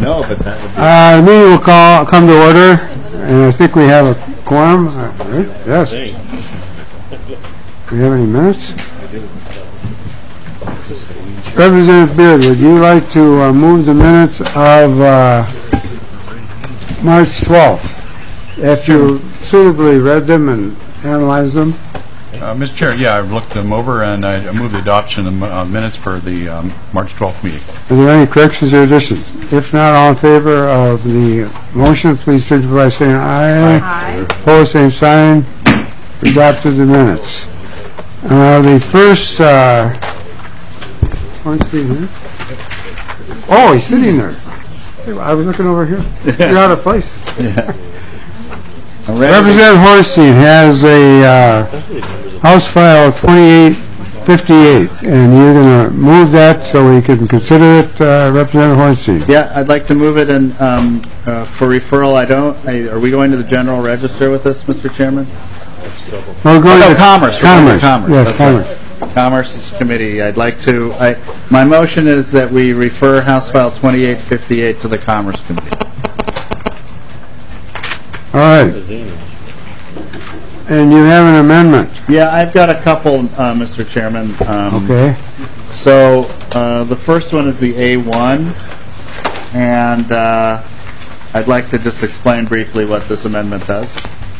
know, but that would be... The meeting will come to order, and I think we have a quorum. Right? Yes. Do we have any minutes? Representative Beard, would you like to move the minutes of March 12th, after you suitably read them and analyzed them? Mr. Chair, yeah, I've looked them over, and I move the adoption of minutes for the March 12th meeting. Are there any corrections or additions? If not, all in favor of the motion, please signify by saying aye. Aye. Opposed, same sign. Adopted the minutes. The first... one's sitting here. Oh, he's sitting there. I was looking over here. You're out of place. Representative Hornstein has a House File 2858, and you're going to move that so we can consider it, Representative Hornstein. Yeah, I'd like to move it and for referral. Are we going to the General Register with this, Mr. Chairman? We're going to Commerce. Commerce. Yes, Commerce. Right. Commerce Committee. I'd like to. My motion is that we refer House File 2858 to the Commerce Committee. All right. And you have an amendment. Yeah, I've got a couple, Mr. Chairman. Okay. So the first one is the A1, and I'd like to just explain briefly what this amendment does.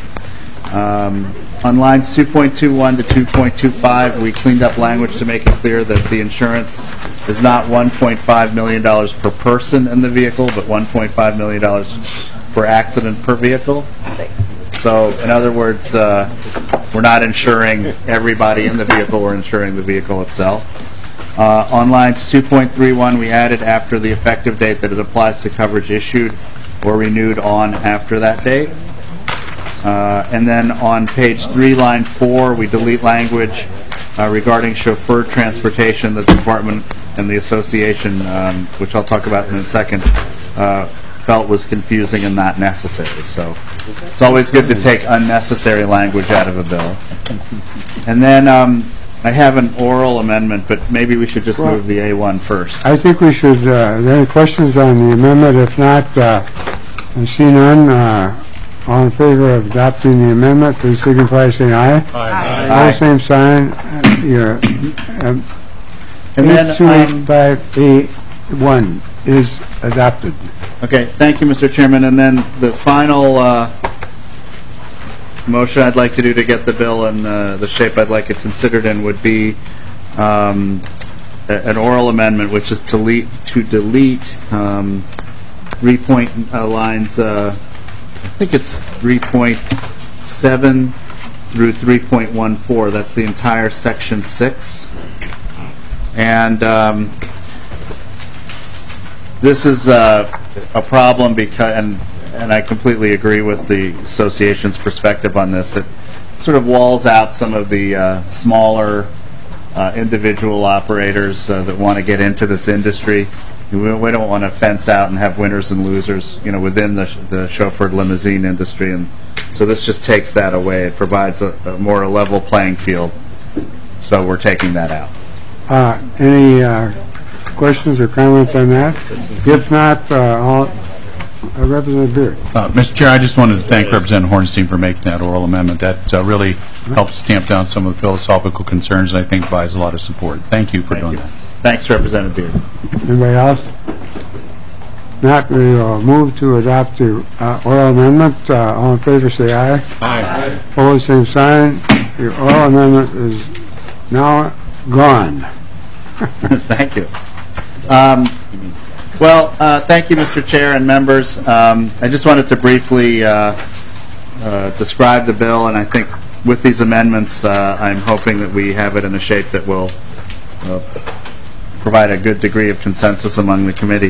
On lines 2.21 to 2.25, we cleaned up language to make it clear that the insurance is not $1.5 million per person in the vehicle, but $1.5 million per accident per vehicle. So, in other words, we're not insuring everybody in the vehicle, we're insuring the vehicle itself. On lines 2.31, we added after the effective date that it applies to coverage issued or renewed on after that date. And then on page 3, line 4, we delete language regarding chauffeur transportation. The department and the association, which I'll talk about in a second, felt was confusing and not necessary. So it's always good to take unnecessary language out of a bill. And then I have an oral amendment, but maybe we should just move the A1 first. I think we should. Are there any questions on the amendment? If not, I see none. All in favor of adopting the amendment, please signify by saying aye. Aye. All same sign. Your And then 8285A1 is adopted. Okay, thank you, Mr. Chairman. And then the final motion I'd like to do to get the bill in the shape I'd like it considered in would be an oral amendment, which is to delete lines, I think it's 3.7 through 3.14. That's the entire section 6. And this is a problem because, and I completely agree with the association's perspective on this. It sort of walls out some of the smaller individual operators that want to get into this industry. We don't want to fence out and have winners and losers, within the chauffeured limousine industry, and so this just takes that away. It provides a more level playing field. So we're taking that out. Any questions or comments on that? If not, Representative Beard. Mr. Chair, I just wanted to thank Representative Hornstein for making that oral amendment. That really helps stamp down some of the philosophical concerns, and I think buys a lot of support. Thank you for doing that. Thanks, Representative Beard. Anybody else? Not, we will move to adopt the oral amendment. All in favor say aye. Aye. Opposed, same sign. The oral amendment is now gone. Thank you. Thank you, Mr. Chair and members. I just wanted to briefly describe the bill, and I think with these amendments, I'm hoping that we have it in a shape that will provide a good degree of consensus among the committee.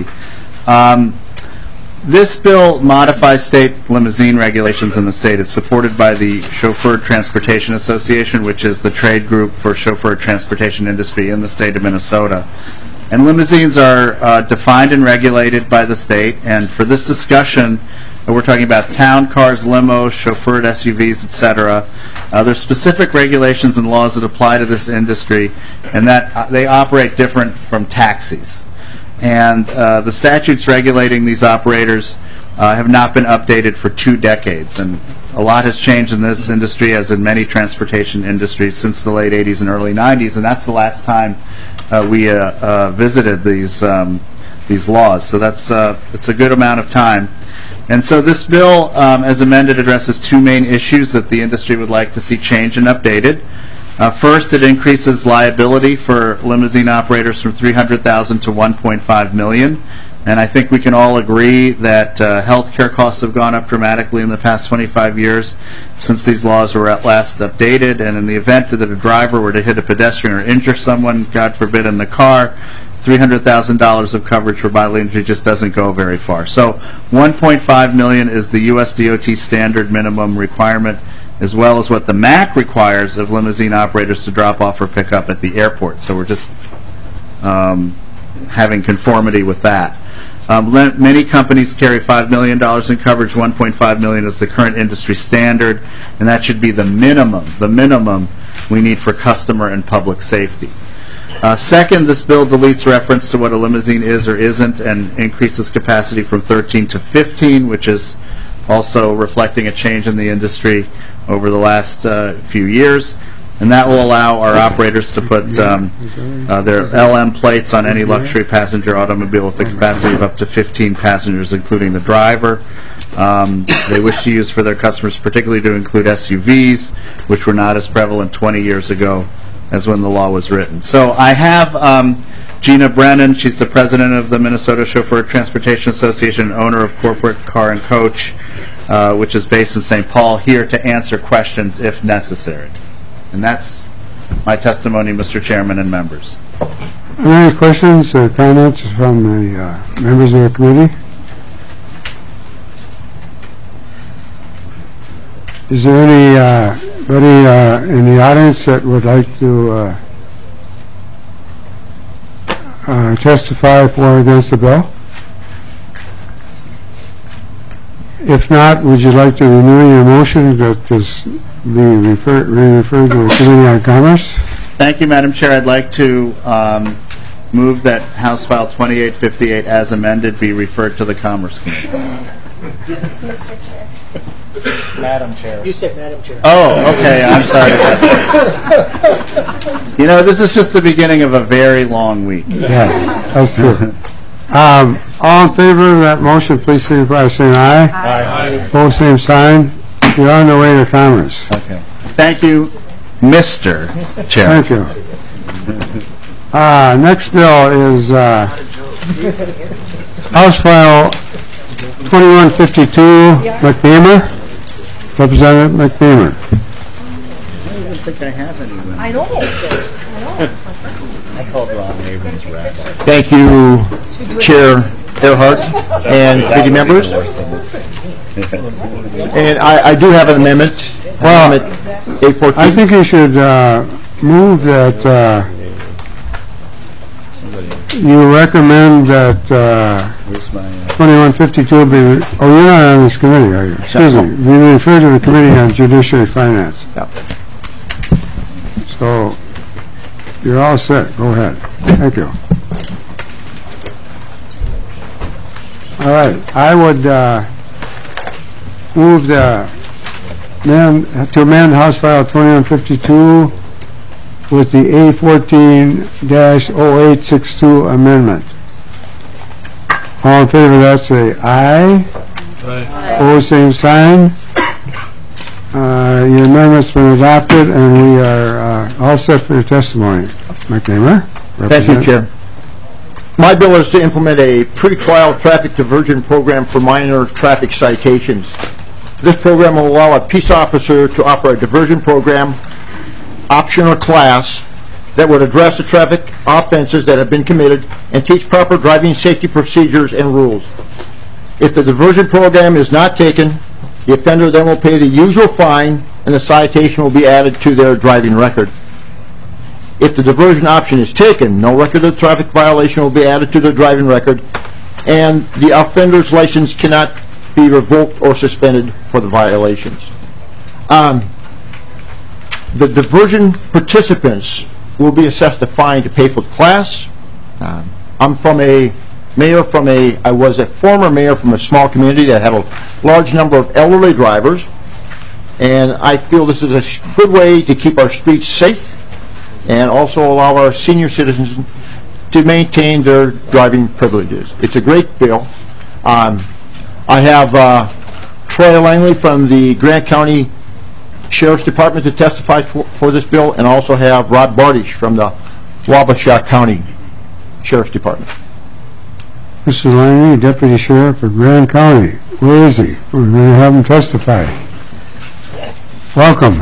This bill modifies state limousine regulations in the state. It's supported by the Chauffeur Transportation Association, which is the trade group for chauffeur transportation industry in the state of Minnesota. And limousines are defined and regulated by the state. And for this discussion, we're talking about town cars, limos, chauffeured SUVs, etc. There's specific regulations and laws that apply to this industry, and that they operate different from taxis. And the statutes regulating these operators have not been updated for 2 decades. And a lot has changed in this industry, as in many transportation industries, since the late 80s and early 90s. And that's the last time we visited these laws. So it's a good amount of time. And so this bill, as amended, addresses 2 main issues that the industry would like to see changed and updated. First, it increases liability for limousine operators from $300,000 to $1.5 million. And I think we can all agree that health care costs have gone up dramatically in the past 25 years since these laws were at last updated. And in the event that a driver were to hit a pedestrian or injure someone, God forbid, in the car, $300,000 of coverage for bodily injury just doesn't go very far. So $1.5 million is the U.S. DOT standard minimum requirement, as well as what the MAC requires of limousine operators to drop off or pick up at the airport. So we're just having conformity with that. Many companies carry $5 million in coverage. $1.5 million is the current industry standard, and that should be the minimum we need for customer and public safety. Second, this bill deletes reference to what a limousine is or isn't and increases capacity from 13 to 15, which is also reflecting a change in the industry over the last few years. And that will allow our operators to put their LM plates on any luxury passenger automobile with a capacity of up to 15 passengers, including the driver. They wish to use for their customers, particularly to include SUVs, which were not as prevalent 20 years ago as when the law was written. So I have Gina Brennan. She's the president of the Minnesota Chauffeur Transportation Association, owner of Corporate Car and Coach, which is based in St. Paul, here to answer questions if necessary. And that's my testimony, Mr. Chairman and members. Are there any questions or comments from the members of the committee? Is there anybody in the audience that would like to testify for or against the bill? If not, would you like to renew your motion that this be referred to the Committee on Commerce? Thank you, Madam Chair. I'd like to move that House File 2858 as amended be referred to the Commerce Committee. Mr. Chair. Madam Chair. You said Madam Chair. Oh, okay. I'm sorry about that. You know, this is just the beginning of a very long week. Yes, that's true. All in favor of that motion, please signify by saying aye. Aye. Both same sign. You're on the way to Commerce. Okay. Thank you, Mr. Chairman. Thank you. Next bill is House File 2152, McBeamer. Representative McBeamer. I don't even think I have any. I know. I called Ron Abrams rabbi. Thank you, Chair Earhart and committee members. And I do have an amendment. Well, Amendment 814. I think you should move that you recommend that Where's my... 2152 be... Oh, you're not on this committee, are you? Excuse me. Be referred to the Committee on Judiciary Finance. Yep. So, you're all set. Go ahead. Thank you. All right. I would move to amend House File 2152 with the A14-0862 amendment. All in favor of that say aye. Aye. Opposed, same sign. Your amendment's been adopted, and we are all set for your testimony. McNamara? Thank you, Chair. My bill is to implement a pre-trial traffic diversion program for minor traffic citations. This program will allow a peace officer to offer a diversion program, option or class, that would address the traffic offenses that have been committed and teach proper driving safety procedures and rules. If the diversion program is not taken, the offender then will pay the usual fine and the citation will be added to their driving record. If the diversion option is taken, no record of traffic violation will be added to the driving record, and the offender's license cannot be revoked or suspended for the violations. The diversion participants will be assessed a fine to pay for the class. I'm from a I was a former mayor from a small community that had a large number of elderly drivers, and I feel this is a good way to keep our streets safe and also allow our senior citizens to maintain their driving privileges. It's a great bill. I have Troy Langley from the Grant County Sheriff's Department to testify for this bill, and also have Rod Bartish from the Wabasha County Sheriff's Department. Mr. Langley, Deputy Sheriff of Grand County. Where is he? We're going to have him testify. Welcome.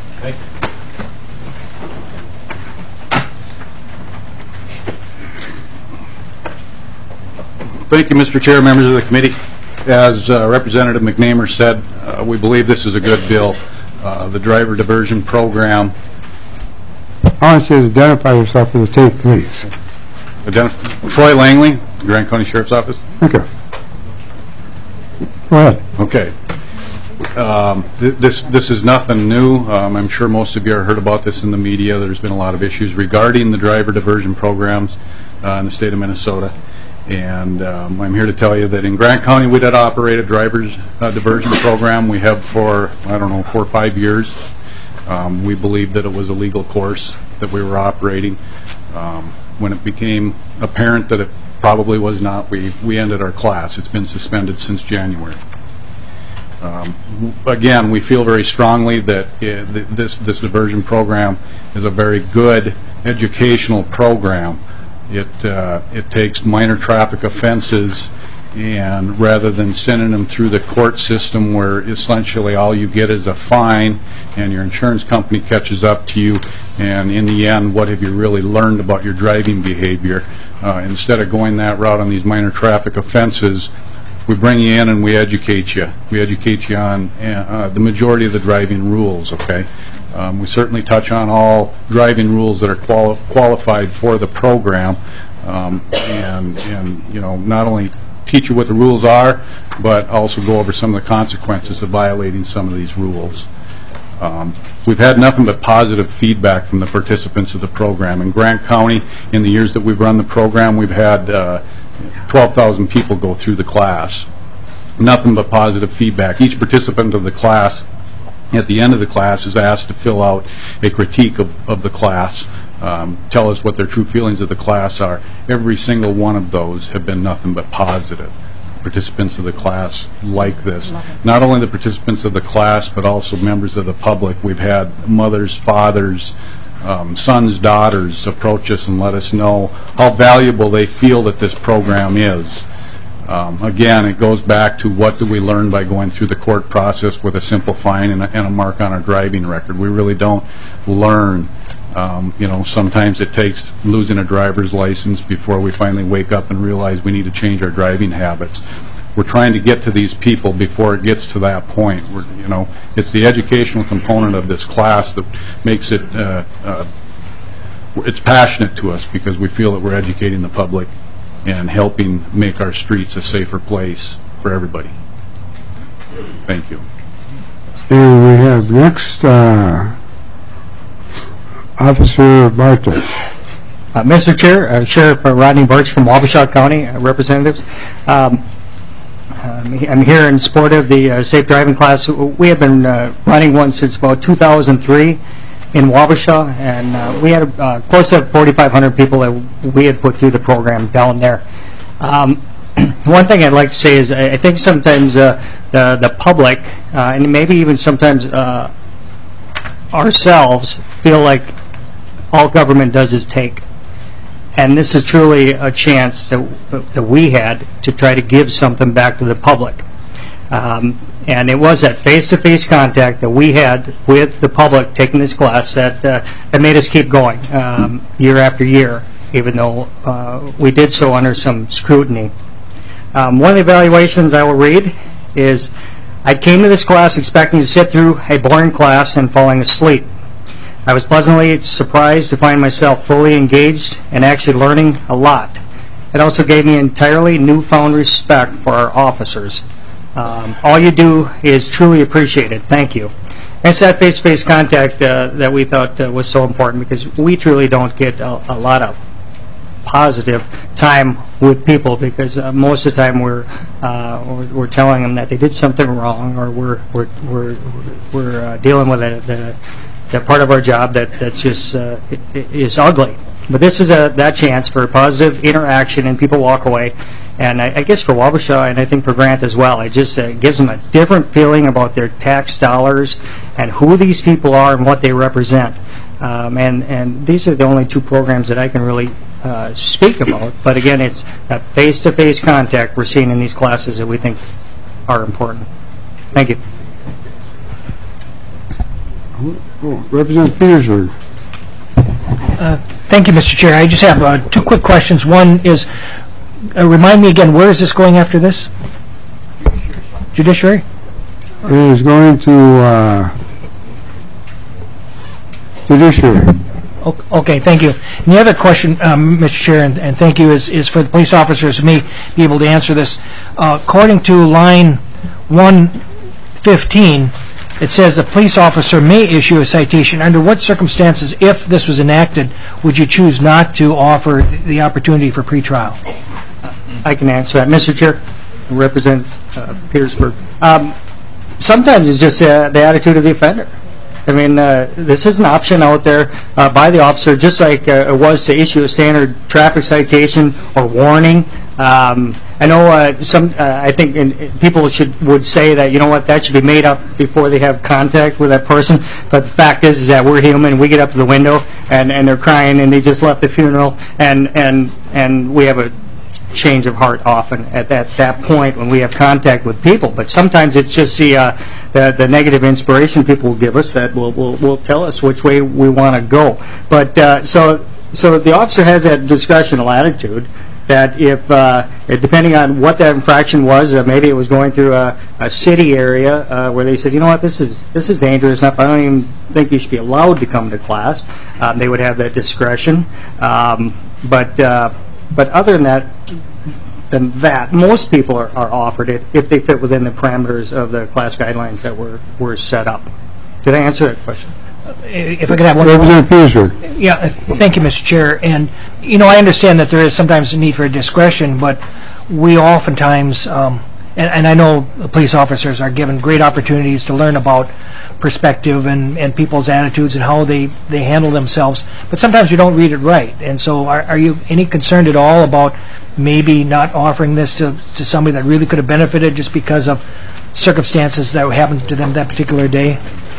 Thank you, Mr. Chair, members of the committee. As Representative McNamer said, we believe this is a good bill. The driver diversion program. I want you to identify yourself for the tape, please. Troy Langley, Grant County Sheriff's Office. Okay. Go ahead. Okay. This is nothing new. I'm sure most of you have heard about this in the media. There's been a lot of issues regarding the driver diversion programs in the state of Minnesota. And I'm here to tell you that in Grant County we did operate a driver's diversion program. We have for, 4 or 5 years. We believed that it was a legal course that we were operating. When it became apparent that it probably was not, we ended our class. It's been suspended since January. Again, we feel very strongly that this diversion program is a very good educational program. It takes minor traffic offenses, and rather than sending them through the court system where essentially all you get is a fine and your insurance company catches up to you, and in the end, what have you really learned about your driving behavior? Instead of going that route on these minor traffic offenses, we bring you in and we educate you. We educate you on the majority of the driving rules, okay? We certainly touch on all driving rules that are qualified for the program, and you know, not only teach you what the rules are, but also go over some of the consequences of violating some of these rules. We've had nothing but positive feedback from the participants of the program. In Grant County, in the years that we've run the program, we've had 12,000 people go through the class. Nothing but positive feedback. Each participant of the class, at the end of the class, is asked to fill out a critique of the class, tell us what their true feelings of the class are. Every single one of those have been nothing but positive. Participants of the class like this. Not only the participants of the class, but also members of the public. We've had mothers, fathers, sons, daughters approach us and let us know how valuable they feel that this program is. Again, it goes back to what do we learn by going through the court process with a simple fine and a mark on our driving record. We really don't learn. You know, sometimes it takes losing a driver's license before we finally wake up and realize we need to change our driving habits. We're trying to get to these people before it gets to that point. You know, it's the educational component of this class that makes it, it's passionate to us because we feel that we're educating the public and helping make our streets a safer place for everybody. Thank you. And we have next Officer Bartish. Mr. Chair, Sheriff Rodney Birch from Wabasha County representatives. I'm here in support of the safe driving class. We have been running one since about 2003 in Wabasha, and we had close to 4,500 people that we had put through the program down there. One thing I'd like to say is I think sometimes the public, and maybe even sometimes ourselves, feel like all government does is take. And this is truly a chance that we had to try to give something back to the public. And it was that face-to-face contact that we had with the public taking this class that made us keep going year after year, even though we did so under some scrutiny. One of the evaluations I will read is, I came to this class expecting to sit through a boring class and falling asleep. I was pleasantly surprised to find myself fully engaged and actually learning a lot. It also gave me entirely newfound respect for our officers. All you do is truly appreciated. Thank you. It's that face-to-face contact that we thought was so important, because we truly don't get a lot of positive time with people, because most of the time we're telling them that they did something wrong, or we're dealing with that part of our job that's just is ugly. But this is that chance for positive interaction, and people walk away. And I guess for Wabasha, and I think for Grant as well, it just gives them a different feeling about their tax dollars and who these people are and what they represent. And these are the only two programs that I can really speak about. But again, it's that face-to-face contact we're seeing in these classes that we think are important. Thank you. Representative Petersburg. Thank you, Mr. Chair. I just have two quick questions. One is, remind me again, where is this going after this? Judiciary? It is going to Judiciary. Okay, thank you. And the other question, Mr. Chair, and thank you, is for the police officers who may be able to answer this. According to line 115, it says the police officer may issue a citation. Under what circumstances, if this was enacted, would you choose not to offer the opportunity for pretrial? I can answer that. Mr. Chair, Representative Petersburg. Sometimes it's just the attitude of the offender. I mean, this is an option out there by the officer, just like it was to issue a standard traffic citation or warning. I know I think people would say that, you know what, that should be made up before they have contact with that person. But the fact is that we're human. We get up to the window and they're crying and they just left the funeral, and we have a change of heart often at that point when we have contact with people. But sometimes it's just the negative inspiration people will give us that will tell us which way we want to go. But so the officer has that discretional attitude that if depending on what that infraction was, maybe it was going through a city area where they said, you know what, this is dangerous enough. I don't even think you should be allowed to come to class. They would have that discretion. But other than that, most people are offered it if they fit within the parameters of the class guidelines that were set up. Did I answer that question? If I could have one. Representative Petersburg. Yeah, thank you, Mr. Chair. And, you know, I understand that there is sometimes a need for discretion, but we oftentimes, and I know police officers are given great opportunities to learn about perspective and people's attitudes and how they handle themselves, but sometimes you don't read it right. And so are you any concerned at all about maybe not offering this to somebody that really could have benefited just because of circumstances that happened to them that particular day?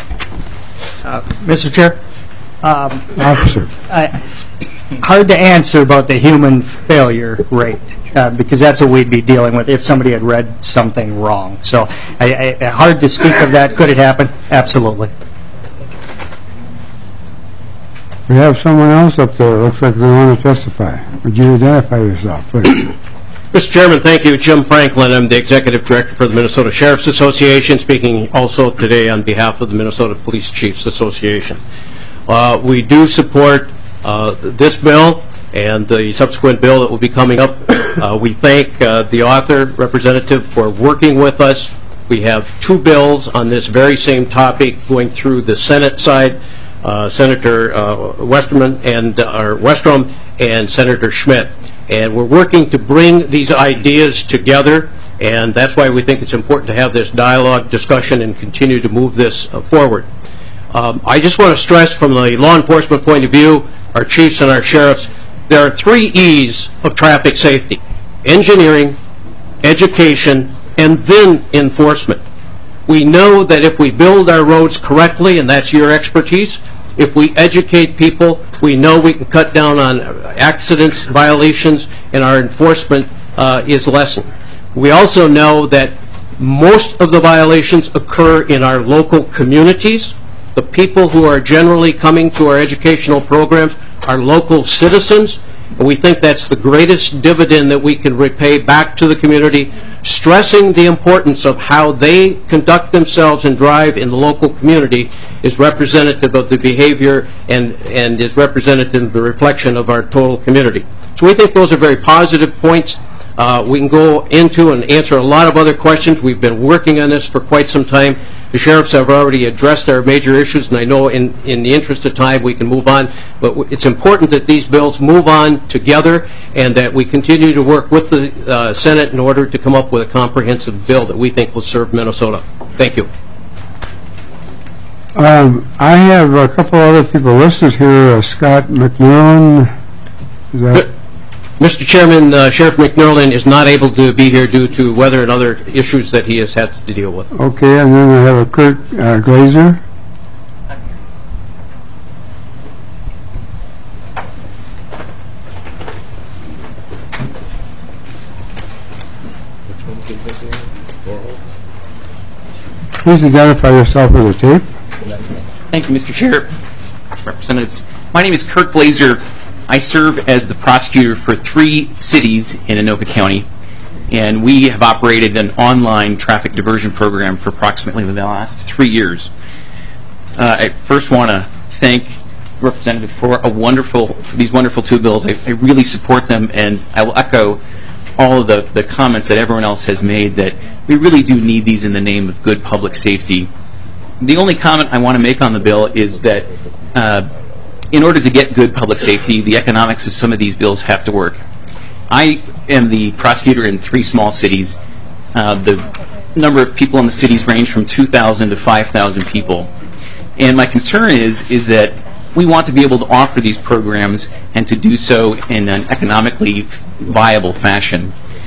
Mr. Chair? Officer. Hard to answer about the human failure rate, because that's what we'd be dealing with if somebody had read something wrong. So hard to speak of that. Could it happen? Absolutely. We have someone else up there. Looks like they want to testify. Would you identify yourself, please? Mr. Chairman, thank you. Jim Franklin. I'm the Executive Director for the Minnesota Sheriff's Association, speaking also today on behalf of the Minnesota Police Chiefs Association. We do support this bill and the subsequent bill that will be coming up. We thank the author, Representative, for working with us. We have two bills on this very same topic going through the Senate side, Senator Westrom and Senator Schmidt. And we're working to bring these ideas together, and that's why we think it's important to have this dialogue, discussion, and continue to move this forward. I just want to stress from the law enforcement point of view, our chiefs and our sheriffs, there are 3 E's of traffic safety: engineering, education, and then enforcement. We know that if we build our roads correctly, and that's your expertise, if we educate people, we know we can cut down on accidents, violations, and our enforcement is lessened. We also know that most of the violations occur in our local communities. The people who are generally coming to our educational programs are local citizens, and we think that's the greatest dividend that we can repay back to the community, stressing the importance of how they conduct themselves and drive in the local community is representative of the behavior and is representative of the reflection of our total community. So we think those are very positive points. We can go into and answer a lot of other questions. We've been working on this for quite some time. The sheriffs have already addressed our major issues, and I know in the interest of time we can move on. But it's important that these bills move on together and that we continue to work with the Senate in order to come up with a comprehensive bill that we think will serve Minnesota. Thank you. I have a couple other people listed here. Scott McMillan. Is that? Mr. Chairman, Sheriff McNerlin is not able to be here due to weather and other issues that he has had to deal with. Okay, and then I have a Kurt Glazer. Please identify yourself with the tape. Thank you, Mr. Chair, Representatives. My name is Kurt Glazer. I serve as the prosecutor for 3 cities in Anoka County, and we have operated an online traffic diversion program for approximately the last 3 years. I first want to thank Representative for these wonderful 2 bills. I really support them, and I will echo all of the comments that everyone else has made that we really do need these in the name of good public safety. The only comment I want to make on the bill is that in order to get good public safety, the economics of some of these bills have to work. I am the prosecutor in 3 small cities. The number of people in the cities range from 2,000 to 5,000 people. And my concern is that we want to be able to offer these programs and to do so in an economically viable fashion.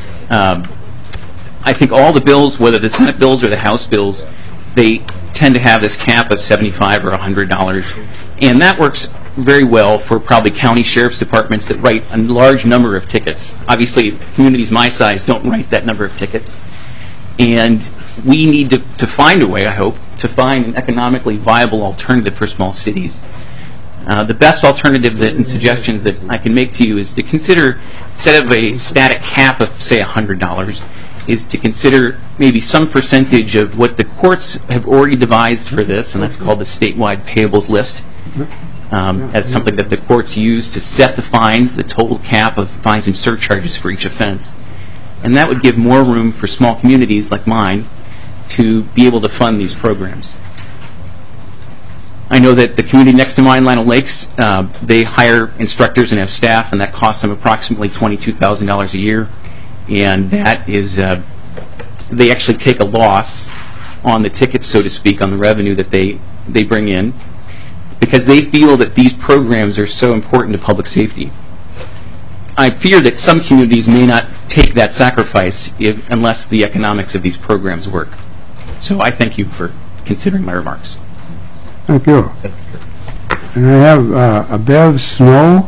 I think all the bills, whether the Senate bills or the House bills, they tend to have this cap of $75 or $100. And that works very well for probably county sheriff's departments that write a large number of tickets. Obviously, communities my size don't write that number of tickets. And we need to find a way, I hope, to find an economically viable alternative for small cities. The best alternative and suggestions that I can make to you is to consider, instead of a static cap of, say, $100, is to consider maybe some percentage of what the courts have already devised for this, and that's called the statewide payables list. That's something that the courts use to set the fines, the total cap of fines and surcharges for each offense. And that would give more room for small communities like mine to be able to fund these programs. I know that the community next to mine, Lino Lakes, they hire instructors and have staff, and that costs them approximately $22,000 a year. And that is, they actually take a loss on the tickets, so to speak, on the revenue that they bring in, because they feel that these programs are so important to public safety. I fear that some communities may not take that sacrifice unless the economics of these programs work. So I thank you for considering my remarks. Thank you. And I have a Bev Snow.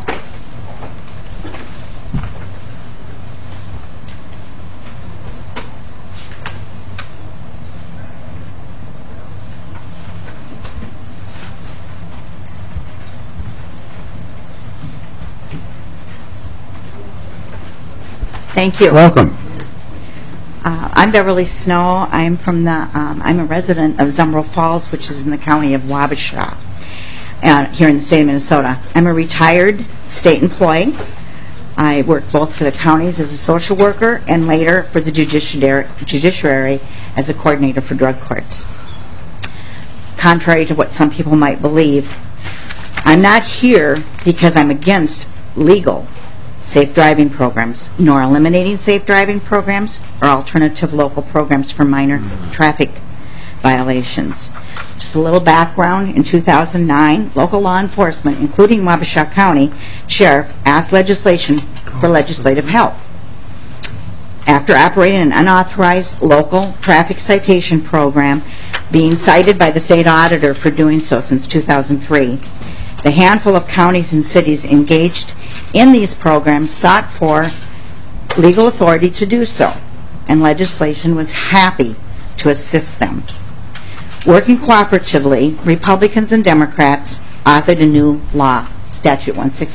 Thank you. Welcome. I'm Beverly Snow. I'm a resident of Zumbro Falls, which is in the county of Wabasha, here in the state of Minnesota. I'm a retired state employee. I worked both for the counties as a social worker and later for the judiciary as a coordinator for drug courts. Contrary to what some people might believe, I'm not here because I'm against legal safe driving programs, nor eliminating safe driving programs or alternative local programs for minor traffic violations. Just a little background. In 2009, local law enforcement, including Wabasha County Sheriff, asked legislation for legislative help. After operating an unauthorized local traffic citation program, being cited by the state auditor for doing so since 2003, the handful of counties and cities engaged in these programs sought for legal authority to do so, and legislation was happy to assist them. Working cooperatively, Republicans and Democrats authored a new law, Statute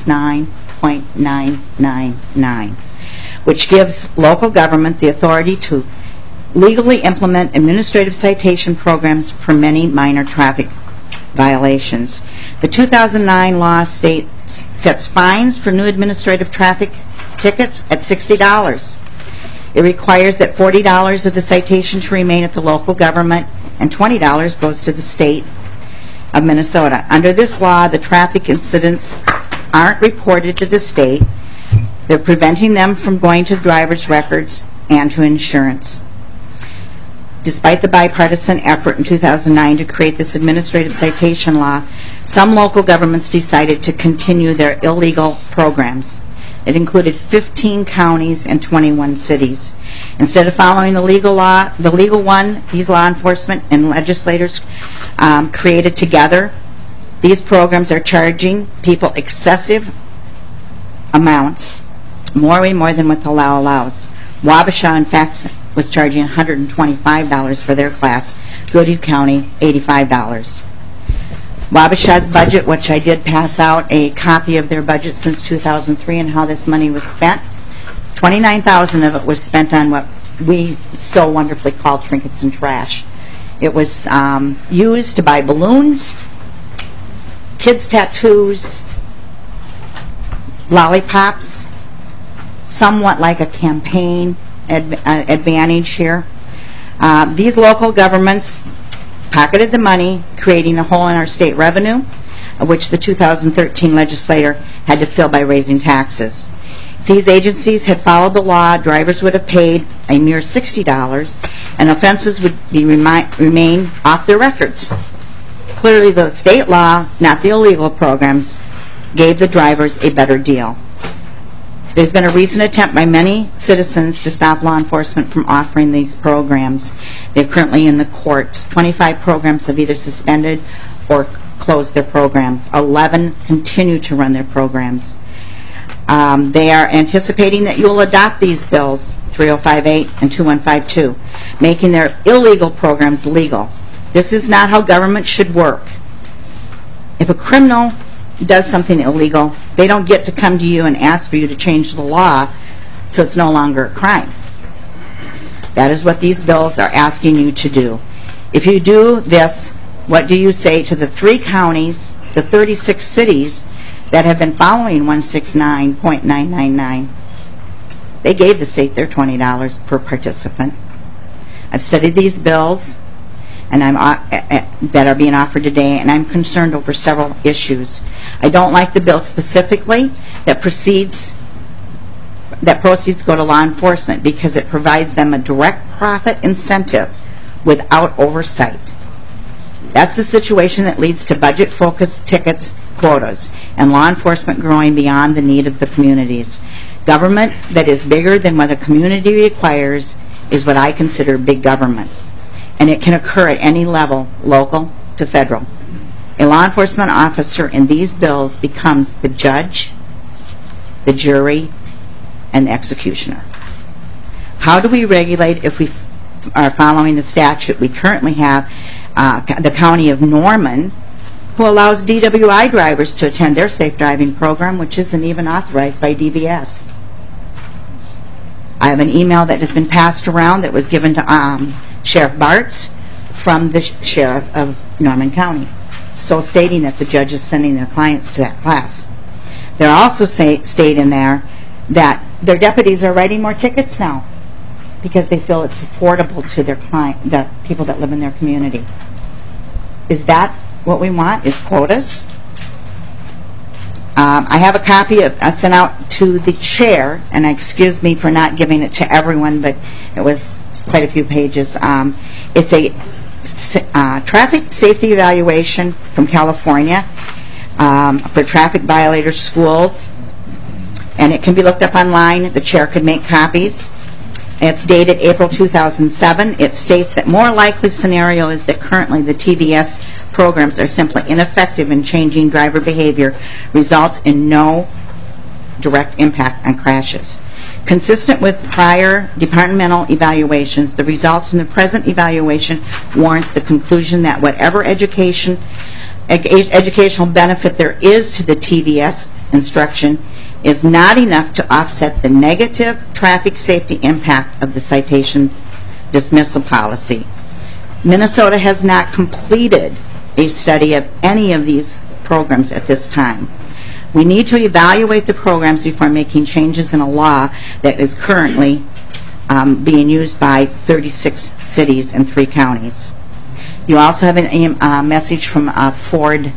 169.999, which gives local government the authority to legally implement administrative citation programs for many minor traffic violations. The 2009 law sets fines for new administrative traffic tickets at $60. It requires that $40 of the citation to remain at the local government and $20 goes to the state of Minnesota. Under this law, the traffic incidents aren't reported to the state. They're preventing them from going to driver's records and to insurance. Despite the bipartisan effort in 2009 to create this administrative citation law, some local governments decided to continue their illegal programs. It included 15 counties and 21 cities. Instead of following the legal one, these law enforcement and legislators created together, these programs are charging people excessive amounts, way more than what the law allows. Wabasha, in fact, was charging $125 for their class. Goodhue County, $85. Wabasha's budget, which I did pass out a copy of their budget since 2003 and how this money was spent, $29,000 of it was spent on what we so wonderfully call trinkets and trash. It was used to buy balloons, kids' tattoos, lollipops, somewhat like a campaign advantage here. These local governments pocketed the money, creating a hole in our state revenue, which the 2013 legislature had to fill by raising taxes. If these agencies had followed the law, drivers would have paid a mere $60, and offenses would remain off their records. Clearly, the state law, not the illegal programs, gave the drivers a better deal. There's been a recent attempt by many citizens to stop law enforcement from offering these programs. They're currently in the courts. 25 programs have either suspended or closed their programs. 11 continue to run their programs. They are anticipating that you will adopt these bills, 3058 and 2152, making their illegal programs legal. This is not how government should work. If a criminal does something illegal, they don't get to come to you and ask for you to change the law so it's no longer a crime. That is what these bills are asking you to do. If you do this, what do you say to the 3 counties, the 36 cities that have been following 169.999? They gave the state their $20 per participant. I've studied these bills and that are being offered today, and I'm concerned over several issues. I don't like the bill specifically that proceeds go to law enforcement because it provides them a direct profit incentive without oversight. That's the situation that leads to budget-focused tickets, quotas, and law enforcement growing beyond the need of the communities. Government that is bigger than what a community requires is what I consider big government. And it can occur at any level, local to federal. A law enforcement officer in these bills becomes the judge, the jury, and the executioner. How do we regulate if we are following the statute? We currently have the County of Norman, who allows DWI drivers to attend their safe driving program, which isn't even authorized by DVS. I have an email that has been passed around that was given to Sheriff Bartz from the Sheriff of Norman County, so stating that the judge is sending their clients to that class. They're also state in there that their deputies are writing more tickets now because they feel it's affordable to their the people that live in their community. Is that what we want, is quotas? I have a copy of sent out to the chair, and excuse me for not giving it to everyone, but it was quite a few pages. It's a traffic safety evaluation from California for traffic violators schools, and it can be looked up online. The chair could make copies. It's dated April 2007. It states that more likely scenario is that currently the TVS programs are simply ineffective in changing driver behavior, results in no direct impact on crashes. Consistent with prior departmental evaluations, the results from the present evaluation warrants the conclusion that whatever educational benefit there is to the TVS instruction is not enough to offset the negative traffic safety impact of the citation dismissal policy. Minnesota has not completed a study of any of these programs at this time. We need to evaluate the programs before making changes in a law that is currently being used by 36 cities and 3 counties. You also have a message from Ford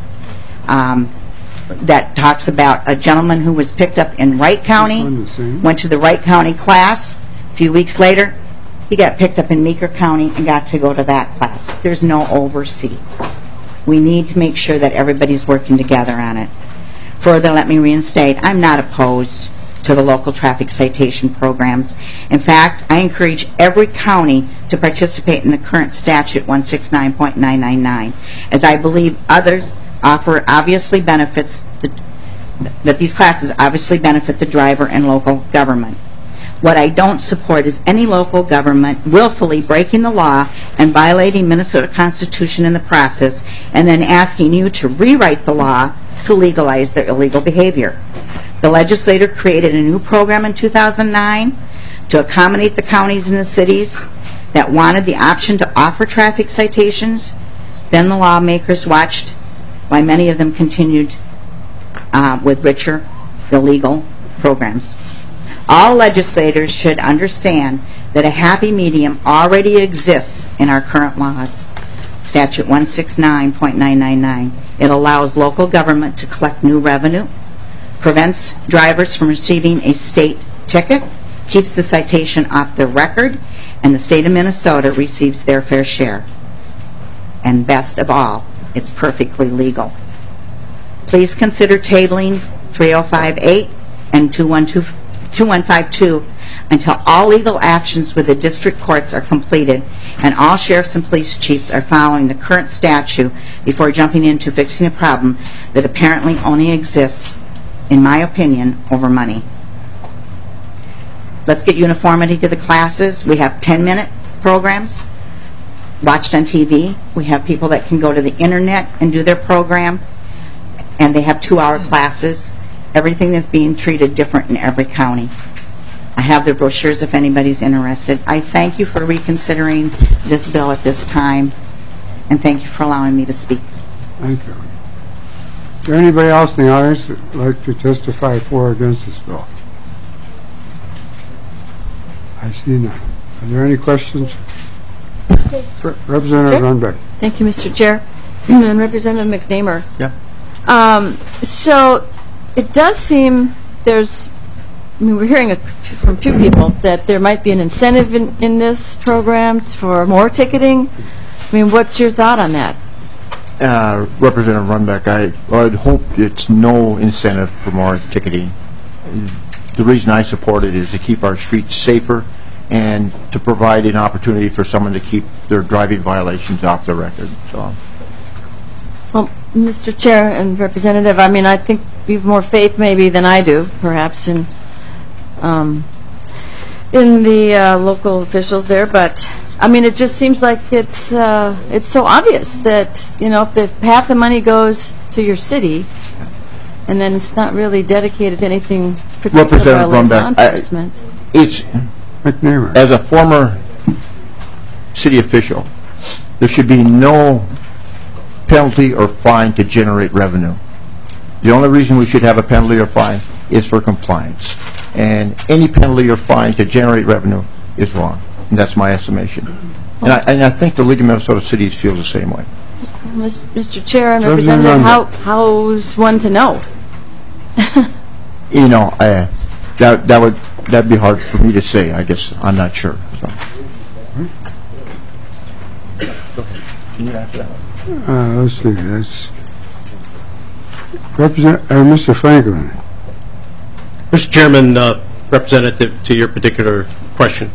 that talks about a gentleman who was picked up in Wright County, went to the Wright County class. A few weeks later, he got picked up in Meeker County and got to go to that class. There's no oversee. We need to make sure that everybody's working together on it. Further, let me reinstate, I'm not opposed to the local traffic citation programs. In fact, I encourage every county to participate in the current statute 169.999, as I believe others offer obviously benefits, that these classes obviously benefit the driver and local government. What I don't support is any local government willfully breaking the law and violating Minnesota Constitution in the process, and then asking you to rewrite the law to legalize their illegal behavior. The legislator created a new program in 2009 to accommodate the counties and the cities that wanted the option to offer traffic citations. Then the lawmakers watched while many of them continued with richer illegal programs. All legislators should understand that a happy medium already exists in our current laws. Statute 169.999. It allows local government to collect new revenue, prevents drivers from receiving a state ticket, keeps the citation off their record, and the state of Minnesota receives their fair share. And best of all, it's perfectly legal. Please consider tabling 3058 and 2152 until all legal actions with the district courts are completed and all sheriffs and police chiefs are following the current statute before jumping into fixing a problem that apparently only exists, in my opinion, over money. Let's get uniformity to the classes. We have 10-minute programs watched on TV. We have people that can go to the internet and do their program, and they have 2-hour classes. Everything is being treated different in every county. I have the brochures if anybody's interested. I thank you for reconsidering this bill at this time, and thank you for allowing me to speak. Thank you. Is there anybody else in the audience that would like to testify for or against this bill? I see none. Are there any questions? Representative Runbeck. Thank you, Mr. Chair. And Representative McNamer. Yeah. So it does seem we're hearing from a few people that there might be an incentive in this program for more ticketing. I mean, what's your thought on that? Representative Runbeck, I'd hope it's no incentive for more ticketing. The reason I support it is to keep our streets safer and to provide an opportunity for someone to keep their driving violations off their record. So. Well, Mr. Chair and Representative, I mean, I think you have more faith maybe than I do, perhaps, in the local officials there, but I mean, it just seems like it's so obvious that, you know, if half the money goes to your city, and then it's not really dedicated to anything particular like law enforcement. As a former city official, there should be no penalty or fine to generate revenue. The only reason we should have a penalty or fine is for compliance. And any penalty or fine to generate revenue is wrong. And that's my estimation. And I think the League of Minnesota Cities feels the same way. Mr. Chair and Representative, how's one to know? You know, that'd be hard for me to say. I guess I'm not sure. So. Can you answer that? Let's see. That's Mr. Franklin. Mr. Chairman, Representative, to your particular question.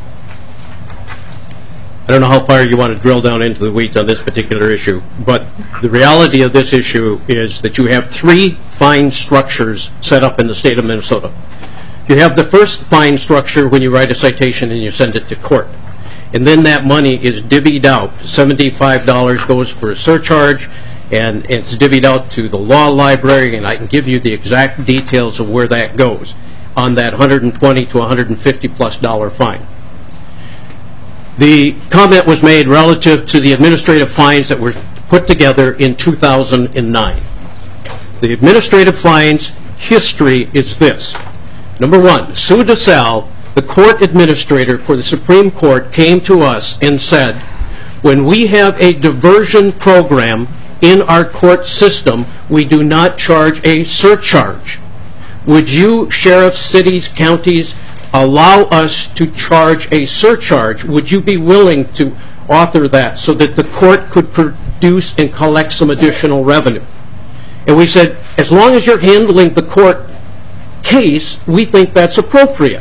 I don't know how far you want to drill down into the weeds on this particular issue, but the reality of this issue is that you have 3 fine structures set up in the state of Minnesota. You have the first fine structure when you write a citation and you send it to court. And then that money is divvied out. $75 goes for a surcharge, and it's divvied out to the law library, and I can give you the exact details of where that goes on that $120 to $150+ fine. The comment was made relative to the administrative fines that were put together in 2009. The administrative fines history is this. Number 1, Sue DeSalle, the court administrator for the Supreme Court came to us and said, when we have a diversion program in our court system, we do not charge a surcharge. Would you, sheriffs, cities, counties, allow us to charge a surcharge? Would you be willing to author that so that the court could produce and collect some additional revenue? And we said, as long as you're handling the court case, we think that's appropriate.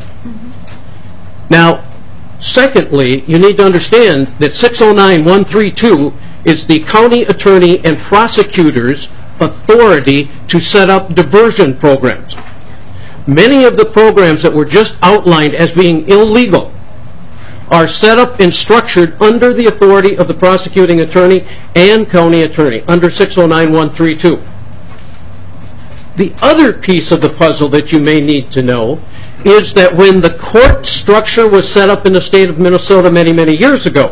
Now, secondly, you need to understand that 609-132 is the county attorney and prosecutor's authority to set up diversion programs. Many of the programs that were just outlined as being illegal are set up and structured under the authority of the prosecuting attorney and county attorney under 609-132. The other piece of the puzzle that you may need to know is that when the court structure was set up in the state of Minnesota many, many years ago,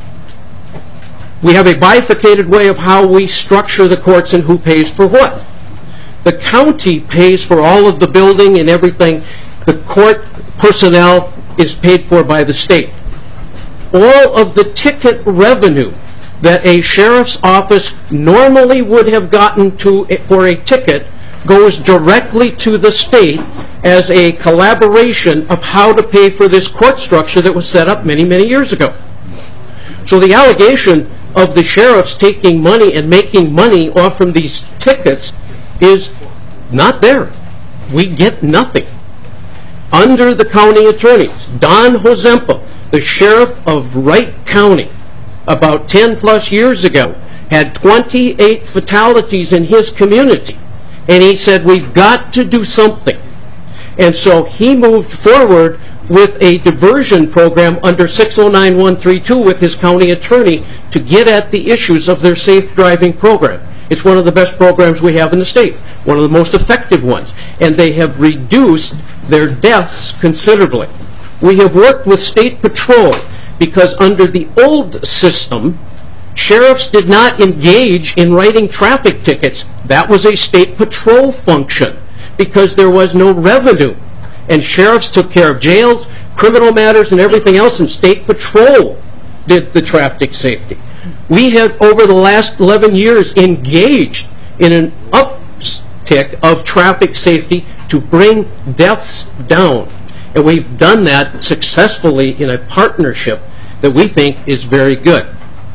we have a bifurcated way of how we structure the courts and who pays for what. The county pays for all of the building and everything. The court personnel is paid for by the state. All of the ticket revenue that a sheriff's office normally would have gotten for a ticket goes directly to the state as a collaboration of how to pay for this court structure that was set up many, many years ago. So the allegation of the sheriffs taking money and making money off from these tickets is not there. We get nothing. Under the county attorneys, Don Hozempa, the sheriff of Wright County, about 10 plus years ago, had 28 fatalities in his community. And he said, we've got to do something. And so he moved forward with a diversion program under 609-132 with his county attorney to get at the issues of their safe driving program. It's one of the best programs we have in the state, one of the most effective ones. And they have reduced their deaths considerably. We have worked with State Patrol because under the old system, sheriffs did not engage in writing traffic tickets. That was a State Patrol function because there was no revenue. And sheriffs took care of jails, criminal matters, and everything else, and State Patrol did the traffic safety. We have, over the last 11 years, engaged in an uptick of traffic safety to bring deaths down. And we've done that successfully in a partnership that we think is very good.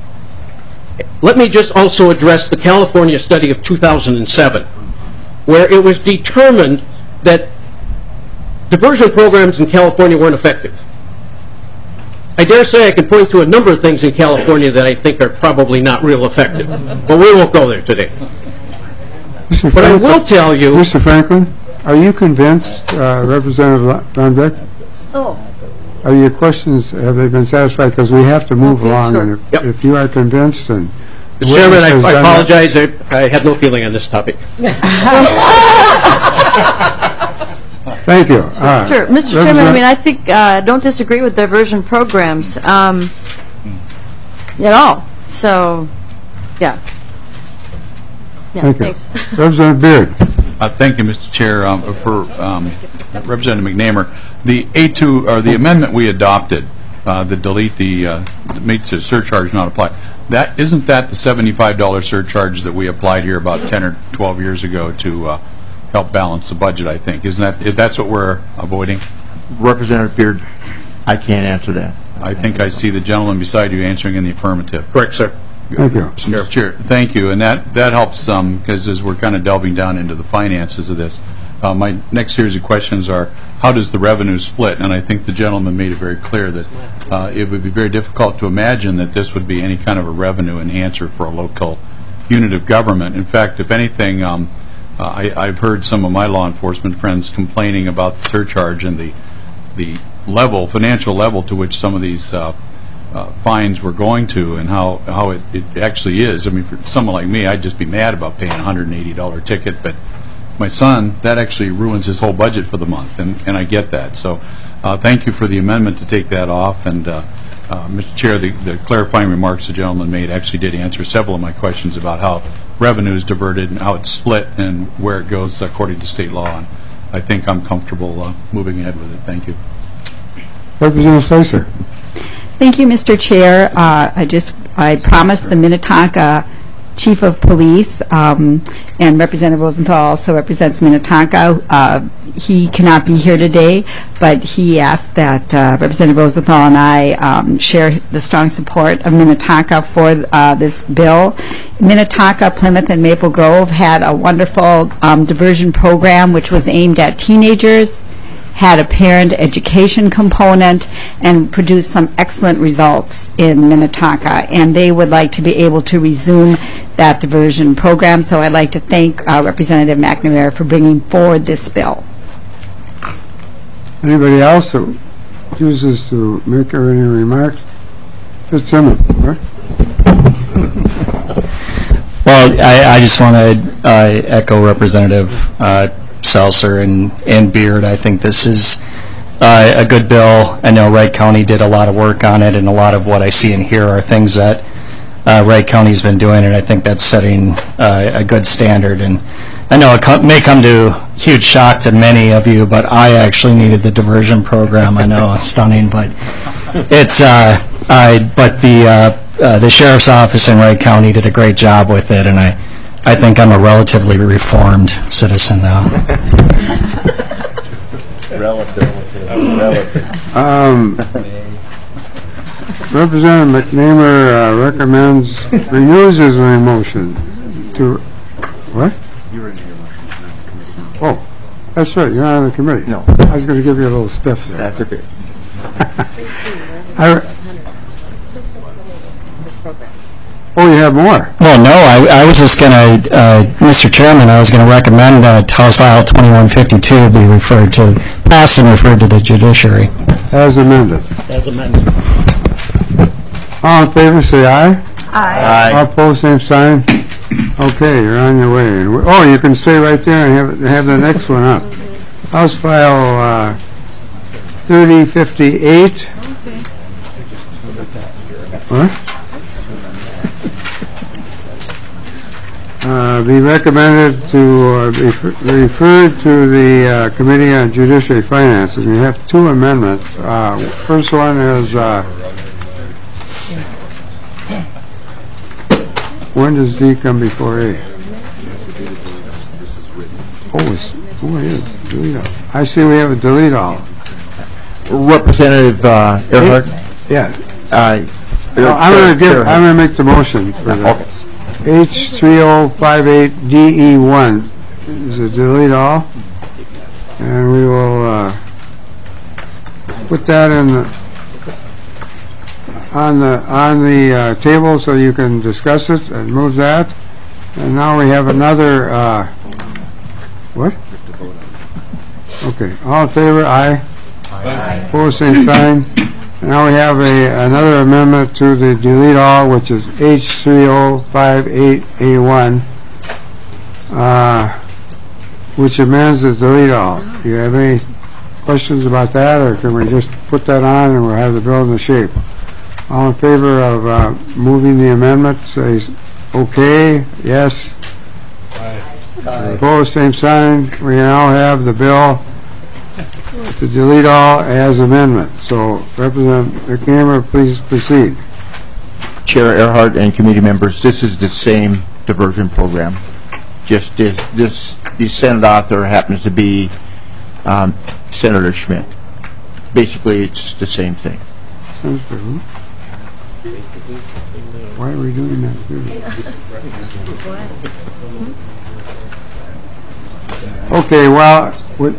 Let me just also address the California study of 2007, where it was determined that diversion programs in California weren't effective. I dare say I can point to a number of things in California that I think are probably not real effective, but we won't go there today. But I will tell you... Mr. Franklin, are you convinced, Representative Von Beck? Oh. Are your questions, have they been satisfied? Because we have to move along, sure. and if you are convinced, then... Mr. Chairman, I apologize. I had no feeling on this topic. Thank you. Sure. Mr. Chairman, I mean, I think, don't disagree with diversion programs at all. So, yeah. Thank you. Thanks. Representative Beard. Thank you, Mr. Chair. For Representative McNamer, the A2 or the amendment we adopted that delete the makes the surcharge not apply. Isn't that the $75 surcharge that we applied here about 10 or 12 years ago to help balance the budget? I think that's what we're avoiding. Representative Beard, I can't answer that. I think I see the gentleman beside you answering in the affirmative. Correct, sir. Thank you. Mr. Chair, thank you, and that helps some because as we're kind of delving down into the finances of this, my next series of questions are how does the revenue split? And I think the gentleman made it very clear that it would be very difficult to imagine that this would be any kind of a revenue enhancer for a local unit of government. In fact, if anything, I've heard some of my law enforcement friends complaining about the surcharge and the financial level to which some of these fines were going to and how it actually is. I mean, for someone like me, I'd just be mad about paying a $180 ticket, but my son, that actually ruins his whole budget for the month, and I get that. So thank you for the amendment to take that off. And Mr. Chair, the clarifying remarks the gentleman made actually did answer several of my questions about how revenue is diverted and how it's split and where it goes according to state law. And I think I'm comfortable moving ahead with it. Thank you. Representative Slicer. Thank you, Mr. Chair. I promised the Minnetonka Chief of Police, and Representative Rosenthal also represents Minnetonka. He cannot be here today, but he asked that Representative Rosenthal and I share the strong support of Minnetonka for this bill. Minnetonka, Plymouth, and Maple Grove had a wonderful diversion program which was aimed at teenagers, had a parent education component, and produced some excellent results in Minnetonka. And they would like to be able to resume that diversion program. So I'd like to thank Representative McNamara for bringing forward this bill. Anybody else that chooses to make any remarks? Fitzsimmons, right? Well, I just want to echo Representative Seltzer and Beard. I think this is a good bill. I know Wright County did a lot of work on it, and a lot of what I see in here are things that Wright County's been doing, and I think that's setting a good standard. And I know it may come to huge shock to many of you, but I actually needed the diversion program. I know it's stunning, but it's but the sheriff's office in Wright County did a great job with it, and I think I'm a relatively reformed citizen now. Relative. Representative McNamara recommends, renews his motion to, what? You're in your motion. Oh, that's right, you're on the committee. No. I was going to give you a little spiff there. That's okay. Oh, you have more? Well, no, I was just going to, Mr. Chairman, I was going to recommend that House File 2152 be referred to, passed and referred to the judiciary. As amended. As amended. All in favor, say aye. Aye. All opposed, same sign. Okay, you're on your way. Oh, you can stay right there and have the next one up. House File 3058. What? Be recommended to be referred to the Committee on Judiciary Finance. And we have two amendments. First one is when does D come before A? Oh, it is. Delete all. I see we have a delete all. Representative Earhart? Yeah. I'm going to make the motion for that. H3058DE1 is a delete all, and we will put that in on the table so you can discuss it and move that. And now we have another. What? Okay. All in favor? Aye. Aye. Opposed, same sign. Now we have another amendment to the delete all, which is H3058A1, which amends the delete all. Do you have any questions about that, or can we just put that on and we'll have the bill in the shape? All in favor of moving the amendment, say okay, yes. Aye. Opposed, same sign. We now have the bill to delete all as amendment. So, Representative McNamara, please proceed. Chair Earhart and committee members, this is the same diversion program. Just the Senate author happens to be Senator Schmidt. Basically, it's the same thing. Why are we doing that? Okay, well,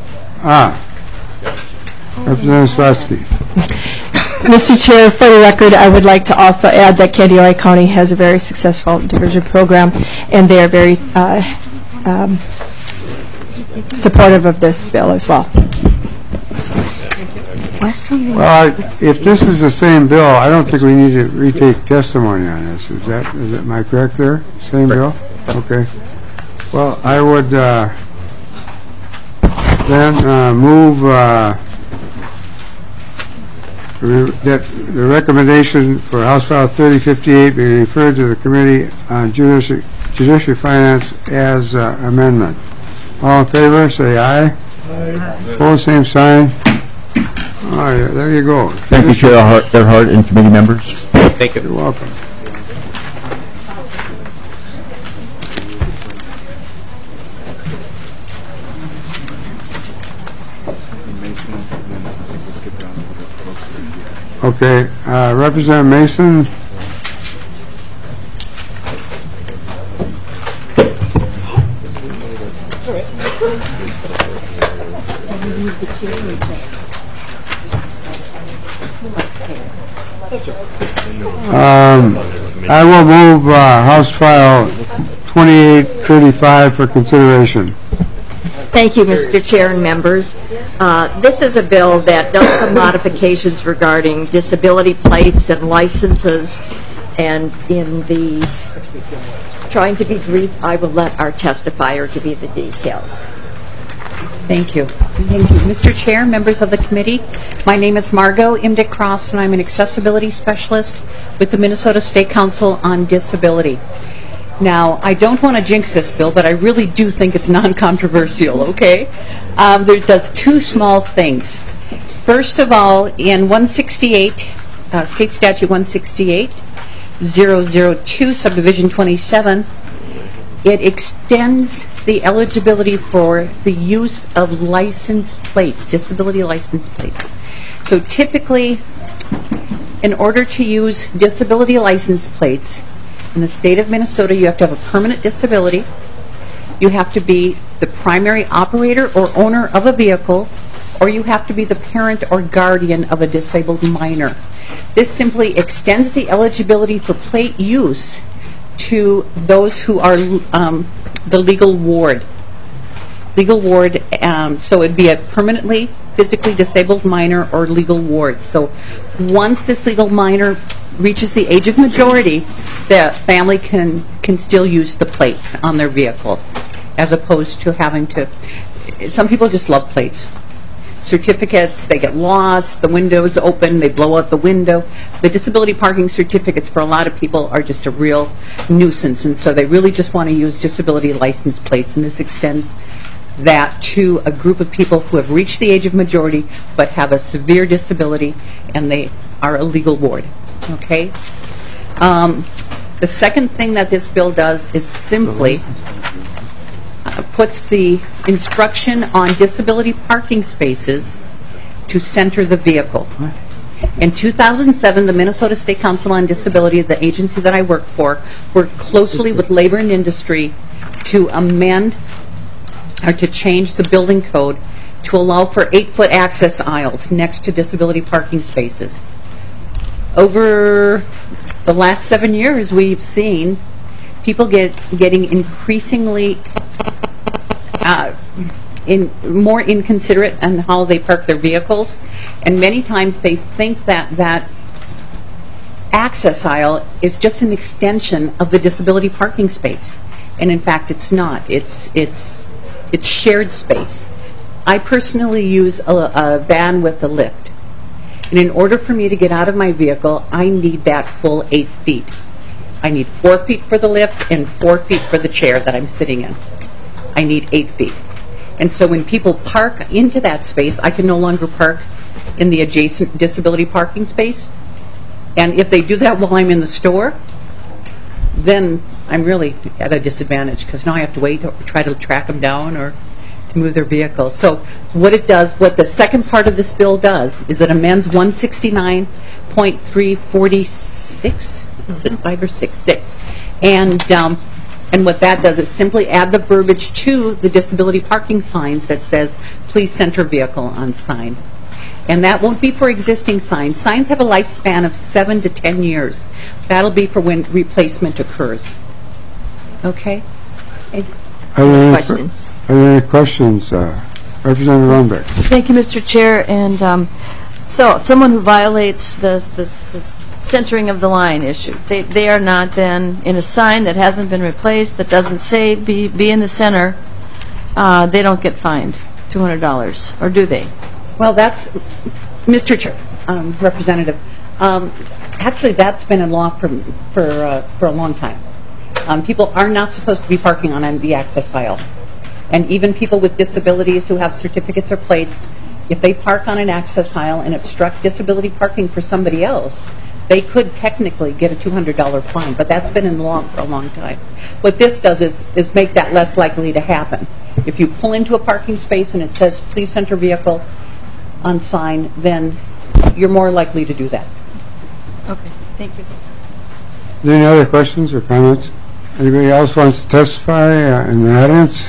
Representative Slatsky. Mr. Chair, for the record, I would like to also add that Candioi County has a very successful diversion program, and they are very supportive of this bill as well. Well, if this is the same bill, I don't think we need to retake testimony on this. Is am I correct there? Same bill? Okay. Well, I would then move that the recommendation for House File 3058 be referred to the Committee on Judiciary Finance as amendment. All in favor, say aye. Aye. Opposed, same sign. All right, there you go. Thank you, Chair Earhart and committee members. Thank you. You're welcome. Okay, Representative Mason. I will move House File 2835 for consideration. Thank you, Mr. Chair and members. This is a bill that does some modifications regarding disability plates and licenses, and in the trying to be brief, I will let our testifier give you the details. Thank you. Thank you. Mr. Chair, members of the committee, my name is Margot Imdick Cross, and I'm an accessibility specialist with the Minnesota State Council on Disability. Now, I don't want to jinx this bill, but I really do think it's non-controversial, okay? There does two small things. First of all, in 168, State Statute 168-002, Subdivision 27, it extends the eligibility for the use of license plates, disability license plates. So typically, in order to use disability license plates, in the state of Minnesota, you have to have a permanent disability, you have to be the primary operator or owner of a vehicle, or you have to be the parent or guardian of a disabled minor. This simply extends the eligibility for plate use to those who are the legal ward. Legal ward, so it'd be a permanently physically disabled minor or legal ward. So once this legal minor reaches the age of majority, the family can still use the plates on their vehicle, as opposed to having to. Some people just love plates. Certificates, they get lost, the window's open, they blow out the window. The disability parking certificates for a lot of people are just a real nuisance, and so they really just want to use disability license plates, and this extends that to a group of people who have reached the age of majority but have a severe disability and they are a legal ward. Okay? The second thing that this bill does is simply puts the instruction on disability parking spaces to center the vehicle. In 2007, the Minnesota State Council on Disability, the agency that I work for, worked closely with labor and industry to amend or to change the building code to allow for 8-foot access aisles next to disability parking spaces. Over the last 7 years, we've seen people getting increasingly more inconsiderate on how they park their vehicles, and many times they think that access aisle is just an extension of the disability parking space, and in fact it's not. It's shared space. I personally use a van with a lift, and in order for me to get out of my vehicle, I need that full 8 feet. I need 4 feet for the lift and 4 feet for the chair that I'm sitting in. I need 8 feet. And so when people park into that space, I can no longer park in the adjacent disability parking space. And if they do that while I'm in the store, then I'm really at a disadvantage because now I have to wait or try to track them down or to move their vehicle. So what it does, what the second part of this bill does, is it amends 169.346. Is it 5 or 6? 6. And what that does is simply add the verbiage to the disability parking signs that says, please center vehicle on sign. And that won't be for existing signs. Signs have a lifespan of 7 to 10 years. That'll be for when replacement occurs. Okay? Any questions? Are there any questions? Representative Lundberg. Thank you, Mr. Chair. And so if someone who violates the centering of the line issue, they are not then in a sign that hasn't been replaced, that doesn't say be in the center, they don't get fined $200, or do they? Well, that's, Mr. Chair, Representative, actually that's been in law for a long time. People are not supposed to be parking on the access aisle. And even people with disabilities who have certificates or plates, If they park on an access aisle and obstruct disability parking for somebody else, they could technically get a $200 fine, but that's been in law for a long time. What this does is make that less likely to happen. If you pull into a parking space and it says "Please enter vehicle" on sign, then you're more likely to do that. Okay, thank you. Any other questions or comments? Anybody else wants to testify in the audience?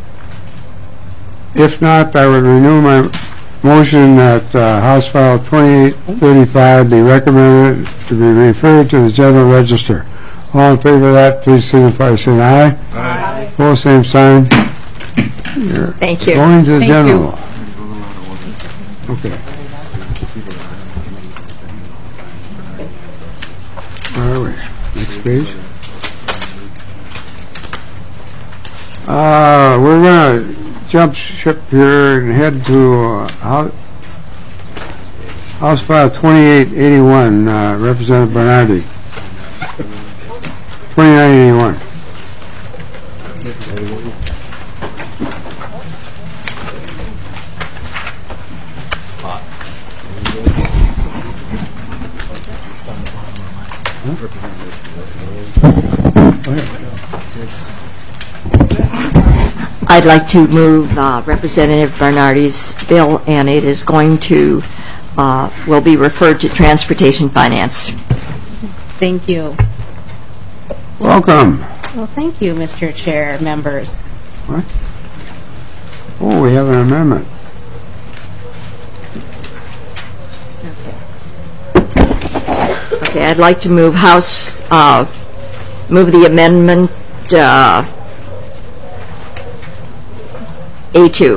If not, I would renew my motion that House File 2835 be recommended to be referred to the General Register. All in favor of that, please signify by saying aye. Aye. Opposed, same sign. Thank you. Going to the Thank General. Okay. Where are we? Next page. We're going to jump ship here and head to House File 2881, Representative Bernardi. 2981. I'd like to move Representative Bernardi's bill, and it is going to, will be referred to Transportation Finance. Thank you. Welcome. Well, thank you, Mr. Chair, members. What? Oh, we have an amendment. Okay, I'd like to move move the amendment A2.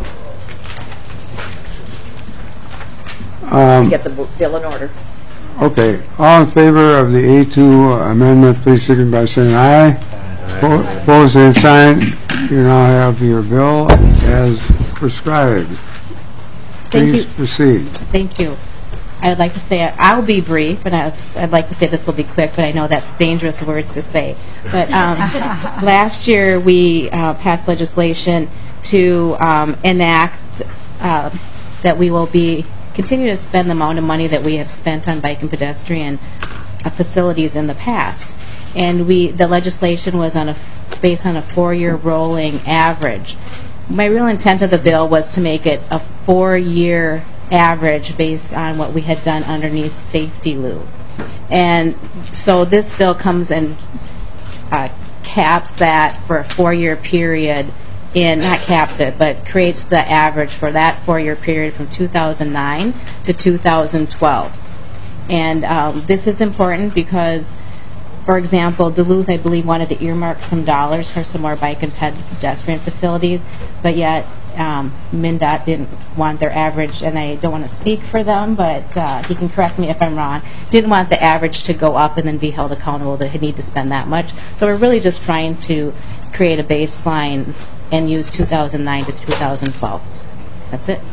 Get the bill in order. Okay. All in favor of the A2 amendment, please signify by saying aye. Opposed, same sign. You now have your bill as prescribed. Please proceed. Thank you. I would like to say I'll be brief, and I'd like to say this will be quick, but I know that's dangerous words to say. But last year we passed legislation to enact that we will continue to spend the amount of money that we have spent on bike and pedestrian facilities in the past. And the legislation was based on a 4-year rolling average. My real intent of the bill was to make it a 4-year average based on what we had done underneath Safety Lou. And so this bill comes and caps that for a 4-year period not caps it, but creates the average for that 4-year period from 2009 to 2012. And this is important because, for example, Duluth, I believe, wanted to earmark some dollars for some more bike and pedestrian facilities, but yet MnDOT didn't want their average, and I don't want to speak for them, but he can correct me if I'm wrong, didn't want the average to go up and then be held accountable to need to spend that much. So we're really just trying to create a baseline and use 2009 to 2012. That's it.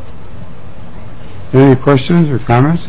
Any questions or comments?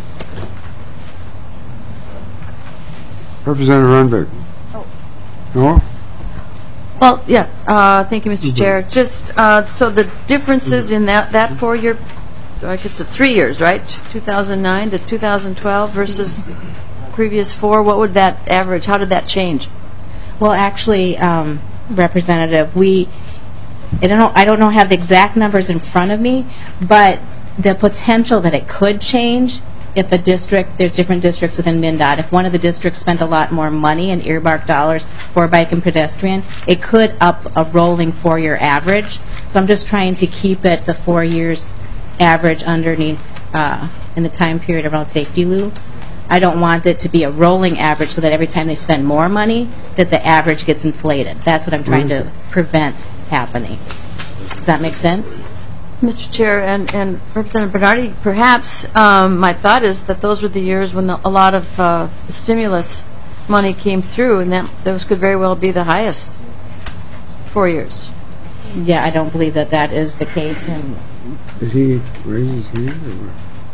Representative Runberg. No? Well, yeah, thank you, Mr. Chair. Just, so the differences in that 4-year, like it's 3 years, right? 2009 to 2012 versus previous 4, what would that average, how did that change? Well, actually, Representative, I don't have the exact numbers in front of me, but the potential that it could change if a district, there's different districts within MnDOT, if one of the districts spent a lot more money and earmarked dollars for bike and pedestrian, it could up a rolling 4-year average. So I'm just trying to keep it the 4 years average underneath in the time period around Safety Lou. I don't want it to be a rolling average so that every time they spend more money, that the average gets inflated. That's what I'm trying to prevent happening. Does that make sense? Mr. Chair and Representative Bernardi, perhaps my thought is that those were the years when a lot of stimulus money came through, and those could very well be the highest 4 years. Yeah, I don't believe that is the case. Did he raise his hand? Or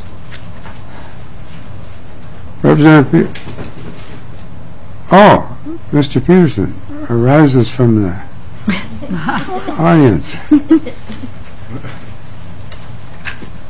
Representative Mr. Peterson arises from the audience.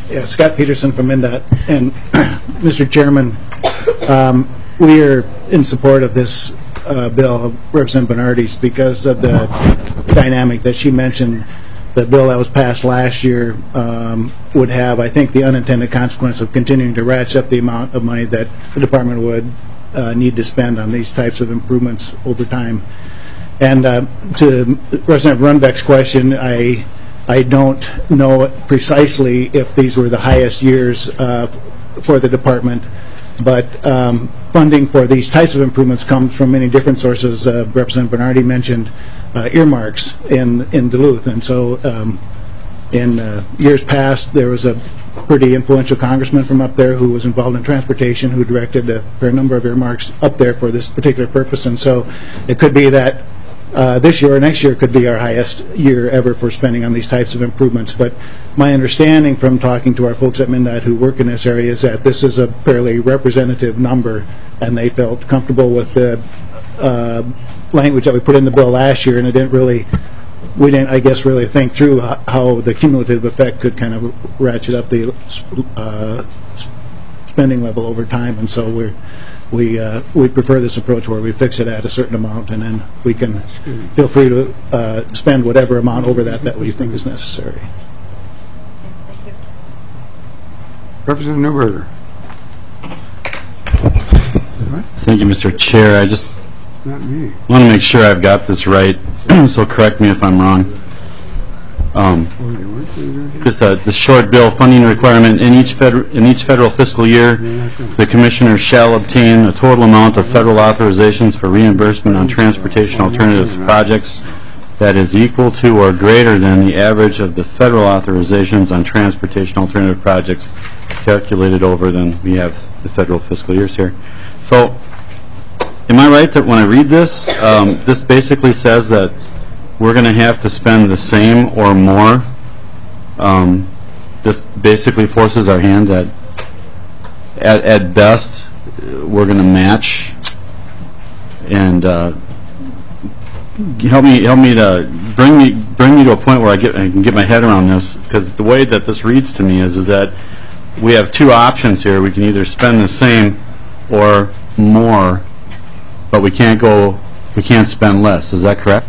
Scott Peterson from MnDOT. And Mr. Chairman, we are in support of this bill of Representative Bernardi's because of the dynamic that she mentioned. The bill that was passed last year would have, I think, the unintended consequence of continuing to ratchet up the amount of money that the department would need to spend on these types of improvements over time. And to Representative Runbeck's question, I don't know precisely if these were the highest years for the department, but funding for these types of improvements comes from many different sources. Representative Bernardi mentioned earmarks in Duluth, and so in years past there was a pretty influential congressman from up there who was involved in transportation who directed a fair number of earmarks up there for this particular purpose, and so it could be that this year or next year could be our highest year ever for spending on these types of improvements. But my understanding from talking to our folks at MnDOT who work in this area is that this is a fairly representative number, and they felt comfortable with the language that we put in the bill last year, and we didn't, I guess, really think through how the cumulative effect could kind of ratchet up the spending level over time, and so we prefer this approach where we fix it at a certain amount, and then we can feel free to spend whatever amount over that we think is necessary. Representative Newberger. Thank you, Mr. Chair. I just Not me. want to make sure I've got this right, so correct me if I'm wrong. Just the short bill funding requirement in each federal fiscal year, the commissioner shall obtain a total amount of federal authorizations for reimbursement on transportation alternative projects that is equal to or greater than the average of the federal authorizations on transportation alternative projects calculated over than we have the federal fiscal years here. So, am I right that when I read this, this basically says that we're going to have to spend the same or more? This basically forces our hand that at best we're going to match, and help me to bring me to a point where I can get my head around this, because the way that this reads to me is that we have two options here. We can either spend the same or more, but we can't spend less. Is that correct?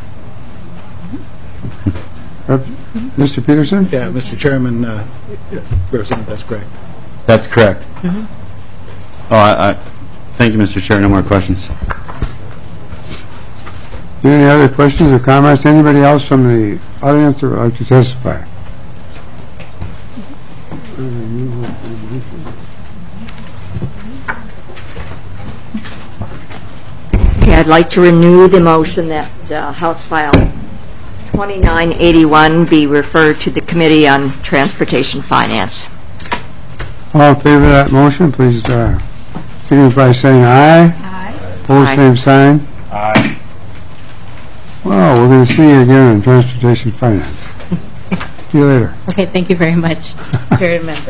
Mr. Peterson? Yeah, Mr. Chairman, that's correct. That's correct. Thank you, Mr. Chair. No more questions. Any other questions or comments? Anybody else from the audience who would like to testify? Okay, I'd like to renew the motion that House File 2981 be referred to the Committee on Transportation Finance. All in favor of that motion, please signify by saying aye. Aye. Opposed, same sign. Aye. Well, we're going to see you again in Transportation Finance. See you later. Okay, thank you very much, Chair and members.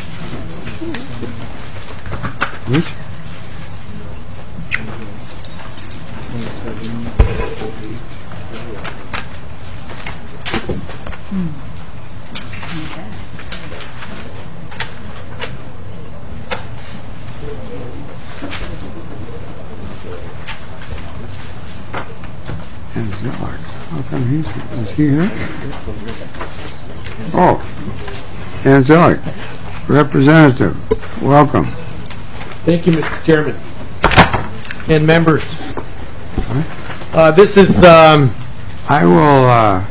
Which? How come is he here? Oh, Angelic, Representative, welcome. Thank you, Mr. Chairman and members. This is I will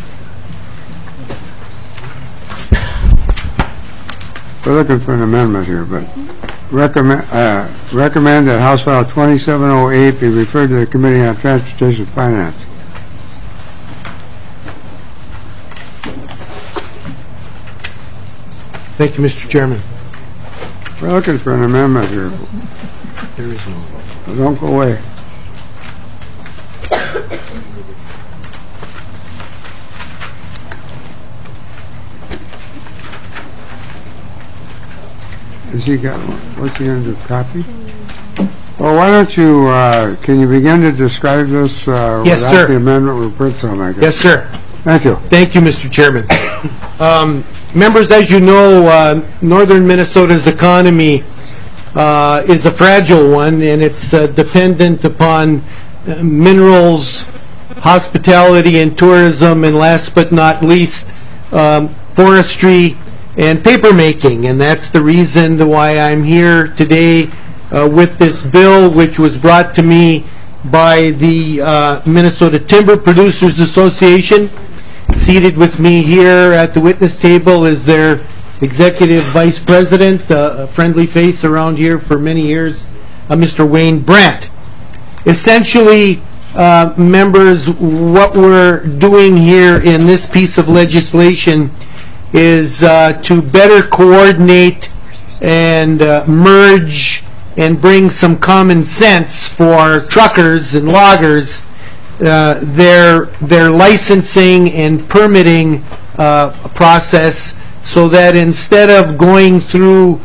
we're looking for an amendment here, but recommend that House File 2708 be referred to the Committee on Transportation Finance. Thank you, Mr. Chairman. We're looking for an amendment here. There is no. Don't go away. Has he got one? What's he going to do? Copy? Well, why don't you, can you begin to describe this Yes, without sir. the amendment we'll print some, I guess. Yes, sir. Thank you. Thank you, Mr. Chairman. Members, as you know, northern Minnesota's economy is a fragile one, and it's dependent upon minerals, hospitality, and tourism, and last but not least, forestry and paper making. And that's the reason why I'm here today with this bill, which was brought to me by the Minnesota Timber Producers Association. Seated with me here at the witness table is their Executive Vice President, a friendly face around here for many years, Mr. Wayne Brandt. Essentially, members, what we're doing here in this piece of legislation is to better coordinate and merge and bring some common sense for truckers and loggers, their licensing and permitting process, so that instead of going through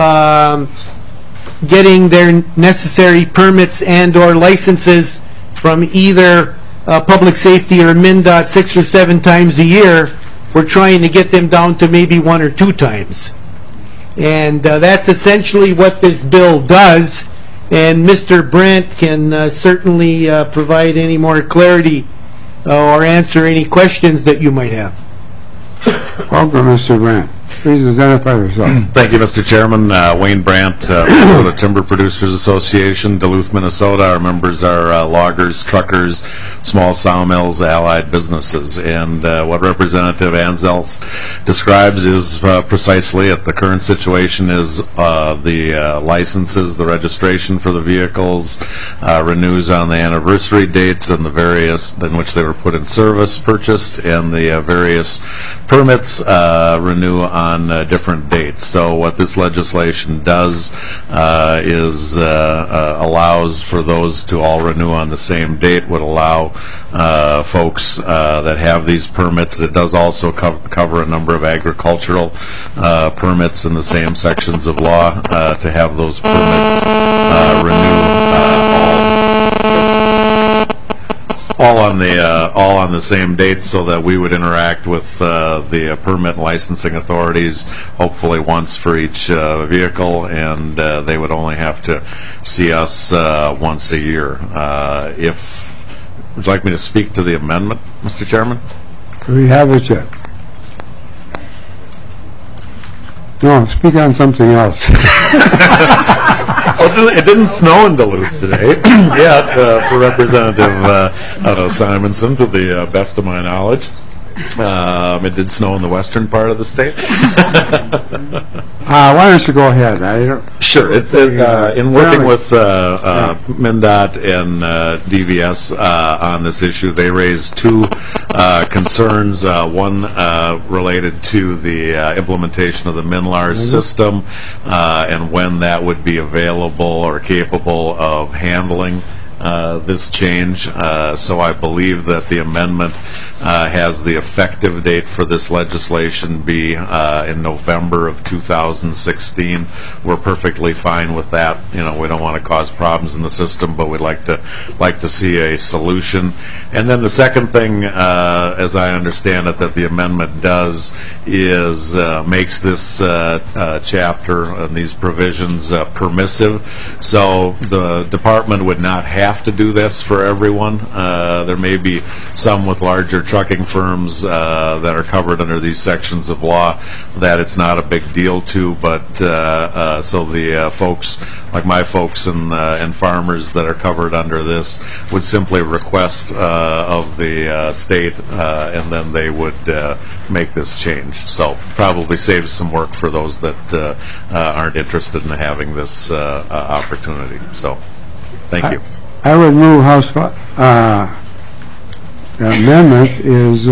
getting their necessary permits and or licenses from either public safety or MnDOT 6 or 7 times a year, we're trying to get them down to maybe 1 or 2 times. And that's essentially what this bill does. And Mr. Brandt can certainly provide any more clarity or answer any questions that you might have. Welcome, Mr. Brandt. Please identify yourself. Thank you, Mr. Chairman. Wayne Brandt, Minnesota Timber Producers Association, Duluth, Minnesota. Our members are loggers, truckers, small sawmills, allied businesses. And what Representative Anzels describes is precisely at the current situation is the licenses, the registration for the vehicles, renews on the anniversary dates and the various in which they were put in service, purchased, and the various permits renew on different dates. So what this legislation does is allows for those to all renew on the same date, would allow folks that have these permits. It does also cover a number of agricultural permits in the same sections of law to have those permits renew all on the same date, so that we would interact with the permit licensing authorities hopefully once for each vehicle, and they would only have to see us once a year. Would you like me to speak to the amendment, Mr. Chairman? Do we have it yet? No, speak on something else. It didn't snow in Duluth today yet, for Representative Simonson, to the best of my knowledge. It did snow in the western part of the state. Why don't you go ahead? Sure. In working with MnDOT and DVS on this issue, they raised 2 concerns. One related to the implementation of the MNLARS system and when that would be available or capable of handling this change. So I believe that the amendment has the effective date for this legislation be in November of 2016. We're perfectly fine with that. You know, we don't want to cause problems in the system, but we'd like to see a solution. And then the second thing, as I understand it, that the amendment does is makes this chapter and these provisions permissive. So the department would not have to do this for everyone. There may be some with larger trucking firms that are covered under these sections of law that it's not a big deal to, but so the folks like my folks and farmers that are covered under this would simply request of the state, and then they would make this change. So probably saves some work for those that aren't interested in having this opportunity. So thank you. I would move the amendment is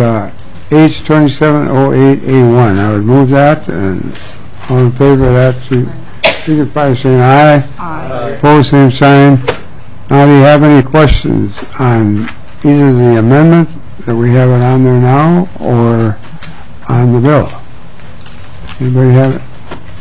H2708A1. I would move that, and all in favor of that, signify by saying aye. Aye. Opposed, same sign. Now, do you have any questions on either the amendment that we have it on there now or on the bill? Anybody have it?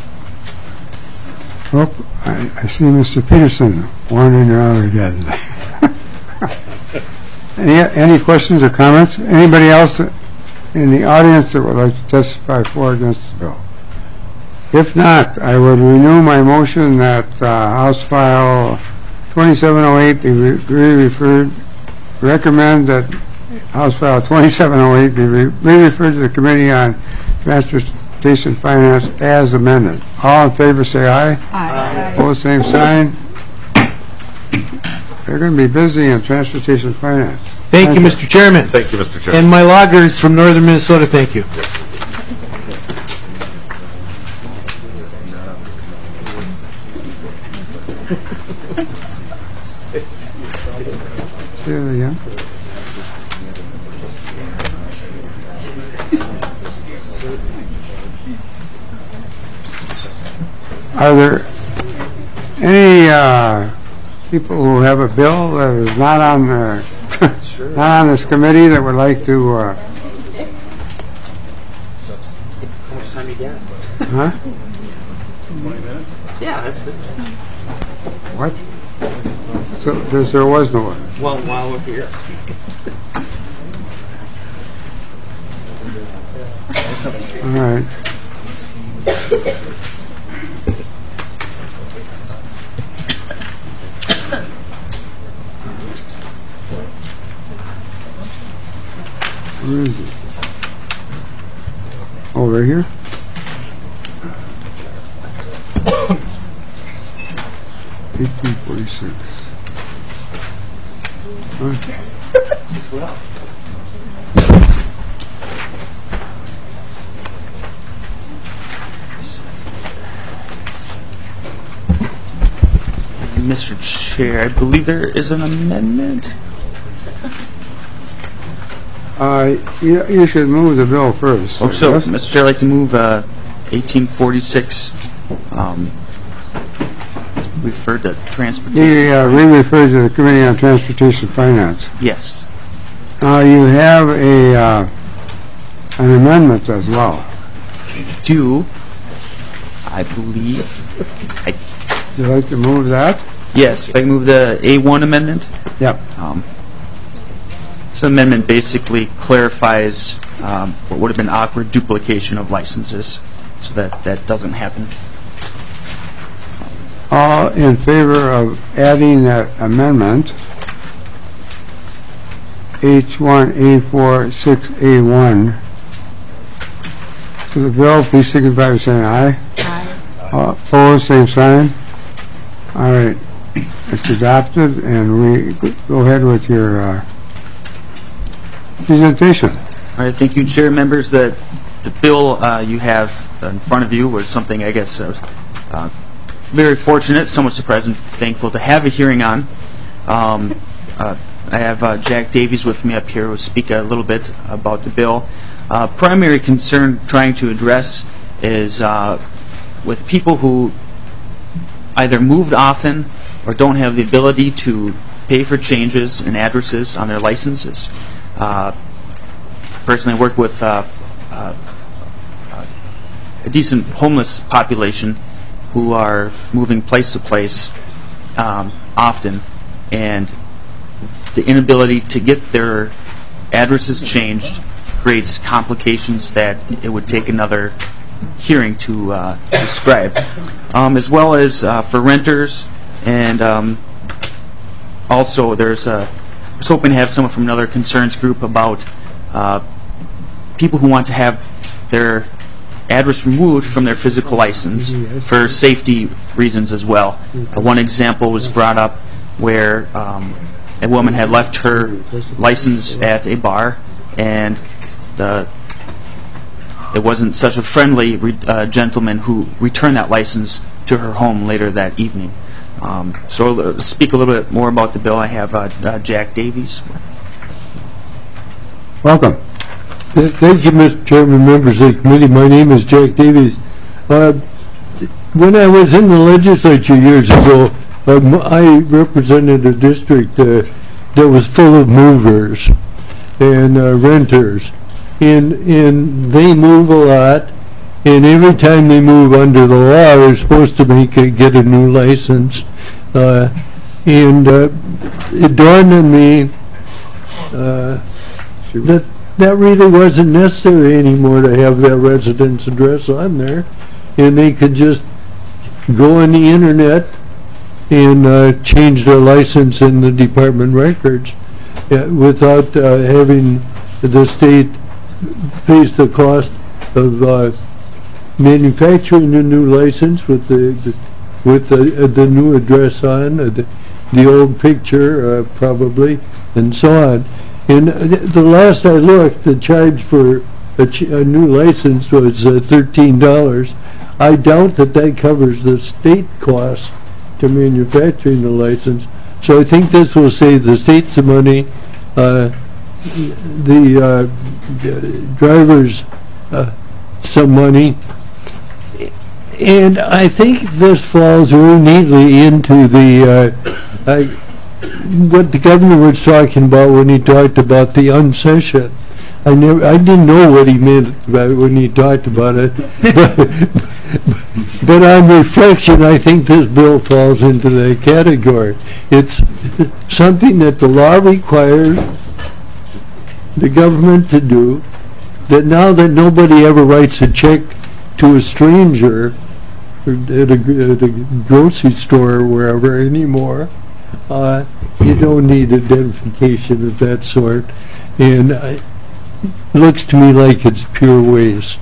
Oh, I see Mr. Peterson wandering around again. Any questions or comments? Anybody else in the audience that would like to testify for or against the bill? If not, I would renew my motion that House File 2708 be re-referred, recommend that House File 2708 be re-referred to the Committee on Transportation Finance as amended. All in favor say aye. Aye. Opposed, same sign. They're going to be busy in Transportation Finance. Thank you, Mr. Chairman. Thank you, Mr. Chairman. And my loggers from northern Minnesota, thank you. Say that again. Are there any people who have a bill that is not on not on this committee that would like to? How much time you got? Huh? 20 minutes? Yeah, that's good. What? So there was no one. Well, while we're here. All right. Where is it? Oh, right here? $18.46. As well. Mr. Chair, I believe there is an amendment. You should move the bill first. Oh, so, Mr. Chair, I'd like to move 1846, referred to transportation. Re-referred to the Committee on Transportation Finance. Yes. You have an amendment as well. Do I believe? Would you like to move that? Yes, if I move the A1 amendment. Yep. This amendment basically clarifies what would have been awkward duplication of licenses, so that doesn't happen. All in favor of adding that amendment, H1A4 6A1 to the bill, please signify by saying aye. Aye. Opposed, same sign. All right, it's adopted, and we go ahead with your presentation. All right, thank you, Chair. Members, the bill you have in front of you was something, I guess, very fortunate, somewhat surprised and thankful to have a hearing on. I have Jack Davies with me up here who will speak a little bit about the bill. Primary concern trying to address is with people who either moved often or don't have the ability to pay for changes in addresses on their licenses. Personally, I work with a decent homeless population who are moving place to place often, and the inability to get their addresses changed creates complications that it would take another hearing to describe, as well as for renters, and also I was hoping to have someone from another concerns group about people who want to have their address removed from their physical license for safety reasons as well. One example was brought up where a woman had left her license at a bar, and it wasn't such a friendly gentleman who returned that license to her home later that evening. So to speak a little bit more about the bill, I have Jack Davies. Welcome. Thank you, Mr. Chairman, members of the committee. My name is Jack Davies. When I was in the legislature years ago, I represented a district that was full of movers and renters. And they move a lot, and every time they move under the law, they're supposed to get a new license. And it dawned on me that that really wasn't necessary anymore to have that residence address on there, and they could just go on the internet and change their license in the department records without having the state face the cost of manufacturing a new license with the new address on, the old picture probably, and so on. And the last I looked, the charge for a new license was $13. I doubt that covers the state cost to manufacturing the license. So I think this will save the state some money, the drivers some money. And I think this falls very neatly into what the governor was talking about when he talked about the unsession. I didn't know what he meant when he talked about it, but on reflection, I think this bill falls into that category. It's something that the law requires the government to do, that now that nobody ever writes a check to a stranger at a grocery store or wherever anymore, you don't need identification of that sort, and it looks to me like it's pure waste.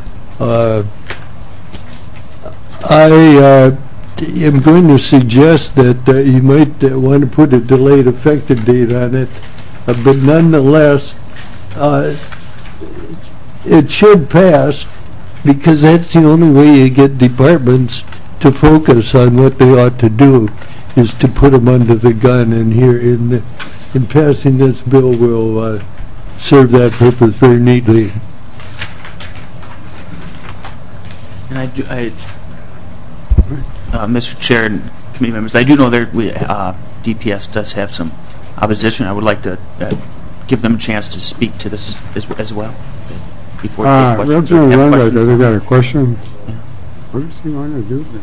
I am going to suggest that you might want to put a delayed effective date on it, but nonetheless, it should pass, because that's the only way you get departments to focus on what they ought to do, is to put them under the gun, and here in passing this bill will serve that purpose very neatly. And Mr. Chair and committee members, I do know that DPS does have some opposition. I would like to give them a chance to speak to this as well before we take questions. Representative Lundberg, got a question? Yeah. What does he want to do then?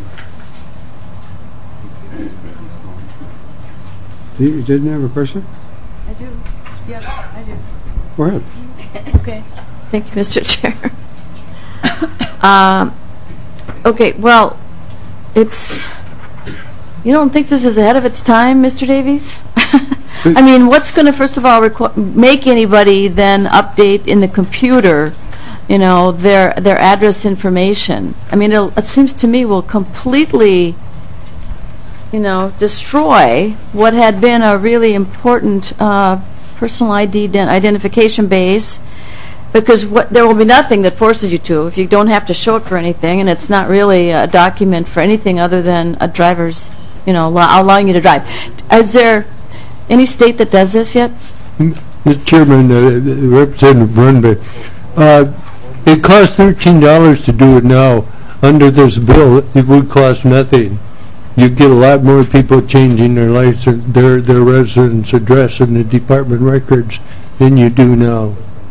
You didn't have a question? I do. Yeah, I do. Go ahead. Okay. Thank you, Mr. Chair. Okay, well, you don't think this is ahead of its time, Mr. Davies? I mean, what's going to, first of all, make anybody then update in the computer, their address information? I mean, it seems to me will completely, destroy what had been a really important personal identification base, because there will be nothing that forces you to if you don't have to show it for anything, and it's not really a document for anything other than a driver's, allowing you to drive. Is there any state that does this yet? Mr. Chairman, Representative Brunberg, it costs $13 to do it now. Under this bill, it would cost nothing. You get a lot more people changing their license, their residence address in the department records than you do now.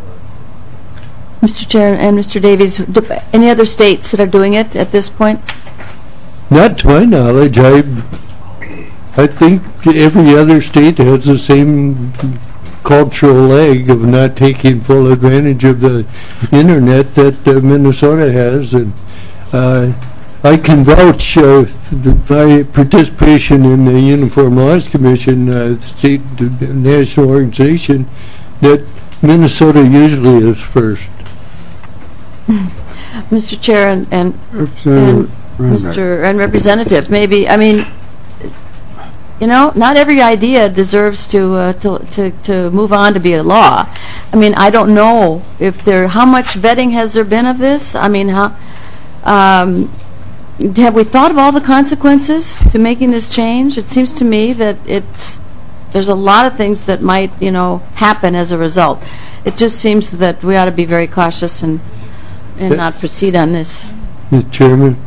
Mr. Chair and Mr. Davies, any other states that are doing it at this point? Not to my knowledge. I think every other state has the same cultural leg of not taking full advantage of the internet that Minnesota has, and I can vouch my participation in the Uniform Laws Commission, state national organization, that Minnesota usually is first. Mr. Chair and Representative, maybe, I mean, not every idea deserves to move on to be a law. I mean, I don't know how much vetting has there been of this? I mean, have we thought of all the consequences to making this change? It seems to me that there's a lot of things that might, happen as a result. It just seems that we ought to be very cautious and not proceed on this. Mr. Chairman?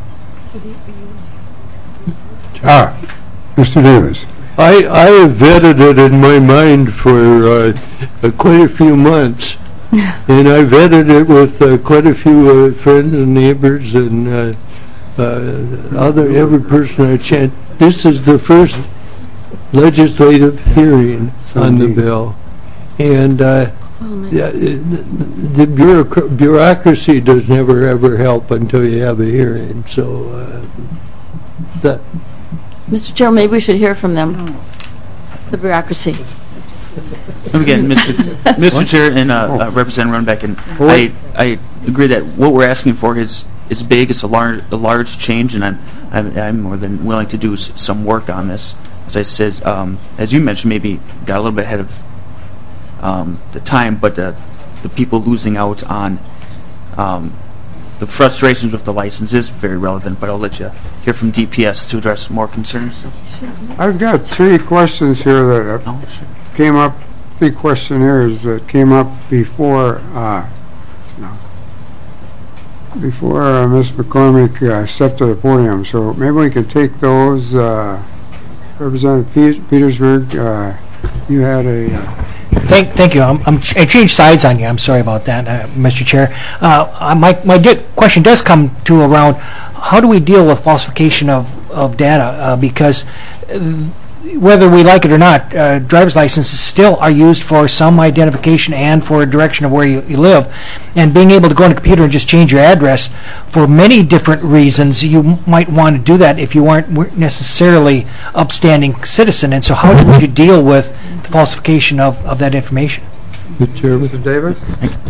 Mr. Davis. I have vetted it in my mind for quite a few months, and I vetted it with quite a few friends and neighbors and every person I chat. This is the first legislative hearing on the bill, and the bureaucracy does never ever help until you have a hearing. So that. Mr. Chair, maybe we should hear from them. The bureaucracy. Again, Mr. Chair and Representative Runbeck, and I agree that what we're asking for is big. It's a large change, and I'm more than willing to do some work on this. As I said, as you mentioned, maybe got a little bit ahead of the time, but the people losing out on the frustrations with the license is very relevant. But I'll let you hear from DPS to address more concerns. I've got 3 questions here that came up, 3 questionnaires that came up before Ms. McCormick stepped to the podium. So maybe we can take those. Representative Petersburg, you had a... Thank you. I changed sides on you. I'm sorry about that, Mr. Chair. My question does come to around how do we deal with falsification of data? Because whether we like it or not, driver's licenses still are used for some identification and for a direction of where you live. And being able to go on a computer and just change your address for many different reasons, you might want to do that if you weren't necessarily upstanding citizen. And so how would you deal with the falsification of that information? Mr. Davis?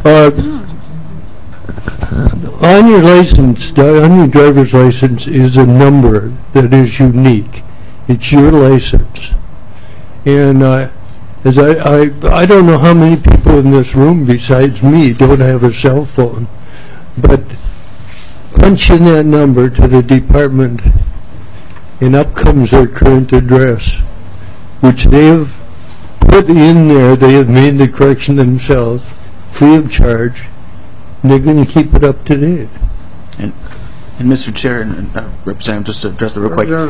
On your license, on your driver's license is a number that is unique. It's your license. And as I don't know how many people in this room besides me don't have a cell phone, but punch in that number to the department and up comes their current address, which they have put in there. They have made the correction themselves, free of charge, and they're going to keep it up to date. And Mr. Chair and Representative, just to address it real quick.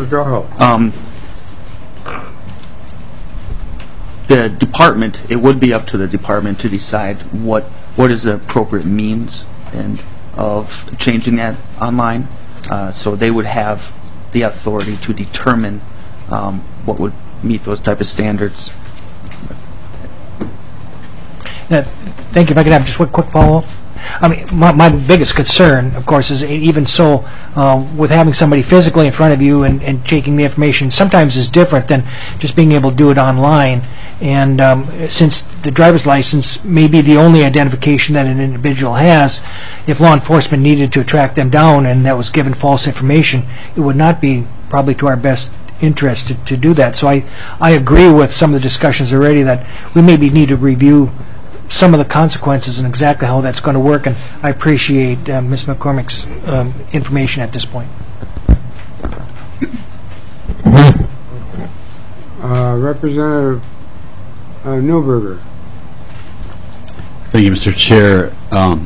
The department, it would be up to the department to decide what is the appropriate means and of changing that online. So they would have the authority to determine what would meet those type of standards. Thank you. If I could have just one quick follow-up. I mean, my biggest concern, of course, is even so, with having somebody physically in front of you and taking the information, sometimes is different than just being able to do it online. And since the driver's license may be the only identification that an individual has, if law enforcement needed to track them down and that was given false information, it would not be probably to our best interest to do that. So I agree with some of the discussions already that we maybe need to review some of the consequences and exactly how that's going to work, and I appreciate Ms. McCormick's information at this point. Representative Newberger. Thank you, Mr. Chair. I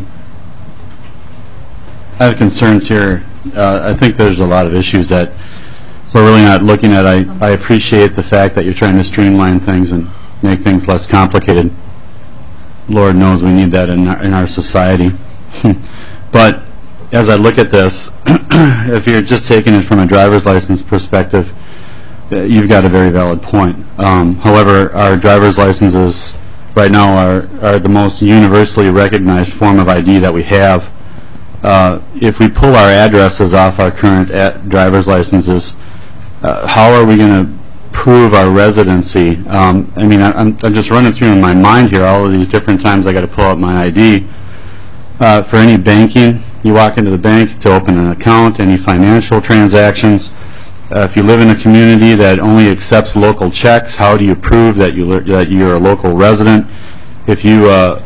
have concerns here. I think there's a lot of issues that we're really not looking at. I appreciate the fact that you're trying to streamline things and make things less complicated. Lord knows we need that in our society. But as I look at this, if you're just taking it from a driver's license perspective, you've got a very valid point. However, our driver's licenses right now are the most universally recognized form of ID that we have. If we pull our addresses off our current driver's licenses, how are we going to prove our residency? I mean, I'm just running through in my mind here all of these different times I got to pull out my ID. For any banking, you walk into the bank to open an account, any financial transactions. If you live in a community that only accepts local checks, how do you prove that you're a local resident? If you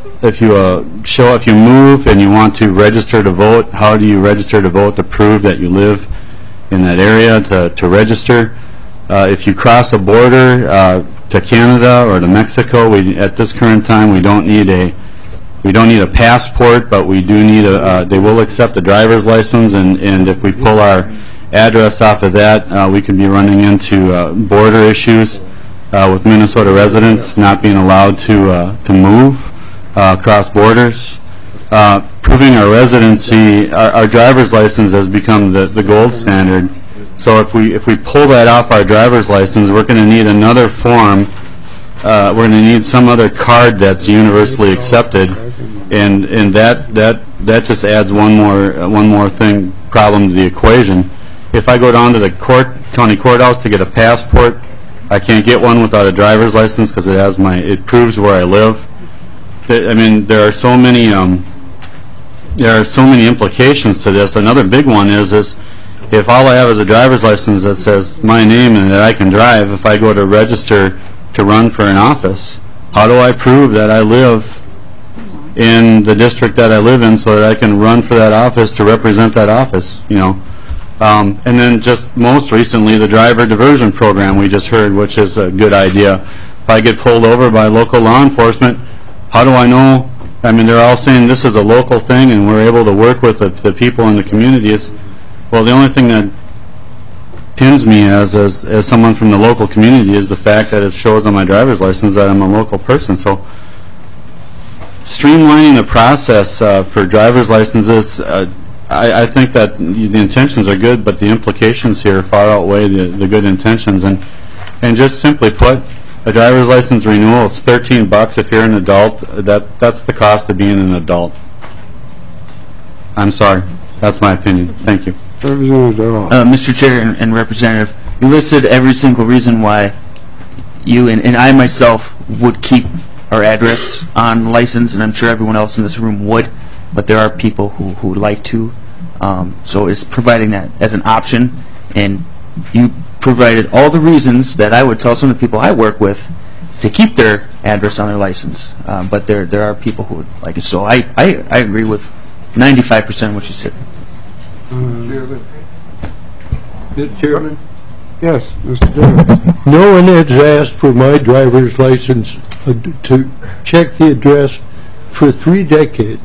move and you want to register to vote, how do you register to vote to prove that you live in that area to register? If you cross a border to Canada or to Mexico, at this current time we don't need a passport, but we do need they will accept a driver's license, and if we pull our address off of that, we could be running into border issues with Minnesota residents not being allowed to move across borders. Proving our residency, our driver's license has become the gold standard. So if we pull that off our driver's license, we're going to need another form some other card that's universally accepted, and that just adds one more problem to the equation. If I go down to the county courthouse to get a passport, I can't get one without a driver's license because it proves where I live. I mean, there are so many implications to this. Another big one is if all I have is a driver's license that says my name and that I can drive, if I go to register to run for an office, how do I prove that I live in the district that I live in so that I can run for that office to represent that office, you know? And then just most recently, the driver diversion program we just heard, which is a good idea. If I get pulled over by local law enforcement, how do I know? I mean, they're all saying this is a local thing and we're able to work with the people in the communities. Well, the only thing that pins me as someone from the local community is the fact that it shows on my driver's license that I'm a local person. So streamlining the process for driver's licenses, I think that the intentions are good, but the implications here far outweigh the good intentions. And just simply put, a driver's license renewal, it's $13 if you're an adult. That's the cost of being an adult. I'm sorry. That's my opinion. Thank you. Mr. Chair and Representative, you listed every single reason why you and I myself would keep our address on the license, and I'm sure everyone else in this room would, but there are people who like to. So it's providing that as an option, and you provided all the reasons that I would tell some of the people I work with to keep their address on their license, but there are people who would like it. So I agree with 95% of what you said. Mr. Chairman? Yes, Mr. Chairman. No one has asked for my driver's license to check the address for 3 decades.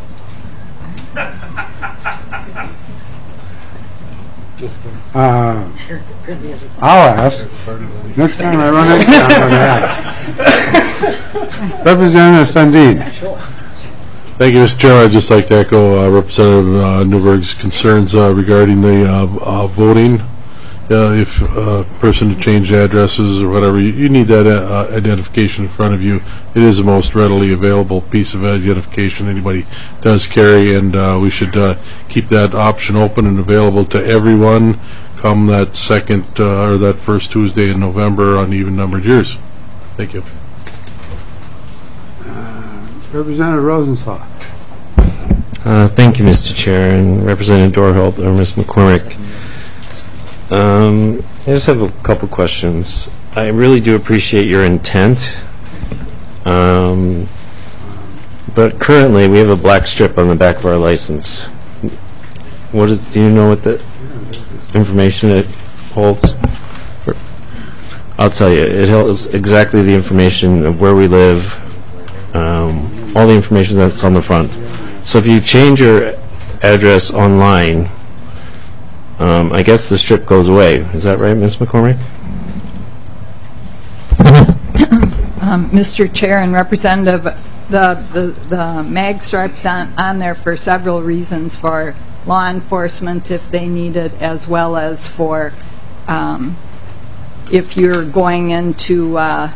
I'll ask. Next time I run into you, I'm going to ask. Representative Sundin. Thank you, Mr. Chairman. I'd just like to echo Representative Newberg's concerns regarding the voting. If a person to change addresses or whatever, you need that identification in front of you. It is the most readily available piece of identification anybody does carry, and we should keep that option open and available to everyone come that second or that first Tuesday in November on even-numbered years. Thank you. Representative Rosenthal. Thank you, Mr. Chair, and Representative Dorholt or Ms. McCormick. I just have a couple questions. I really do appreciate your intent, but currently we have a black strip on the back of our license. Do you know what the information it holds? I'll tell you. It holds exactly the information of where we live, all the information that's on the front. So if you change your address online, I guess the strip goes away. Is that right, Ms. McCormick? Mr. Chair and Representative, the mag stripes on there for several reasons: for law enforcement if they need it, as well as for if you're going in to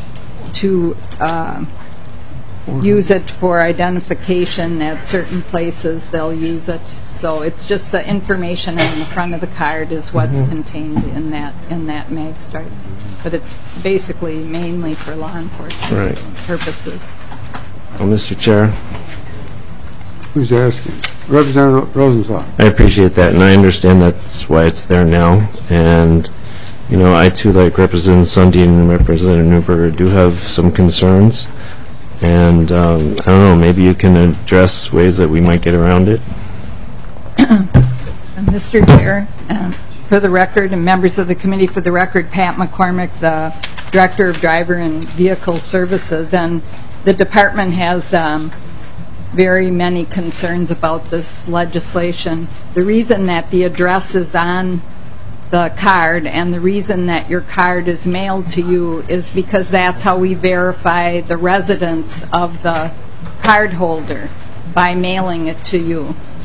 use it for identification at certain places, they'll use it. So it's just the information on the front of the card is what's contained in that mag stripe. But it's basically mainly for law enforcement purposes. Well, Mr. Chair. Who's asking? Representative Rosenthal. I appreciate that, and I understand that's why it's there now. And, you know, I too, like Representative Sundin and Representative Newberger, do have some concerns. And, I don't know, maybe you can address ways that we might get around it. Mr. Chair, for the record, and members of the committee, for the record, Pat McCormick, the Director of Driver and Vehicle Services, and the department has very many concerns about this legislation. The reason that the address is on the card and the reason that your card is mailed to you is because that's how we verify the residence of the card holder, by mailing it to you.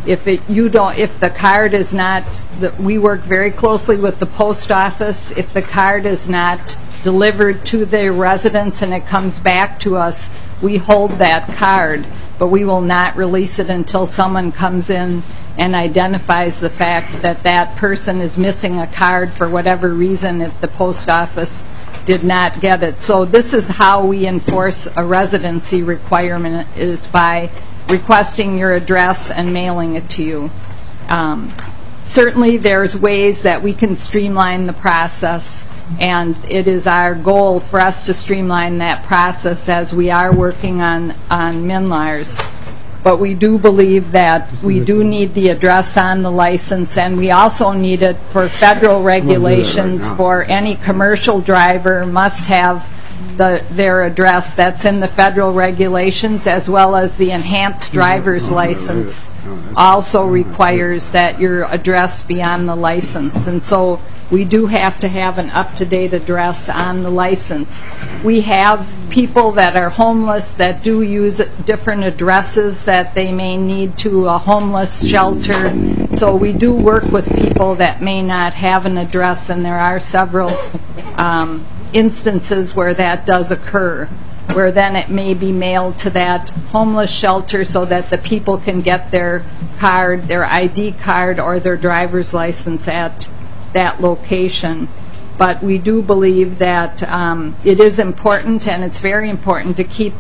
if the card is not, we work very closely with the post office. If the card is not delivered to the residents and it comes back to us, we hold that card, but we will not release it until someone comes in and identifies the fact that that person is missing a card for whatever reason if the post office did not get it. So this is how we enforce a residency requirement, is by requesting your address and mailing it to you. Certainly there's ways that we can streamline the process, and it is our goal for us to streamline that process as we are working on MNLARS. But we do believe that we do need the address on the license, and we also need it for federal regulations. For any commercial driver must have their address. That's in the federal regulations, as well as the enhanced driver's license also requires that your address be on the license. And so we do have to have an up-to-date address on the license. We have people that are homeless that do use different addresses that they may need to a homeless shelter. So we do work with people that may not have an address, and there are several instances where that does occur, where then it may be mailed to that homeless shelter so that the people can get their card, their ID card, or their driver's license at that location. But we do believe that it is important, and it's very important to keep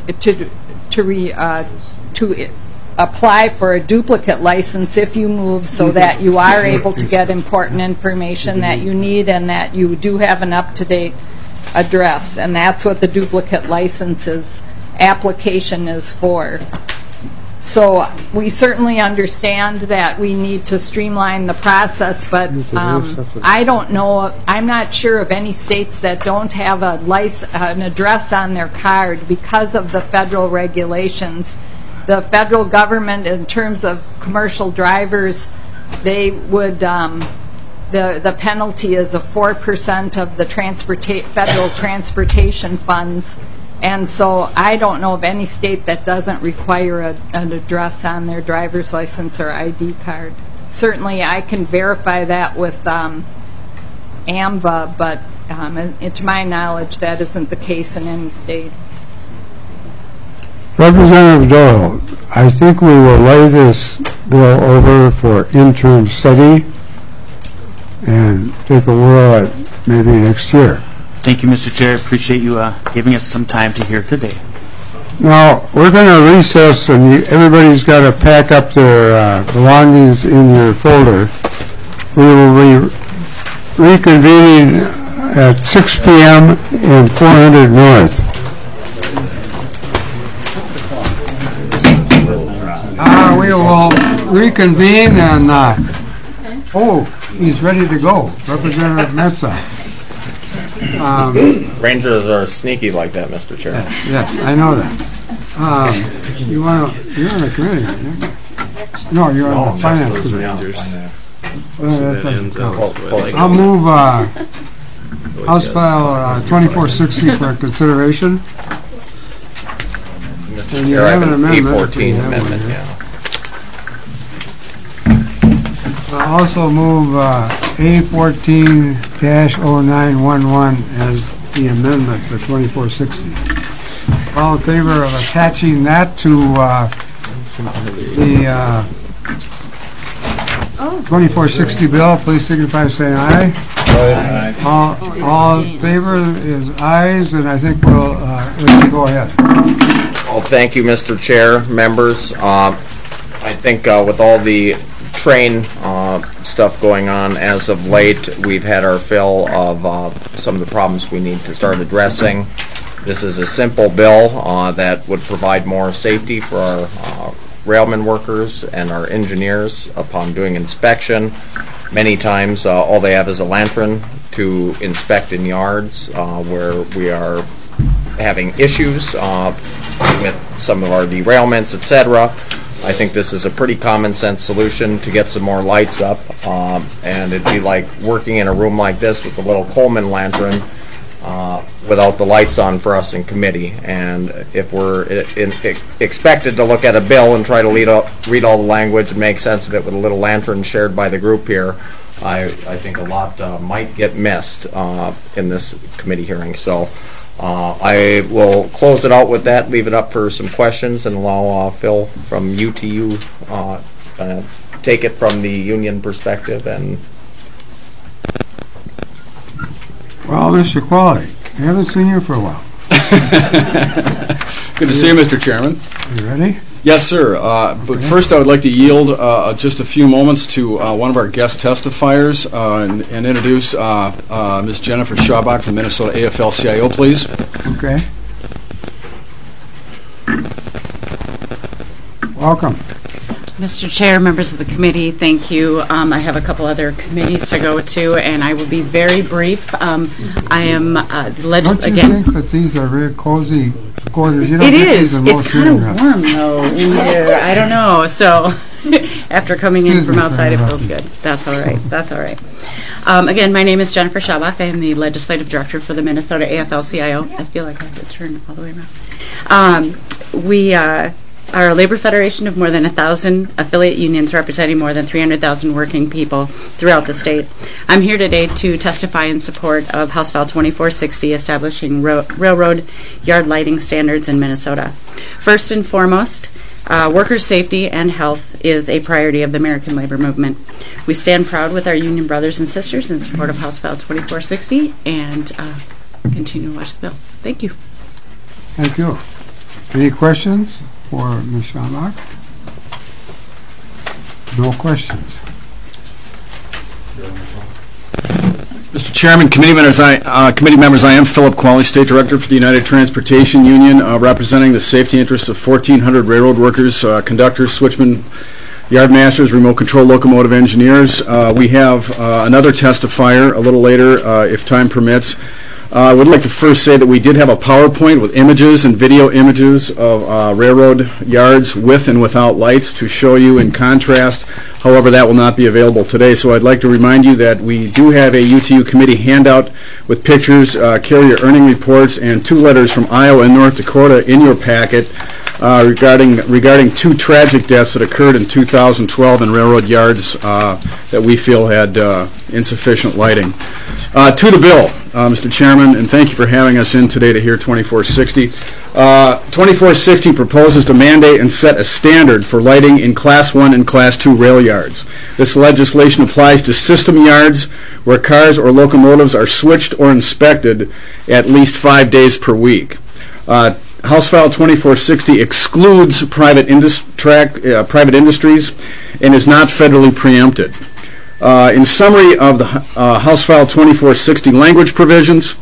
to apply for a duplicate license if you move, so that you are able to get important information that you need and that you do have an up-to-date address. And that's what the duplicate licenses application is for. So we certainly understand that we need to streamline the process, but I don't know, I'm not sure of any states that don't have an address on their card because of the federal regulations. The federal government, in terms of commercial drivers, they would, the penalty is 4% of the federal transportation funds. And so I don't know of any state that doesn't require an address on their driver's license or ID card. Certainly I can verify that with AMVA, but to my knowledge that isn't the case in any state. Representative Doyle, I think we will lay this bill over for interim study and take a whirl at maybe next year. Thank you, Mr. Chair. Appreciate you giving us some time to hear today. Now, we're going to recess, and everybody's got to pack up their belongings in your folder. We will be reconvening at 6 p.m. in 400 North. We will reconvene, and he's ready to go, Representative Metza. Rangers are sneaky like that, Mr. Chair. Yes, I know that. You're on the committee, aren't you? No, you're on the finance committee. That doesn't count. I'll move House File 2460 for consideration. Mr. Chair, I have an E14 amendment, yeah. I'll also move A14-0911 as the amendment for 2460. All in favor of attaching that to the 2460 bill, please signify by saying aye. Aye. All in favor is ayes, and I think we'll go ahead. Well, thank you, Mr. Chair, members. I think with all the train stuff going on as of late, we've had our fill of some of the problems we need to start addressing. This is a simple bill that would provide more safety for our railman workers and our engineers upon doing inspection. Many times all they have is a lantern to inspect in yards where we are having issues with some of our derailments, etc. I think this is a pretty common sense solution to get some more lights up, and it'd be like working in a room like this with a little Coleman lantern without the lights on for us in committee. And if we're expected to look at a bill and try to read all the language and make sense of it with a little lantern shared by the group here, I think a lot might get missed in this committee hearing. So I will close it out with that, leave it up for some questions, and allow Phil from UTU take it from the union perspective. And well, Mr. Qualley, I haven't seen you for a while. Good to see you, Mr. Chairman. You ready? Yes, sir. But first, I would like to yield just a few moments to one of our guest testifiers and introduce Ms. Jennifer Schaubach from Minnesota AFL-CIO, please. Okay. Welcome. Mr. Chair, members of the committee, thank you. I have a couple other committees to go to, and I will be very brief. I am Don't you think that these are very cozy quarters? You don't it get is. these in It's most kind of unions. warm, though, in here. I don't know. So after coming in from outside, it feels good. That's all right. That's all right. Again, my name is Jennifer Schaubach. I am the Legislative Director for the Minnesota AFL-CIO. I feel like I have to turn all the way around. We are a labor federation of more than 1,000 affiliate unions representing more than 300,000 working people throughout the state. I'm here today to testify in support of House File 2460, establishing railroad yard lighting standards in Minnesota. First and foremost, worker safety and health is a priority of the American labor movement. We stand proud with our union brothers and sisters in support of House File 2460 and continue to watch the bill. Thank you. Thank you. Any questions for Ms. Schaubach? No questions. Mr. Chairman, committee members, I am Philip Qualley, State Director for the United Transportation Union, representing the safety interests of 1,400 railroad workers, conductors, switchmen, yard masters, remote control locomotive engineers. We have another testifier a little later, if time permits. I would like to first say that we did have a PowerPoint with images and video images of railroad yards with and without lights to show you in contrast. However, that will not be available today. So I'd like to remind you that we do have a UTU committee handout with pictures, carrier earning reports, and 2 letters from Iowa and North Dakota in your packet regarding 2 tragic deaths that occurred in 2012 in railroad yards that we feel had insufficient lighting. To the bill, Mr. Chairman, and thank you for having us in today to hear 2460. 2460 proposes to mandate and set a standard for lighting in Class 1 and Class 2 rail yards. This legislation applies to system yards where cars or locomotives are switched or inspected at least 5 days per week. House File 2460 excludes private industries and is not federally preempted. In summary of the House File 2460 language provisions,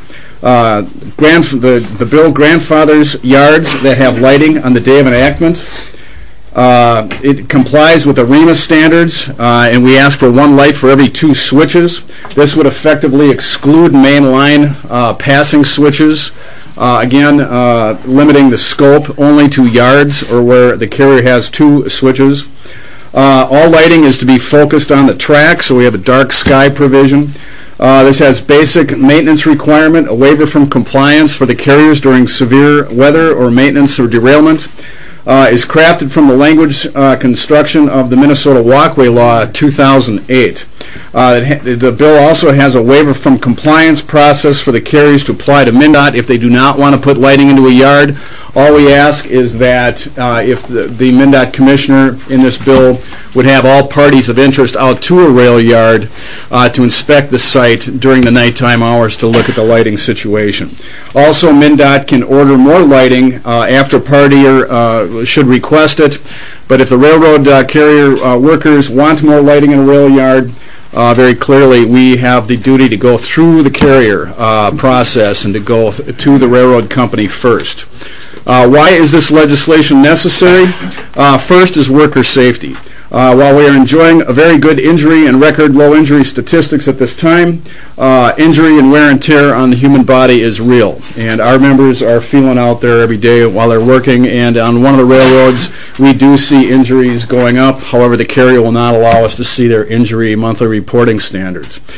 the bill grandfathers yards that have lighting on the day of enactment. It complies with the REMA standards, and we ask for 1 light for every 2 switches. This would effectively exclude main line passing switches, again limiting the scope only to yards or where the carrier has 2 switches. All lighting is to be focused on the track, so we have a dark sky provision. This has basic maintenance requirement, a waiver from compliance for the carriers during severe weather or maintenance or derailment. Is crafted from the language construction of the Minnesota Walkway Law 2008. The bill also has a waiver from compliance process for the carriers to apply to MnDOT if they do not want to put lighting into a yard. All we ask is that if the MnDOT commissioner in this bill would have all parties of interest out to a rail yard to inspect the site during the nighttime hours to look at the lighting situation. Also, MnDOT can order more lighting after partier should request it, but if the railroad carrier workers want more lighting in a rail yard, very clearly we have the duty to go through the carrier process and to go to the railroad company first. Why is this legislation necessary? First is worker safety. While we are enjoying a very good injury and record low injury statistics at this time, injury and wear and tear on the human body is real. And our members are feeling out there every day while they're working. And on one of the railroads, we do see injuries going up. However, the carrier will not allow us to see their injury monthly reporting standards.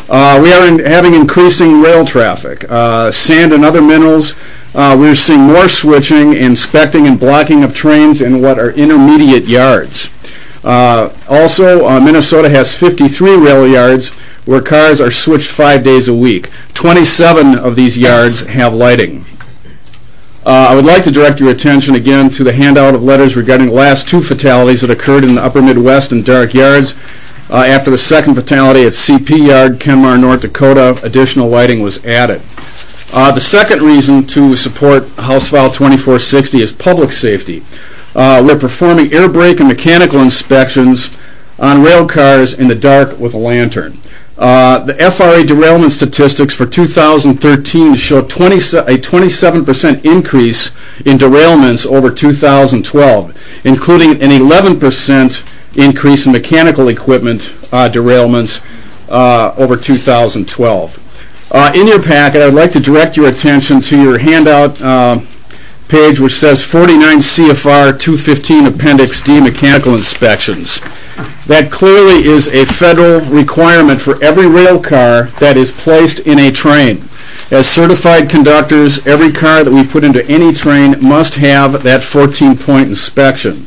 We are having increasing rail traffic. Sand and other minerals, we're seeing more switching, inspecting, and blocking of trains in what are intermediate yards. Also, Minnesota has 53 rail yards where cars are switched 5 days a week. 27 of these yards have lighting. I would like to direct your attention again to the handout of letters regarding the last 2 fatalities that occurred in the upper Midwest in dark yards. After the second fatality at CP Yard, Kenmar, North Dakota, additional lighting was added. The second reason to support House File 2460 is public safety. We're performing air brake and mechanical inspections on rail cars in the dark with a lantern. The FRA derailment statistics for 2013 show a 27% increase in derailments over 2012, including an 11% increase in mechanical equipment derailments over 2012. In your packet, I'd like to direct your attention to your handout page which says 49 CFR 215 Appendix D mechanical inspections. That clearly is a federal requirement for every rail car that is placed in a train. As certified conductors, every car that we put into any train must have that 14-point inspection.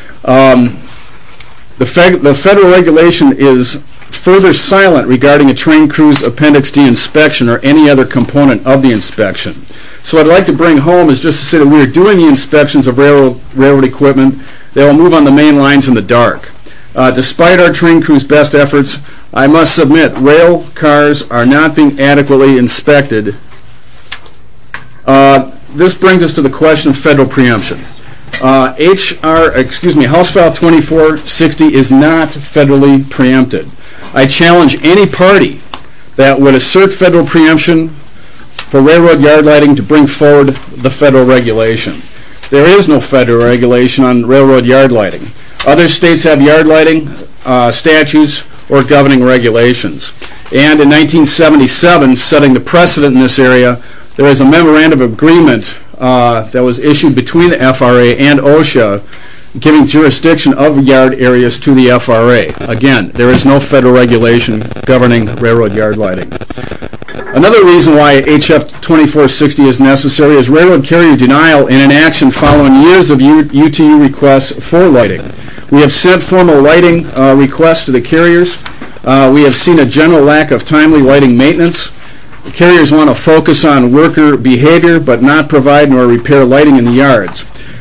The federal regulation is further silent regarding a train crew's Appendix D inspection or any other component of the inspection. So what I'd like to bring home is just to say that we are doing the inspections of railroad equipment. They will move on the main lines in the dark. Despite our train crew's best efforts, I must submit rail cars are not being adequately inspected. This brings us to the question of federal preemption. House File 2460 is not federally preempted. I challenge any party that would assert federal preemption for railroad yard lighting to bring forward the federal regulation. There is no federal regulation on railroad yard lighting. Other states have yard lighting statutes or governing regulations. And in 1977, setting the precedent in this area, there is a memorandum of agreement that was issued between the FRA and OSHA giving jurisdiction of yard areas to the FRA. Again, there is no federal regulation governing railroad yard lighting. Another reason why HF 2460 is necessary is railroad carrier denial and inaction following years of UTU requests for lighting. We have sent formal lighting requests to the carriers. We have seen a general lack of timely lighting maintenance. The carriers want to focus on worker behavior but not provide nor repair lighting in the yards.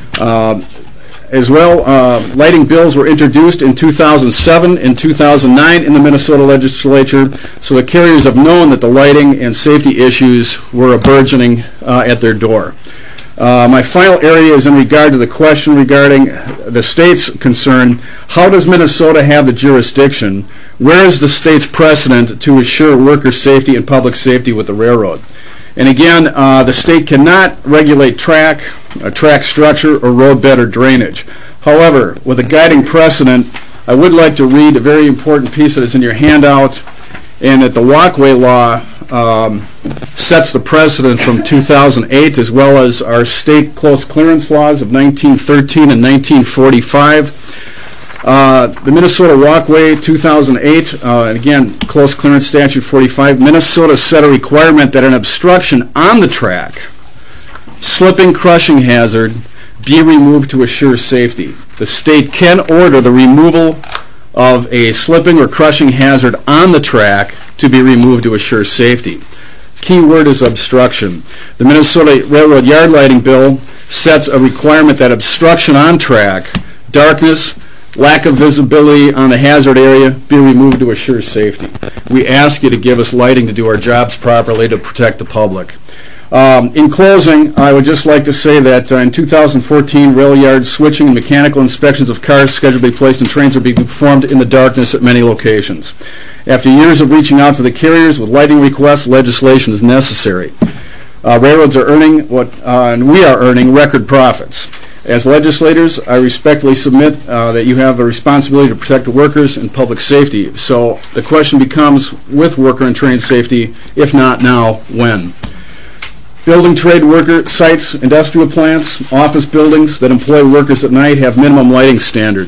As well, lighting bills were introduced in 2007 and 2009 in the Minnesota legislature, so the carriers have known that the lighting and safety issues were burgeoning at their door. My final area is in regard to the question regarding the state's concern. How does Minnesota have the jurisdiction? Where is the state's precedent to assure worker safety and public safety with the railroad? And again, the state cannot regulate track structure, or roadbed or drainage. However, with a guiding precedent, I would like to read a very important piece that is in your handout, and that the walkway law sets the precedent from 2008, as well as our state close clearance laws of 1913 and 1945. The Minnesota Walkway 2008, and again, close clearance statute 45, Minnesota set a requirement that an obstruction on the track, slipping, crushing hazard, be removed to assure safety. The state can order the removal of a slipping or crushing hazard on the track to be removed to assure safety. Key word is obstruction. The Minnesota Railroad Yard Lighting Bill sets a requirement that obstruction on track, darkness, lack of visibility on the hazard area be removed to assure safety. We ask you to give us lighting to do our jobs properly to protect the public. In closing, I would just like to say that in 2014, rail yard switching and mechanical inspections of cars scheduled to be placed in trains are being performed in the darkness at many locations. After years of reaching out to the carriers with lighting requests, legislation is necessary. Railroads are earning and we are earning record profits. As legislators, I respectfully submit that you have a responsibility to protect the workers and public safety. So the question becomes, with worker and train safety, if not now, when? Building trade worker sites, industrial plants, office buildings that employ workers at night have minimum lighting standards.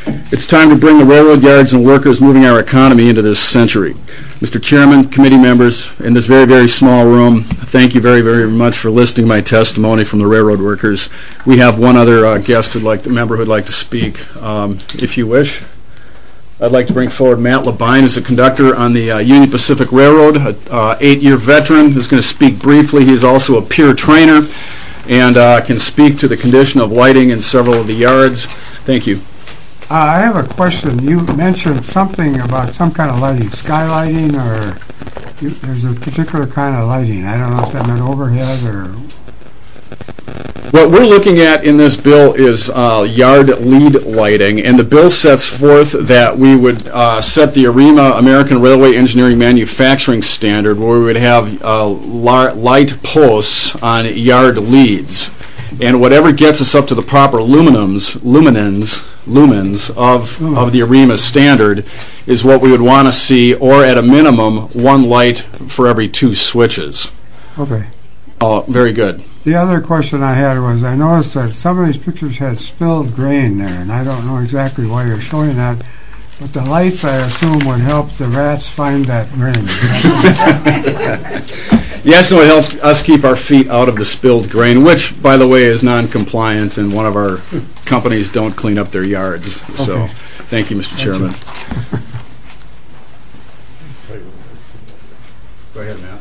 It's time to bring the railroad yards and workers moving our economy into this century. Mr. Chairman, committee members, in this very, very small room, thank you very, very much for listening to my testimony from the railroad workers. We have one other member who'd like to speak, if you wish. I'd like to bring forward Matt Labine, who's a conductor on the Union Pacific Railroad, an 8-year veteran who's going to speak briefly. He's also a peer trainer and can speak to the condition of lighting in several of the yards. Thank you. I have a question. You mentioned something about some kind of lighting, skylighting, or there's a particular kind of lighting. I don't know if that meant overhead or... What we're looking at in this bill is yard lead lighting, and the bill sets forth that we would set the AREMA, American Railway Engineering Manufacturing Standard, where we would have light posts on yard leads. And whatever gets us up to the proper lumens of the AREMA standard is what we would want to see, or at a minimum, one light for every 2 switches. Okay. Oh, very good. The other question I had was, I noticed that some of these pictures had spilled grain there, and I don't know exactly why you're showing that, but the lights, I assume, would help the rats find that grain. Yes, it would help us keep our feet out of the spilled grain, which, by the way, is non-compliant, and one of our companies don't clean up their yards. Okay. So, thank you, Mr. Chairman. Go ahead, Matt.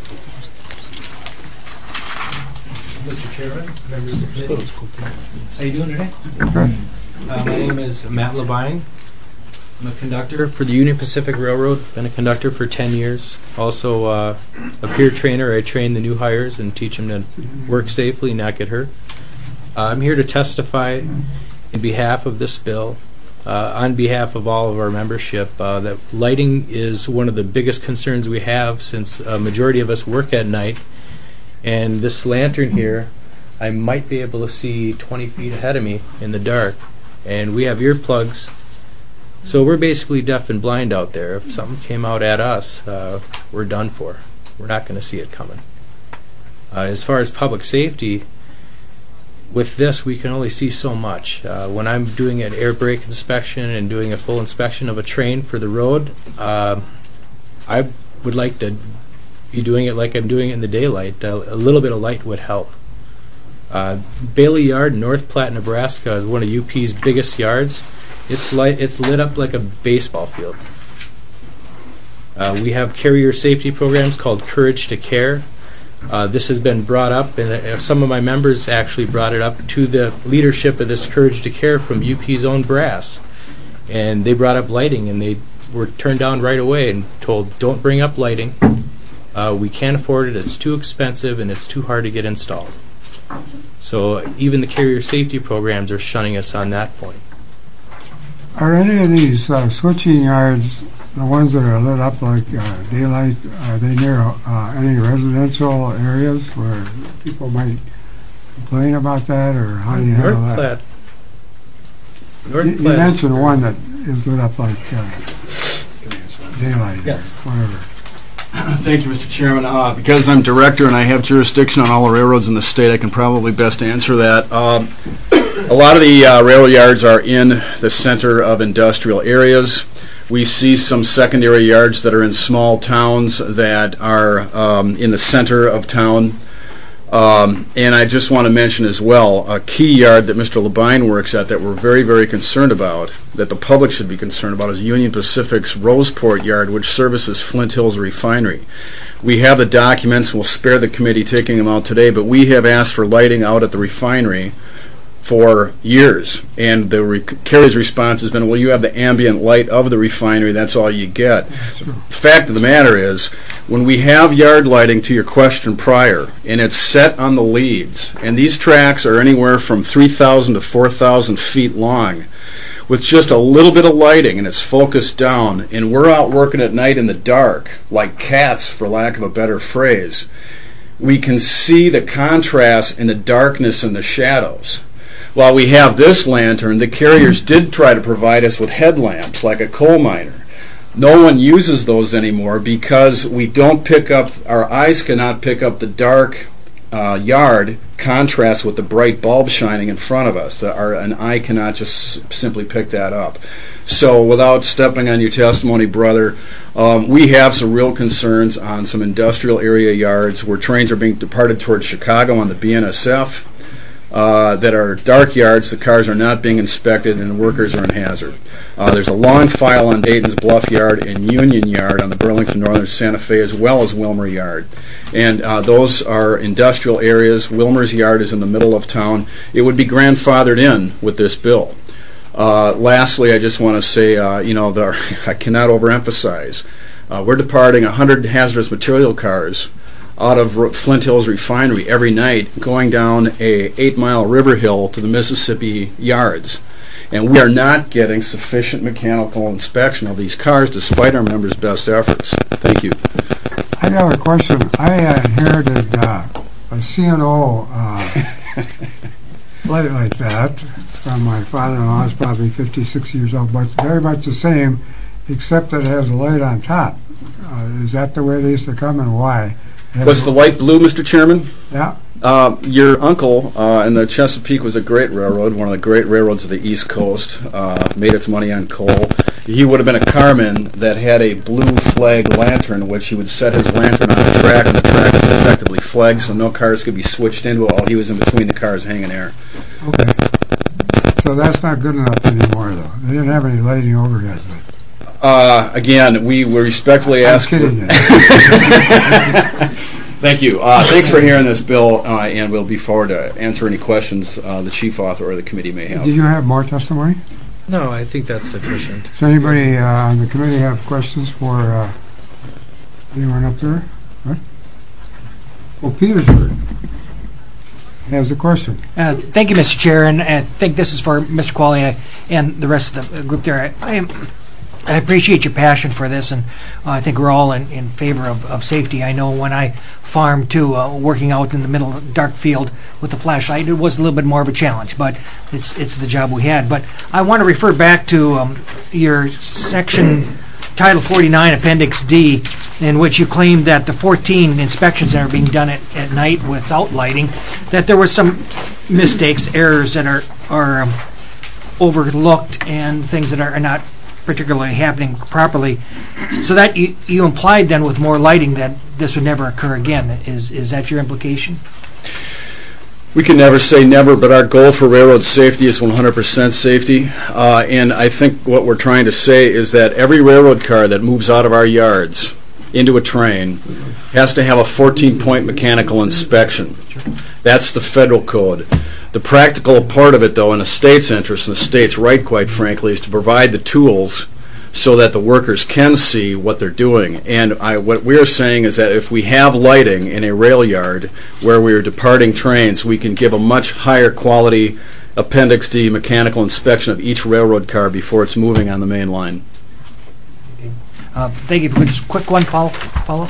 Mr. Chairman, members of the committee, how are you doing today? My name is Matt Labine. I'm a conductor for the Union Pacific Railroad. Been a conductor for 10 years. Also a peer trainer. I train the new hires and teach them to work safely, not get hurt. I'm here to testify in behalf of this bill, on behalf of all of our membership, that lighting is one of the biggest concerns we have, since a majority of us work at night. And this lantern here, I might be able to see 20 feet ahead of me in the dark. And we have earplugs, so we're basically deaf and blind out there. If something came out at us, we're done for. We're not going to see it coming. As far as public safety, with this we can only see so much. When I'm doing an air brake inspection and doing a full inspection of a train for the road, I would like to be doing it like I'm doing it in the daylight. A little bit of light would help. Bailey Yard, North Platte, Nebraska is one of UP's biggest yards. It's lit up like a baseball field. We have carrier safety programs called Courage to Care. This has been brought up, and some of my members actually brought it up to the leadership of this Courage to Care from UP's own brass. And they brought up lighting, and they were turned down right away and told, don't bring up lighting. We can't afford it, it's too expensive, and it's too hard to get installed. So even the carrier safety programs are shunning us on that point. Are any of these switching yards, the ones that are lit up like daylight, are they near any residential areas where people might complain about that, or how do you handle that? You mentioned one that is lit up like daylight, yes, or whatever. Thank you, Mr. Chairman. Because I'm director and I have jurisdiction on all the railroads in the state, I can probably best answer that. A lot of the railroad yards are in the center of industrial areas. We see some secondary yards that are in small towns that are in the center of town. And I just want to mention as well, a key yard that Mr. Labine works at that we're very, very concerned about, that the public should be concerned about, is Union Pacific's Roseport yard, which services Flint Hills Refinery. We have the documents, we'll spare the committee taking them out today, but we have asked for lighting out at the refinery for years, and the carrier's response has been, well, you have the ambient light of the refinery, that's all you get. The fact of the matter is, when we have yard lighting, to your question prior, and it's set on the leads, and these tracks are anywhere from 3,000 to 4,000 feet long, with just a little bit of lighting, and it's focused down, and we're out working at night in the dark, like cats, for lack of a better phrase, we can see the contrast in the darkness and the shadows. While we have this lantern, the carriers did try to provide us with headlamps like a coal miner. No one uses those anymore because we don't pick up, our eyes cannot pick up the dark yard contrasts with the bright bulb shining in front of us. An eye cannot just simply pick that up. So without stepping on your testimony, brother, we have some real concerns on some industrial area yards where trains are being departed towards Chicago on the BNSF that are dark yards. The cars are not being inspected and the workers are in hazard. There's a long file on Dayton's Bluff Yard and Union Yard on the Burlington Northern Santa Fe, as well as Wilmer Yard. And those are industrial areas. Wilmer's Yard is in the middle of town. It would be grandfathered in with this bill. Lastly, I just want to say, I cannot overemphasize, we're departing 100 hazardous material cars out of Flint Hills Refinery every night, going down a 8-mile river hill to the Mississippi yards. And we are not getting sufficient mechanical inspection of these cars despite our members' best efforts. Thank you. I have a question. I inherited a C&O light like that from my father-in-law. He's probably 56 years old, but very much the same, except that it has a light on top. Is that the way they used to come, and why? Was the light blue, Mr. Chairman? Yeah. Your uncle and the Chesapeake was a great railroad, one of the great railroads of the East Coast, made its money on coal. He would have been a carman that had a blue flag lantern, which he would set his lantern on the track, and the track was effectively flagged, so no cars could be switched into it while he was in between the cars hanging there. Okay. So that's not good enough anymore, though. They didn't have any lighting overhead. Again, we respectfully ask. I'm kidding you. Thank you. Thanks for hearing this, Bill, and we'll be forward to answer any questions the chief author or the committee may have. Did you have more testimony? No, I think that's sufficient. Does anybody on the committee have questions for anyone up there? What? Oh, Petersburg has a question. Thank you, Mr. Chair, and I think this is for Mr. Qualley and the rest of the group there. I appreciate your passion for this, and I think we're all in favor of safety. I know when I farmed too, working out in the middle of a dark field with the flashlight, it was a little bit more of a challenge, but it's the job we had. But I want to refer back to your section Title 49, Appendix D, in which you claimed that the 14 inspections that are being done at night without lighting, that there were some mistakes, errors that are overlooked, and things that are not particularly happening properly, so that you implied then with more lighting that this would never occur again. Is that your implication? We can never say never, but our goal for railroad safety is 100% safety, and I think what we're trying to say is that every railroad car that moves out of our yards into a train has to have a 14-point mechanical inspection. That's the federal code. The practical part of it, though, in the state's interest, and the state's right, quite frankly, is to provide the tools so that the workers can see what they're doing. And what we're saying is that if we have lighting in a rail yard where we're departing trains, we can give a much higher quality Appendix D mechanical inspection of each railroad car before it's moving on the main line. Thank you. Just quick one follow-up.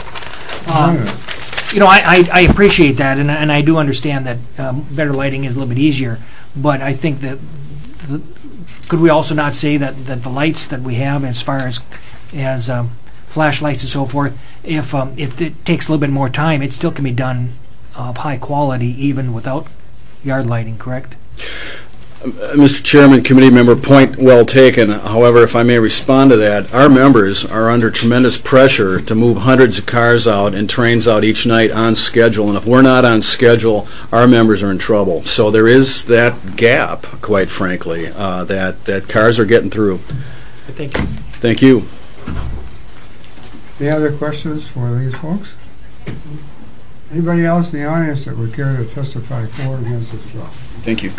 I appreciate that, and I do understand that better lighting is a little bit easier, but I think that could we also not say that the lights that we have as far as flashlights and so forth, if it takes a little bit more time, it still can be done of high quality even without yard lighting, correct? Mr. Chairman, committee member, point well taken. However, if I may respond to that, our members are under tremendous pressure to move hundreds of cars out and trains out each night on schedule, and if we're not on schedule, our members are in trouble. So there is that gap, quite frankly, that cars are getting through. Thank you. Thank you. Any other questions for these folks? Anybody else in the audience that would care to testify for or against this bill? Thank you.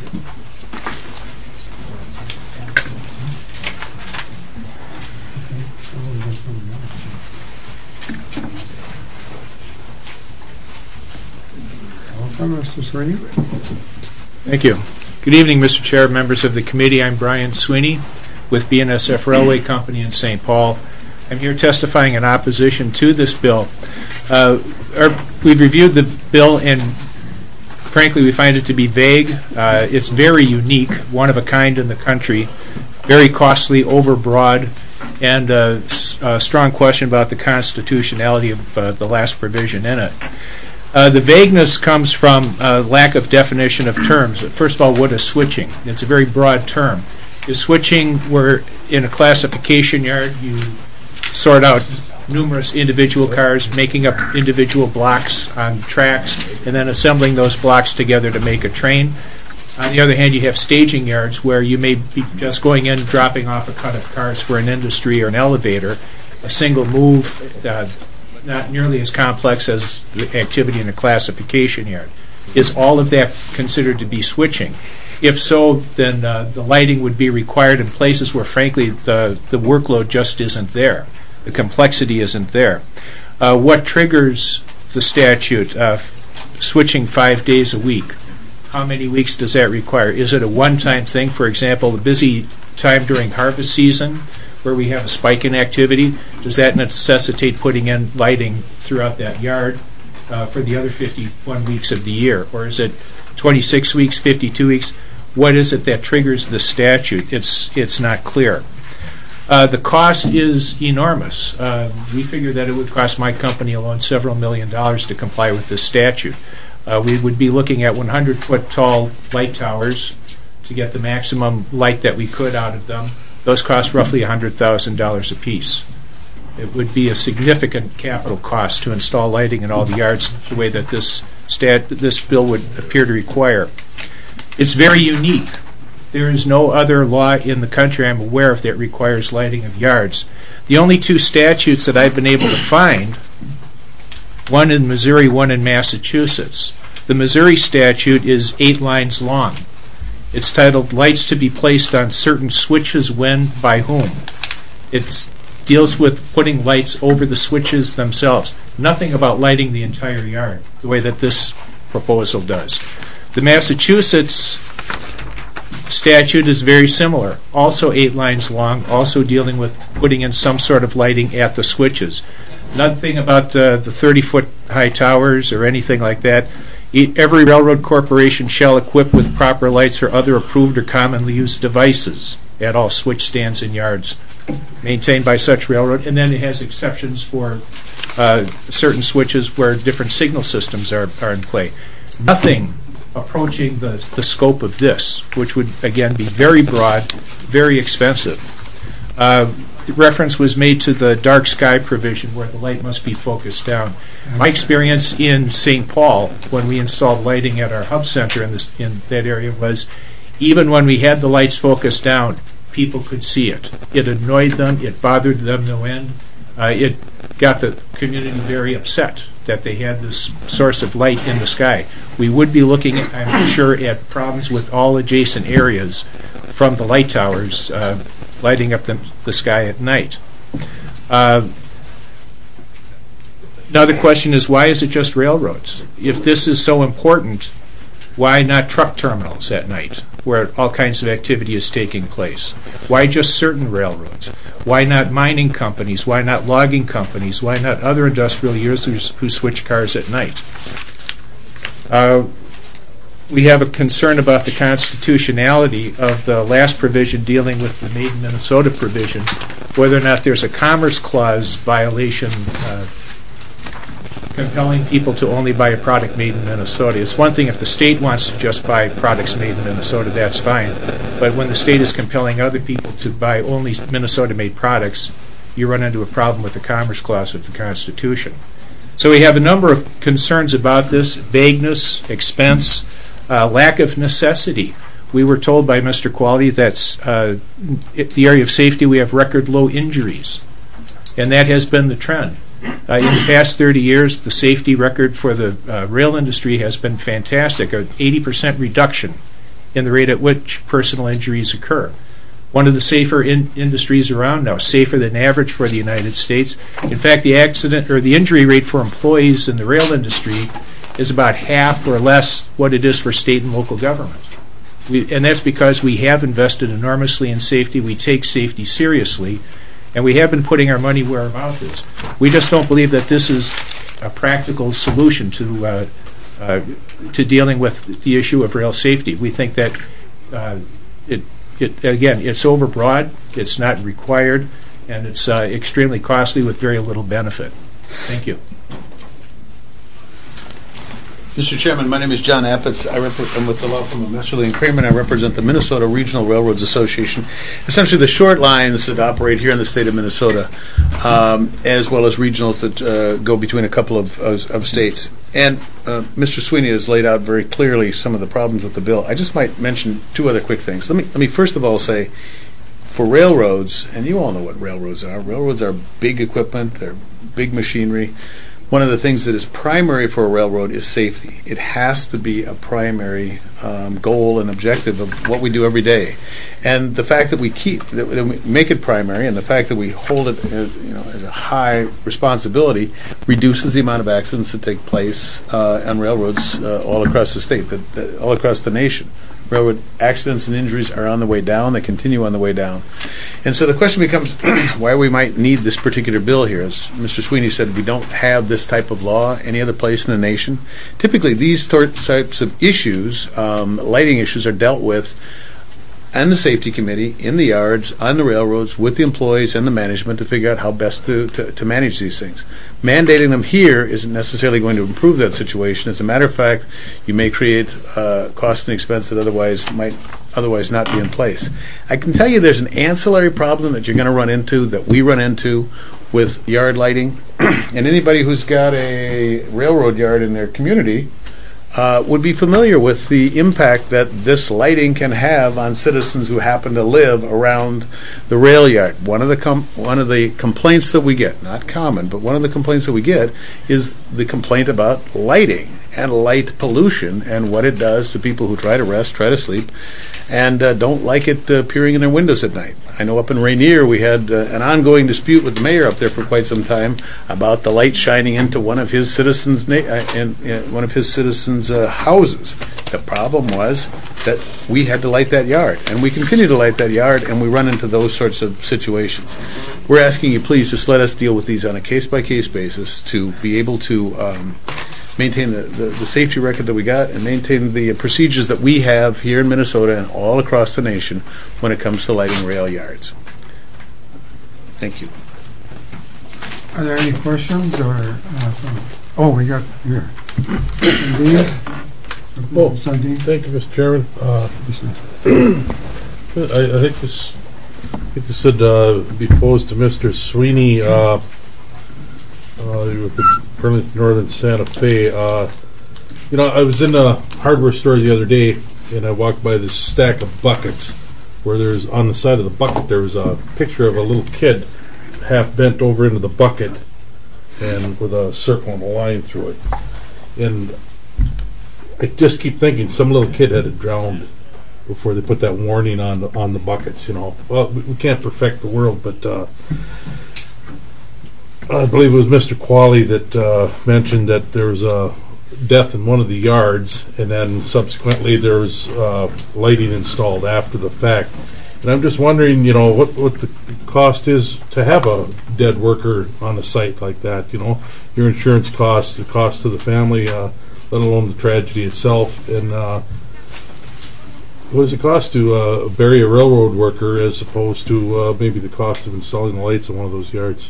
Welcome, Mr. Sweeney. Thank you. Good evening, Mr. Chair, members of the committee. I'm Brian Sweeney with BNSF Railway Company in St. Paul. I'm here testifying in opposition to this bill. We've reviewed the bill, and frankly, we find it to be vague. It's very unique, one of a kind in the country, very costly, overbroad, and a strong question about the constitutionality of the last provision in it. The vagueness comes from lack of definition of terms. First of all, what is switching? It's a very broad term. Is switching where in a classification yard you sort out numerous individual cars, making up individual blocks on tracks, and then assembling those blocks together to make a train. On the other hand, you have staging yards where you may be just going in, dropping off a cut of cars for an industry or an elevator, a single move, not nearly as complex as the activity in a classification yard. Is all of that considered to be switching? If so, then the lighting would be required in places where, frankly, the workload just isn't there. The complexity isn't there. What triggers the statute? Switching 5 days a week. How many weeks does that require? Is it a one-time thing? For example, the busy time during harvest season where we have a spike in activity, does that necessitate putting in lighting throughout that yard for the other 51 weeks of the year? Or is it 26 weeks, 52 weeks? What is it that triggers the statute? It's not clear. The cost is enormous. We figure that it would cost my company alone several $1 million to comply with this statute. We would be looking at 100-foot tall light towers to get the maximum light that we could out of them. Those cost roughly $100,000 apiece. It would be a significant capital cost to install lighting in all the yards the way that this bill would appear to require. It's very unique. There is no other law in the country I'm aware of that requires lighting of yards. The only two statutes that I've been able to find, one in Missouri, one in Massachusetts. The Missouri statute is 8 lines long. It's titled Lights to be Placed on Certain Switches When, By Whom. It deals with putting lights over the switches themselves. Nothing about lighting the entire yard, the way that this proposal does. The Massachusetts statute is very similar, also 8 lines long, also dealing with putting in some sort of lighting at the switches. Nothing about the 30-foot high towers or anything like that. Every railroad corporation shall equip with proper lights or other approved or commonly used devices at all switch stands and yards maintained by such railroad. And then it has exceptions for certain switches where different signal systems are in play. Nothing approaching the scope of this, which would, again, be very broad, very expensive. The reference was made to the dark sky provision where the light must be focused down. My experience in St. Paul when we installed lighting at our hub center in that area was even when we had the lights focused down, people could see it. It annoyed them. It bothered them no end. It got the community very upset that they had this source of light in the sky. We would be looking, I'm sure, at problems with all adjacent areas from the light towers lighting up the sky at night. Another question is, why is it just railroads? If this is so important, why not truck terminals at night where all kinds of activity is taking place? Why just certain railroads? Why not mining companies? Why not logging companies? Why not other industrial users who switch cars at night? We have a concern about the constitutionality of the last provision dealing with the Made in Minnesota provision, whether or not there's a Commerce Clause violation compelling people to only buy a product made in Minnesota. It's one thing if the state wants to just buy products made in Minnesota, that's fine. But when the state is compelling other people to buy only Minnesota-made products, you run into a problem with the Commerce Clause of the Constitution. So we have a number of concerns about this: vagueness, expense, lack of necessity. We were told by Mr. Quality that the area of safety we have record low injuries, and that has been the trend. In the past 30 years, the safety record for the rail industry has been fantastic, an 80% reduction in the rate at which personal injuries occur. One of the safer industries around now, safer than average for the United States. In fact, the accident or the injury rate for employees in the rail industry is about half or less what it is for state and local government. And that's because we have invested enormously in safety. We take safety seriously, and we have been putting our money where our mouth is. We just don't believe that this is a practical solution to dealing with the issue of rail safety. We think that again, it's overbroad, it's not required, and it's extremely costly with very little benefit. Thank you. Mr. Chairman, my name is John Appetz. I'm with the law firm of Messerly and Kramer, and I represent the Minnesota Regional Railroads Association, essentially the short lines that operate here in the state of Minnesota, as well as regionals that go between a couple of states. And Mr. Sweeney has laid out very clearly some of the problems with the bill. I just might mention two other quick things. Let me first of all say, for railroads, and you all know what railroads are big equipment, they're big machinery. One of the things that is primary for a railroad is safety. It has to be a primary goal and objective of what we do every day. And the fact that we make it primary, and the fact that we hold it as a high responsibility, reduces the amount of accidents that take place on railroads all across the state, all across the nation. Railroad accidents and injuries are on the way down. They continue on the way down. And so the question becomes why we might need this particular bill here. As Mr. Sweeney said, we don't have this type of law any other place in the nation. Typically, these types of issues, lighting issues, are dealt with and the safety committee, in the yards, on the railroads, with the employees and the management to figure out how best to manage these things. Mandating them here isn't necessarily going to improve that situation. As a matter of fact, you may create cost and expense that might otherwise not be in place. I can tell you there's an ancillary problem that you're going to run into, that we run into with yard lighting, and anybody who's got a railroad yard in their community would be familiar with the impact that this lighting can have on citizens who happen to live around the rail yard. One of the complaints that we get, not common, but one of the complaints that we get is the complaint about lighting and light pollution and what it does to people who try to rest, try to sleep, and don't like it appearing in their windows at night. I know up in Rainier we had an ongoing dispute with the mayor up there for quite some time about the light shining into one of his citizens' houses. The problem was that we had to light that yard, and we continue to light that yard, and we run into those sorts of situations. We're asking you, please, just let us deal with these on a case-by-case basis to be able to maintain the safety record that we got and maintain the procedures that we have here in Minnesota and all across the nation when it comes to lighting rail yards. Thank you. Are there any questions we got here. Thank you, Mr. Chairman. I think this should be posed to Mr. Sweeney with the Burlington Northern Santa Fe. I was in a hardware store the other day, and I walked by this stack of buckets where there's, on the side of the bucket, there was a picture of a little kid half bent over into the bucket and with a circle and a line through it. And I just keep thinking some little kid had drowned before they put that warning on the buckets. Well, we can't perfect the world, but I believe it was Mr. Qualley that mentioned that there was a death in one of the yards, and then subsequently there was lighting installed after the fact. And I'm just wondering, what the cost is to have a dead worker on a site like that. Your insurance costs, the cost to the family, let alone the tragedy itself, and what does it cost to bury a railroad worker as opposed to maybe the cost of installing the lights in one of those yards?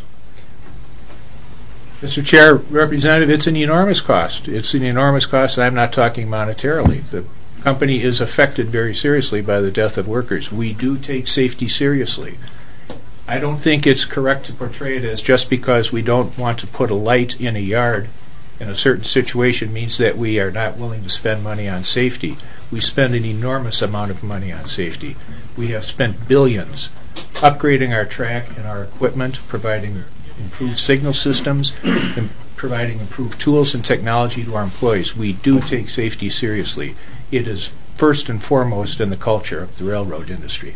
Mr. Chair, Representative, it's an enormous cost. It's an enormous cost, and I'm not talking monetarily. The company is affected very seriously by the death of workers. We do take safety seriously. I don't think it's correct to portray it as just because we don't want to put a light in a yard in a certain situation means that we are not willing to spend money on safety. We spend an enormous amount of money on safety. We have spent billions upgrading our track and our equipment, providing improved signal systems, and providing improved tools and technology to our employees. We do take safety seriously. It is first and foremost in the culture of the railroad industry.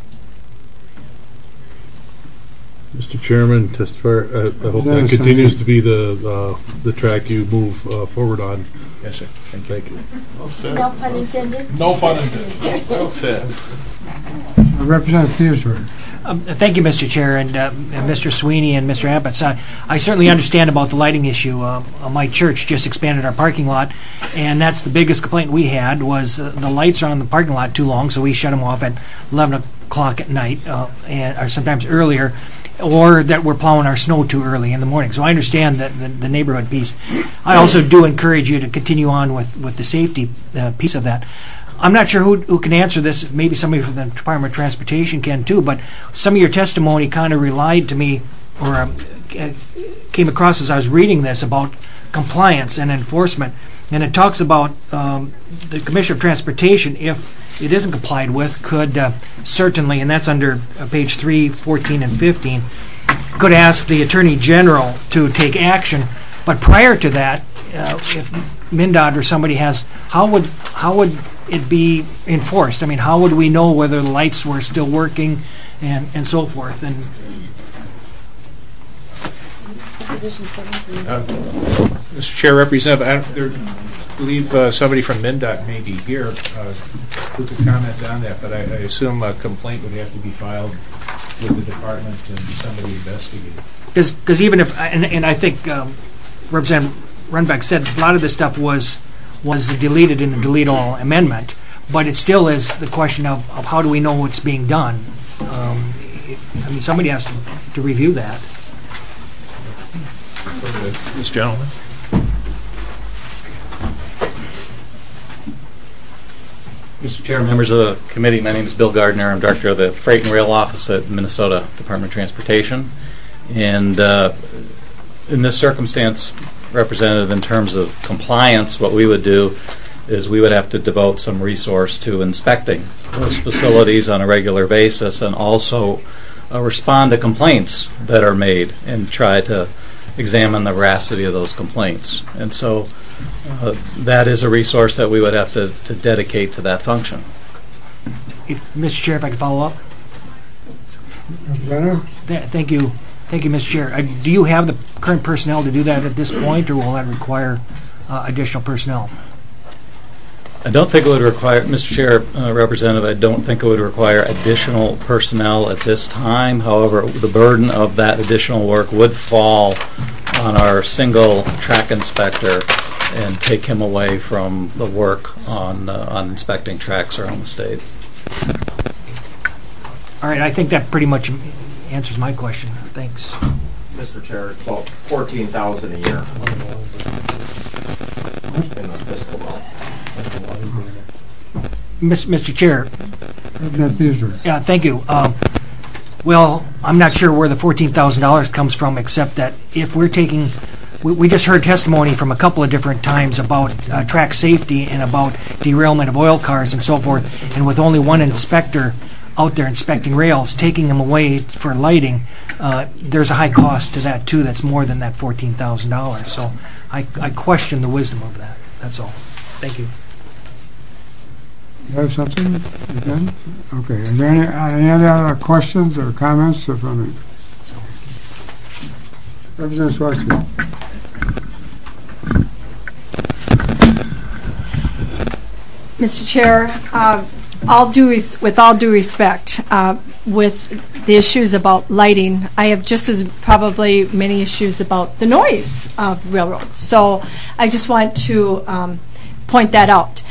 Mr. Chairman, I hope that continues to be the track you move forward on. Yes, sir. Thank you. Well said. No pun intended? No pun intended. Well said. Representative Petersburg. Thank you, Mr. Chair, and Mr. Sweeney and Mr. Appetz. I certainly understand about the lighting issue. My church just expanded our parking lot, and that's the biggest complaint we had was the lights are on the parking lot too long, so we shut them off at 11 o'clock at night, or sometimes earlier. or that we're plowing our snow too early in the morning. So I understand that the neighborhood piece. I also do encourage you to continue on with the safety piece of that. I'm not sure who can answer this. Maybe somebody from the Department of Transportation can too, but some of your testimony kind of relied to me, or came across as I was reading this, about compliance and enforcement. And it talks about the Commissioner of Transportation, if it isn't complied with, could certainly, and that's under page 3, 14, and 15, could ask the Attorney General to take action. But prior to that, if MnDOT or somebody has, how would it be enforced? I mean, how would we know whether the lights were still working and so forth? And Mr. Chair, Representative, I believe somebody from MnDOT may be here who could comment on that, but I assume a complaint would have to be filed with the department and somebody investigate. Because even if, and I think Representative Runbeck said a lot of this stuff was deleted in the delete all amendment, but it still is the question of how do we know what's being done. I mean, somebody has to review that. This gentleman. Mr. Chair, members of the committee, my name is Bill Gardner. I'm Director of the Freight and Rail Office at Minnesota Department of Transportation. And in this circumstance, Representative, in terms of compliance, what we would do is we would have to devote some resource to inspecting those facilities on a regular basis and also respond to complaints that are made and try to examine the veracity of those complaints. And so that is a resource that we would have to dedicate to that function. Mr. Chair, if I could follow up? Thank you. Thank you, Mr. Chair. Do you have the current personnel to do that at this point, or will that require additional personnel? I don't think it would require, Mr. Chair, Representative, I don't think it would require additional personnel at this time. However, the burden of that additional work would fall on our single track inspector and take him away from the work on inspecting tracks around the state. All right, I think that pretty much answers my question. Thanks. Mr. Chair, it's about $14,000 a year in the fiscal bill. Mr. Chair. Yeah, thank you. Well, I'm not sure where the $14,000 comes from, except that if we're taking, we just heard testimony from a couple of different times about track safety and about derailment of oil cars and so forth, and with only one inspector out there inspecting rails, taking them away for lighting, there's a high cost to that too that's more than that $14,000. So I question the wisdom of that. That's all. Thank you. You have something? You done? Okay. Are there any other questions or comments from the Representative Swatsky? Mr. Chair, with all due respect, with the issues about lighting, I have just as probably many issues about the noise of railroads. So I just want to point that out,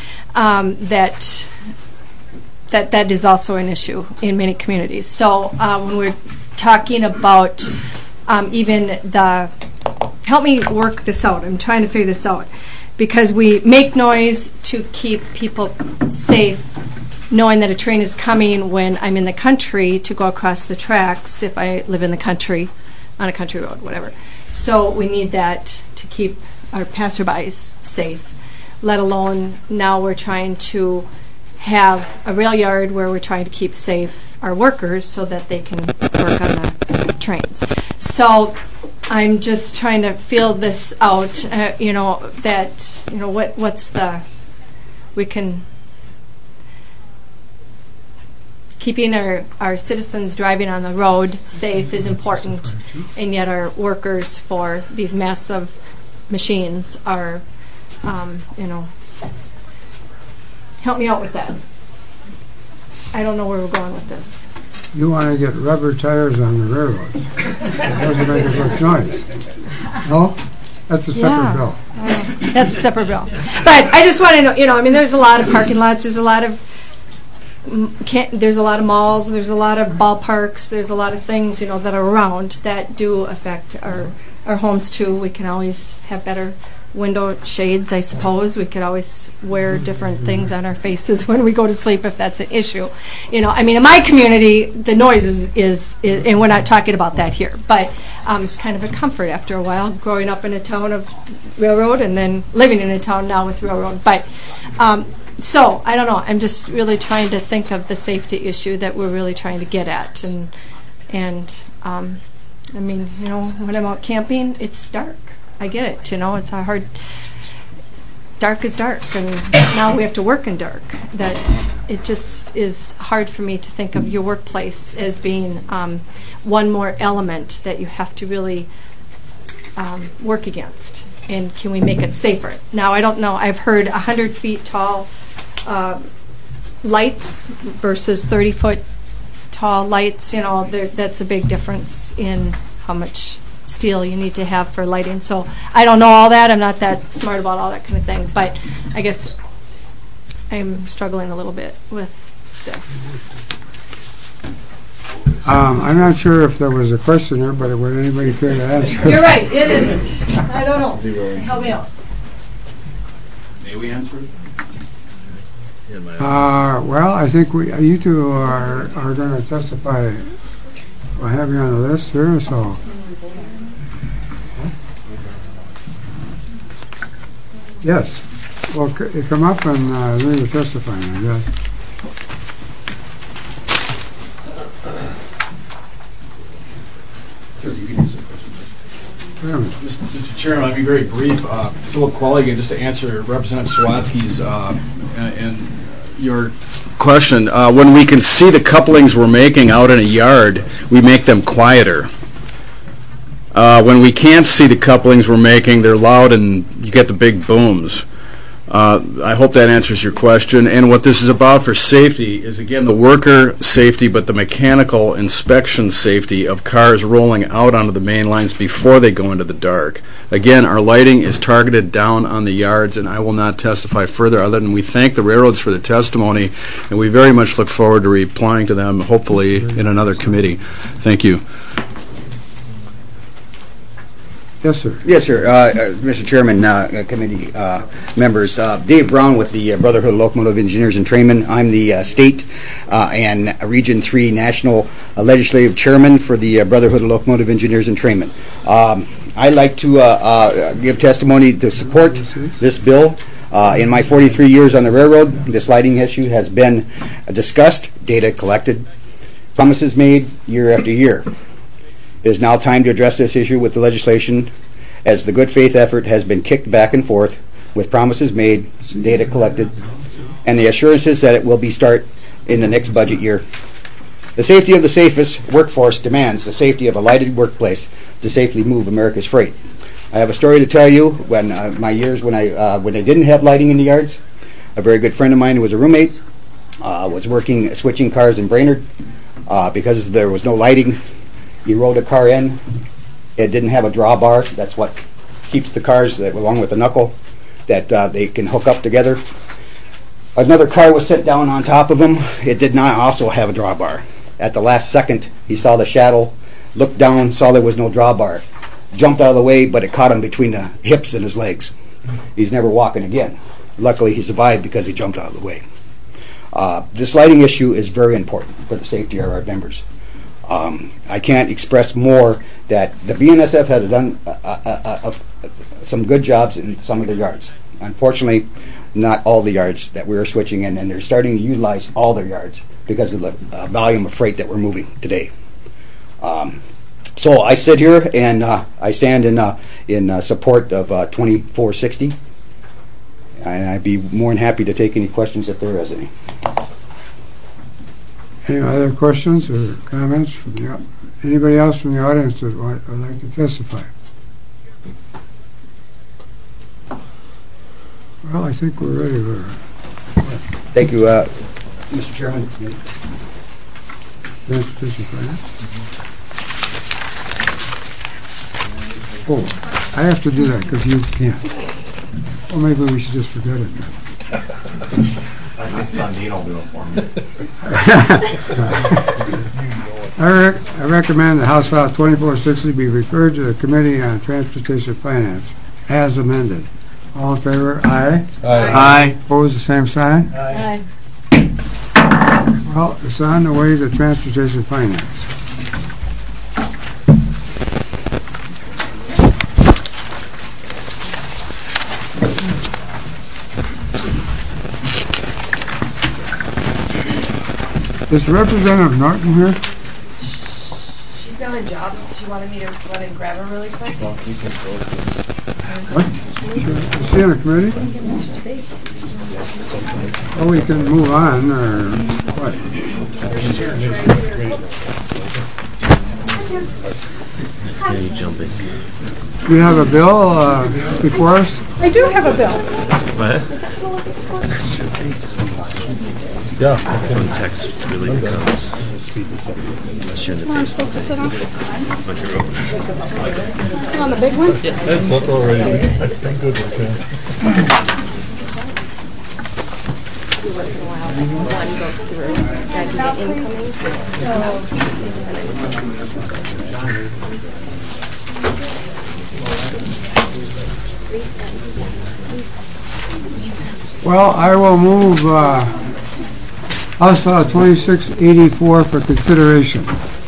that is also an issue in many communities. So when we're talking about even the, help me work this out, I'm trying to figure this out, because we make noise to keep people safe, knowing that a train is coming when I'm in the country to go across the tracks if I live in the country, on a country road, whatever. So we need that to keep our passerbys safe, let alone now we're trying to have a rail yard where we're trying to keep safe our workers so that they can work on the trains. So I'm just trying to feel this out, what's the, we can, keeping our citizens driving on the road safe is important, and yet our workers for these massive machines are, help me out with that. I don't know where we're going with this. You want to get rubber tires on the railroads. It doesn't make as much noise. No? That's a separate bill. That's a separate bill. But I just want to know, there's a lot of parking lots, there's a lot of there's a lot of malls, there's a lot of ballparks, there's a lot of things, that are around that do affect our homes too. We can always have better window shades, I suppose. We could always wear different things on our faces when we go to sleep if that's an issue. In my community, the noise is and we're not talking about that here, but it's kind of a comfort after a while, growing up in a town of railroad and then living in a town now with railroad. But so, I don't know. I'm just really trying to think of the safety issue that we're really trying to get at. When I'm out camping, it's dark. I get it, it's a hard, dark is dark, and now we have to work in dark. That it just is hard for me to think of your workplace as being one more element that you have to really work against. And can we make it safer? Now, I don't know. I've heard 100 feet tall lights versus 30-foot tall lights. That's a big difference in how much steel you need to have for lighting. So I don't know all that. I'm not that smart about all that kind of thing. But I guess I'm struggling a little bit with this. I'm not sure if there was a question there, but would anybody care to answer? You're right. It isn't. I don't know. Help me out. May we answer it? Well, I think you two are going to testify. I have you on the list here, so. Yes. Well, come up and do your testifying, I guess. Mr. Chairman, I'll be very brief. Philip Qualligan, just to answer Representative Sawatsky's and your question. When we can see the couplings we're making out in a yard, we make them quieter. When we can't see the couplings we're making, they're loud and you get the big booms. I hope that answers your question. And what this is about for safety is, again, the worker safety, but the mechanical inspection safety of cars rolling out onto the main lines before they go into the dark. Again, our lighting is targeted down on the yards, and I will not testify further other than we thank the railroads for the testimony, and we very much look forward to replying to them, hopefully, in another committee. Thank you. Yes, sir. Yes, sir. Mr. Chairman, committee members, Dave Brown with the Brotherhood of Locomotive Engineers and Trainmen. I'm the state and Region 3 National Legislative Chairman for the Brotherhood of Locomotive Engineers and Trainmen. I'd like to give testimony to support this bill. In my 43 years on the railroad, this lighting issue has been discussed, data collected, promises made year after year. It is now time to address this issue with the legislation, as the good faith effort has been kicked back and forth with promises made, data collected, and the assurances that it will be start in the next budget year. The safety of the safest workforce demands the safety of a lighted workplace to safely move America's freight. I have a story to tell you. When my years when they didn't have lighting in the yards, a very good friend of mine who was a roommate was switching cars in Brainerd because there was no lighting. He rode a car in. It didn't have a drawbar. That's what keeps the cars, along with the knuckle, that they can hook up together. Another car was sent down on top of him. It did not also have a drawbar. At the last second, he saw the shadow, looked down, saw there was no drawbar, jumped out of the way, but it caught him between the hips and his legs. He's never walking again. Luckily, he survived because he jumped out of the way. This lighting issue is very important for the safety of our members. I can't express more that the BNSF has done some good jobs in some of the yards. Unfortunately, not all the yards that we're switching in, and they're starting to utilize all their yards because of the volume of freight that we're moving today. So I sit here and I stand in support of 2460, and I'd be more than happy to take any questions if there is any. Any other questions or comments from anybody else from the audience that would like to testify? Well, I think we're ready for. Thank you, Mr. Chairman. Oh, I have to do that because you can't. Well, maybe we should just forget it then. My son Dean will do it for me. I recommend that House File 2460 be referred to the Committee on Transportation Finance as amended. All in favor? Aye. Aye. Opposed, the same sign? Aye. Well, it's on the way to Transportation Finance. Is Representative Norton here? She's down in jobs. She wanted me to run and grab her really quick. What? Is she on a committee? Oh, we can move on, or what? We have a bill before us? I do have a bill. What? Yeah. When text really becomes. This is where I'm supposed to sit on? Sit on the big one? Yes. That's up already. I'm good with that. Once in a while, one goes through. That is incoming. Resend, yes, resend. Well, I will move House File 2684 for consideration.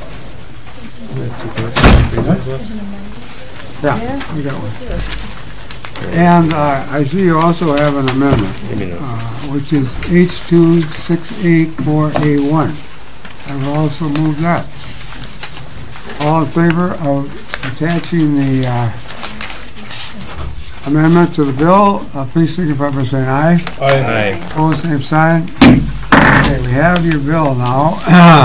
Yeah, we got one. And I see you also have an amendment, which is H2684A1. I will also move that. All in favor of attaching the amendment to the bill, please signify by saying aye. Aye. Opposed, same sign. Okay, we have your bill now.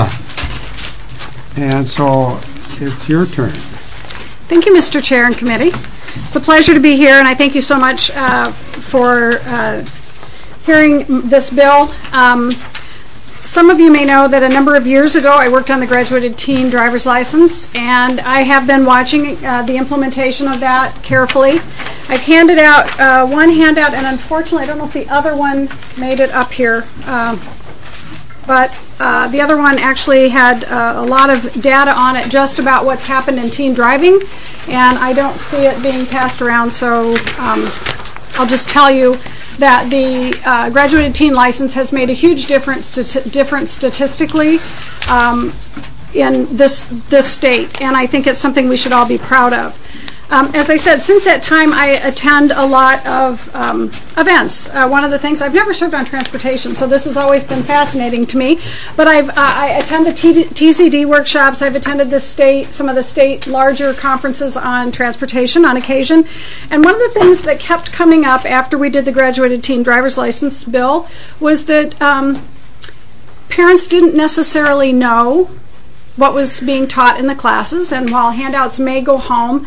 And so it's your turn. Thank you, Mr. Chair and Committee. It's a pleasure to be here, and I thank you so much for hearing this bill. Some of you may know that a number of years ago I worked on the graduated teen driver's license, and I have been watching the implementation of that carefully. I've handed out one handout, and unfortunately I don't know if the other one made it up here, but the other one actually had a lot of data on it just about what's happened in teen driving, and I don't see it being passed around, so I'll just tell you that the graduated teen license has made a huge difference statistically in this state, and I think it's something we should all be proud of. As I said, since that time I attend a lot of events. One of the things, I've never served on transportation, so this has always been fascinating to me, but I attend the TCD workshops, I've attended some of the state larger conferences on transportation on occasion, and one of the things that kept coming up after we did the graduated teen driver's license bill was that parents didn't necessarily know what was being taught in the classes, and while handouts may go home,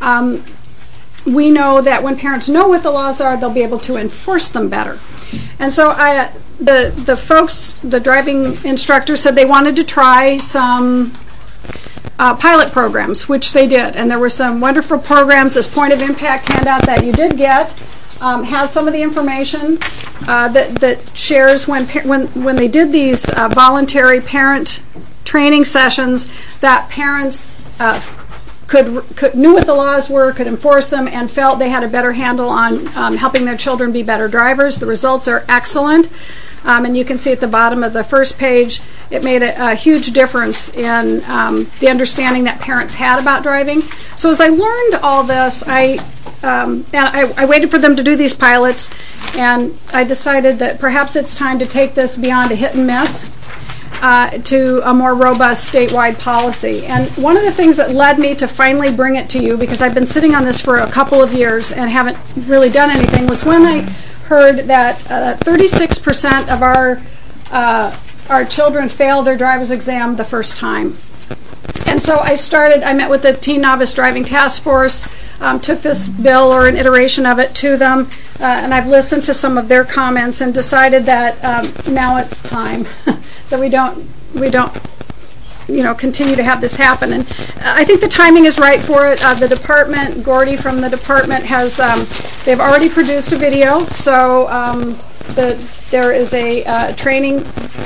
we know that when parents know what the laws are, they'll be able to enforce them better. And so the folks, the driving instructors, said they wanted to try some pilot programs, which they did. And there were some wonderful programs. This point of impact handout that you did get has some of the information that shares when they did these voluntary parent training sessions, that parents knew what the laws were, could enforce them, and felt they had a better handle on helping their children be better drivers. The results are excellent, and you can see at the bottom of the first page, it made a huge difference in the understanding that parents had about driving. So as I learned all this, I waited for them to do these pilots, and I decided that perhaps it's time to take this beyond a hit and miss to a more robust statewide policy. And one of the things that led me to finally bring it to you, because I've been sitting on this for a couple of years and haven't really done anything, was when I heard that 36% of our children fail their driver's exam the first time. And so I met with the Teen Novice Driving Task Force, took this bill or an iteration of it to them, and I've listened to some of their comments and decided that now it's time that we don't continue to have this happen. And I think the timing is right for it. The department, Gordy from the department, they've already produced a video, so there is a training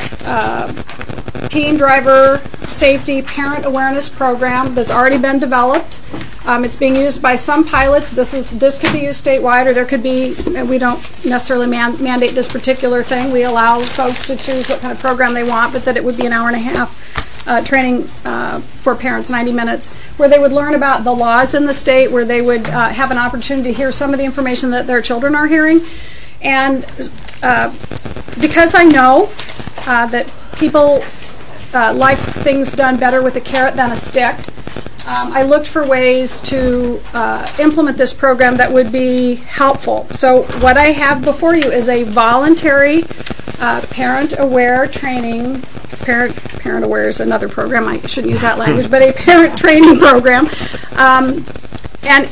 teen driver safety parent awareness program that's already been developed. It's being used by some pilots. This could be used statewide, or there could be. We don't necessarily mandate this particular thing. We allow folks to choose what kind of program they want, but that it would be an hour and a half training for parents, 90 minutes, where they would learn about the laws in the state, where they would have an opportunity to hear some of the information that their children are hearing. And because I know that people like things done better with a carrot than a stick, I looked for ways to implement this program that would be helpful. So what I have before you is a voluntary parent-aware training. Parent-aware is another program. I shouldn't use that language, but a parent training program. And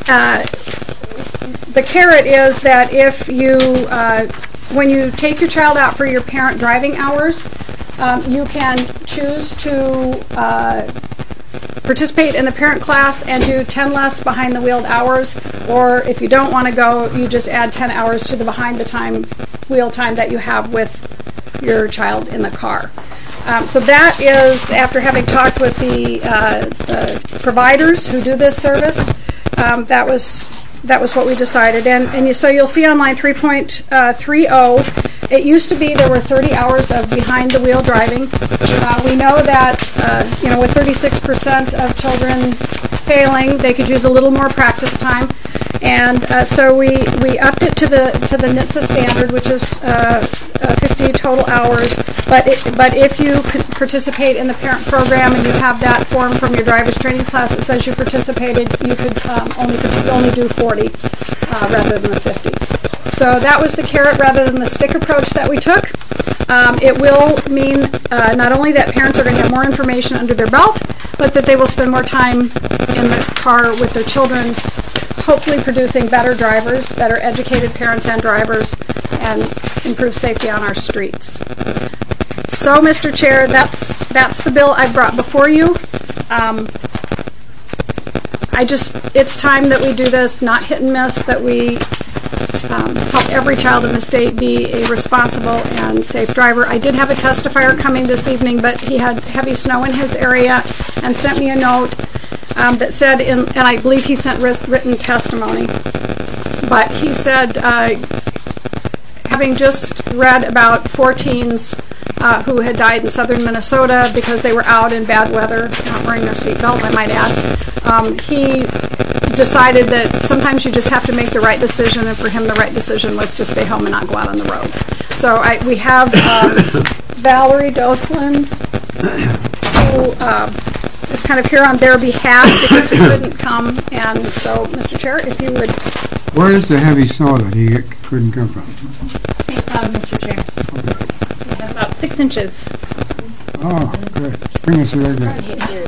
the carrot is that if you, when you take your child out for your parent driving hours, you can choose to participate in the parent class and do 10 less behind the wheeled hours, or if you don't want to go, you just add 10 hours to the behind the wheel time that you have with your child in the car. So that is, after having talked with the providers who do this service, that was what we decided. So you'll see on line 3.30, it used to be there were 30 hours of behind the wheel driving. We know that with 36% of children failing, they could use a little more practice time, and so we upped it to the NHTSA standard, which is 50 total hours. But if you participate in the parent program and you have that form from your driver's training class that says you participated, you could only do 40 rather than the 50. So that was the carrot rather than the stick approach that we took. It will mean not only that parents are going to have more information under their belt, but that they will spend more time in the car with their children, hopefully producing better drivers, better educated parents and drivers, and improved safety on our streets. So, Mr. Chair, that's the bill I brought before you. It's time that we do this, not hit and miss, that we help every child in the state be a responsible and safe driver. I did have a testifier coming this evening, but he had heavy snow in his area and sent me a note that said, and I believe he sent written testimony, but he said, having just read about 4 teens who had died in southern Minnesota because they were out in bad weather, not wearing their seatbelt, I might add, he decided that sometimes you just have to make the right decision, and for him the right decision was to stay home and not go out on the roads. So we have Valerie Doslin, who is kind of here on their behalf because he couldn't come, and so, Mr. Chair, if you would... Where is the heavy snow that he couldn't come from? St. Cloud, Mr. Chair. We have about 6 inches. Oh, good. Bring us there again.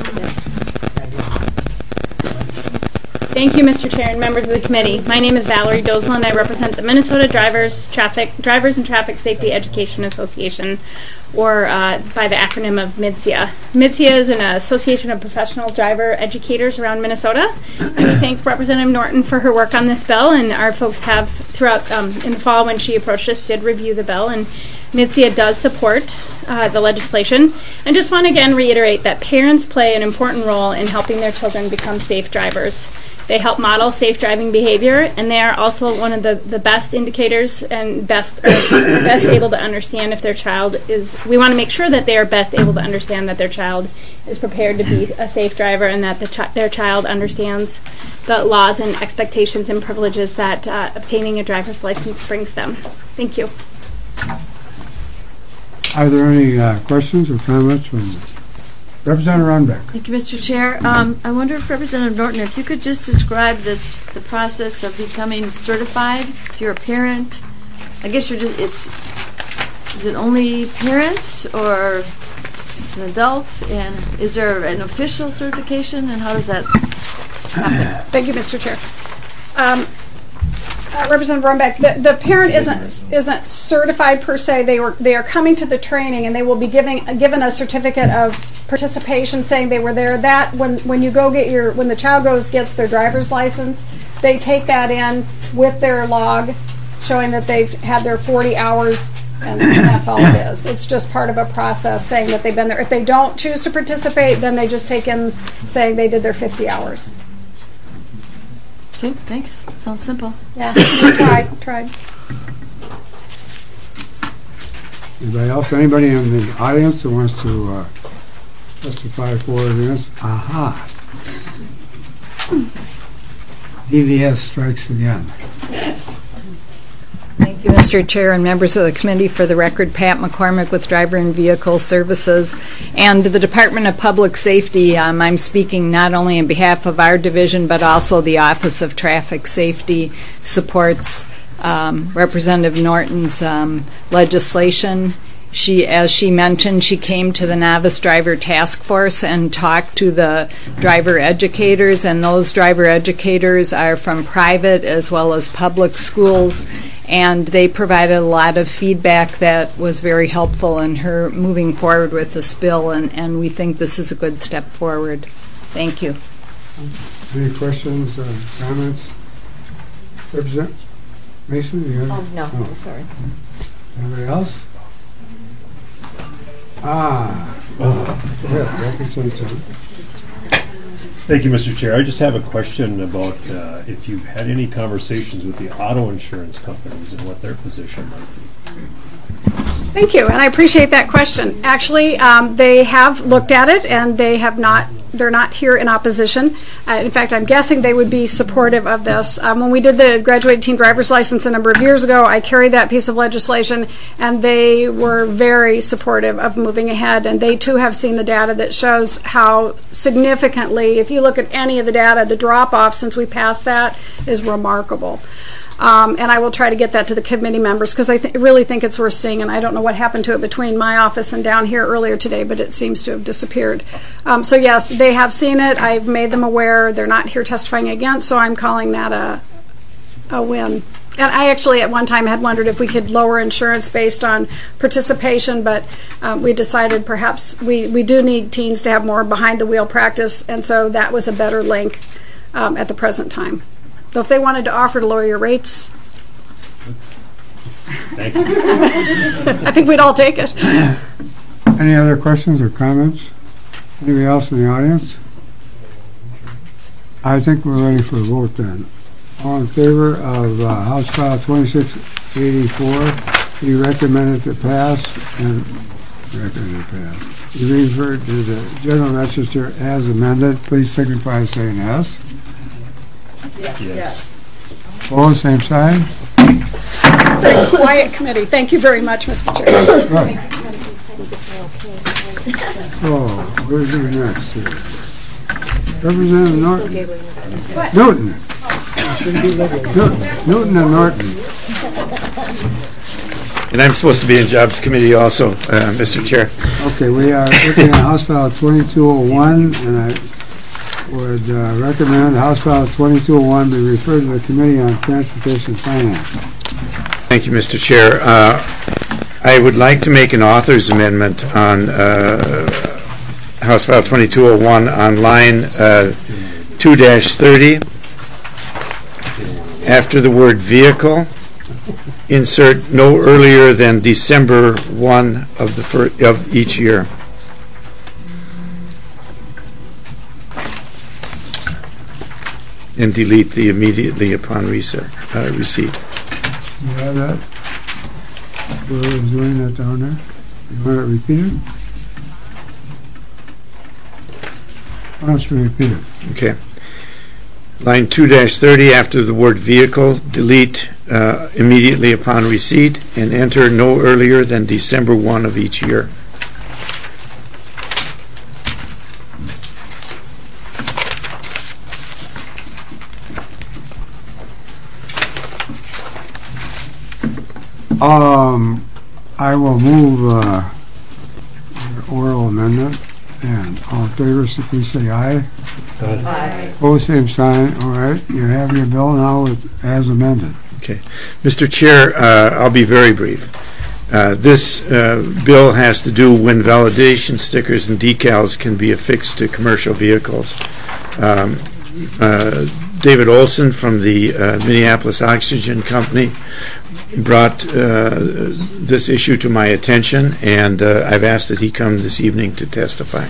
Thank you, Mr. Chair and members of the committee. My name is Valerie Doslin. I represent the Minnesota Drivers and Traffic Safety Education Association, or by the acronym of MIDSIA. MIDSIA is an association of professional driver educators around Minnesota. And we thank Representative Norton for her work on this bill, and our folks have throughout in the fall when she approached us did review the bill, and MIDSIA does support the legislation. And just want to again reiterate that parents play an important role in helping their children become safe drivers. They help model safe driving behavior, and they are also one of the best indicators and best able to understand if their child is. We want to make sure that they are best able to understand that their child is prepared to be a safe driver, and that their child understands the laws and expectations and privileges that obtaining a driver's license brings them. Thank you. Are there any questions or comments from Representative Runbeck? Thank you, Mr. Chair. I wonder if Representative Norton, if you could just describe the process of becoming certified. If you're a parent, I guess is it only parents or an adult? And is there an official certification? And how does that happen? Thank you, Mr. Chair. Representative Runbeck, the parent isn't certified per se. They are coming to the training, and they will be given a certificate of participation saying they were there. That when the child gets their driver's license, they take that in with their log showing that they've had their 40 hours, and that's all it is. It's just part of a process saying that they've been there. If they don't choose to participate, then they just take in saying they did their 50 hours. Okay, thanks. Sounds simple. Yeah, we tried. Anybody else? Anybody in the audience that wants to testify for or against? Aha. DVS strikes again. Thank you, Mr. Chair and members of the committee. For the record, Pat McCormick with Driver and Vehicle Services and the Department of Public Safety. I'm speaking not only on behalf of our division, but also the Office of Traffic Safety supports Representative Norton's legislation. As she mentioned, she came to the Novice Driver Task Force and talked to the driver educators, and those driver educators are from private as well as public schools, and they provided a lot of feedback that was very helpful in her moving forward with this bill, and we think this is a good step forward. Thank you. Any questions or comments? Representative Mason, you have? Oh, no, I'm sorry. Anybody else? Thank you, Mr. Chair. I just have a question about if you've had any conversations with the auto insurance companies and what their position might be. Thank you, and I appreciate that question. Actually, they have looked at it, and they're not here in opposition. In fact, I'm guessing they would be supportive of this. When we did the graduated teen driver's license a number of years ago, I carried that piece of legislation, and they were very supportive of moving ahead, and they too have seen the data that shows how significantly, if you look at any of the data, the drop-off since we passed that is remarkable. And I will try to get that to the committee members because I really think it's worth seeing, and I don't know what happened to it between my office and down here earlier today, but it seems to have disappeared. So yes, they have seen it. I've made them aware. They're not here testifying against, so I'm calling that a win. And I actually at one time had wondered if we could lower insurance based on participation, but we decided perhaps we do need teens to have more behind-the-wheel practice, and so that was a better link at the present time. So if they wanted to offer to lower your rates, thank you. I think we'd all take it. Any other questions or comments? Anybody else in the audience? I think we're ready for a vote then. All in favor of House File 2684, be recommended to pass and recommended to pass. Be referred to the General Register as amended. Please signify by saying yes. Yes. Opposed, same sign. Very quiet committee. Thank you very much, Mr. Chair. Right. Oh, where's your next? Representative Norton. Newton. Newton and Norton. And I'm supposed to be in Jobs Committee also, Mr. Chair. Okay, we are looking at House File 2201, and I would recommend House File 2201 be referred to the Committee on Transportation Finance. Thank you, Mr. Chair. I would like to make an author's amendment on House File 2201 on line 2-30. After the word vehicle, insert no earlier than December 1 of each year. And delete the immediately upon receipt. You have that? Whoever's doing that down there? You want it repeated? Why don't you repeat it? Okay. Line 2-30, after the word vehicle, delete immediately upon receipt and enter no earlier than December 1 of each year. I will move your oral amendment, and all in favor, please say aye. Aye. Opposed, same sign. All right, you have your bill now as amended. Okay. Mr. Chair, I'll be very brief. This bill has to do when validation stickers and decals can be affixed to commercial vehicles. David Olson from the Minneapolis Oxygen Company brought this issue to my attention, and I've asked that he come this evening to testify.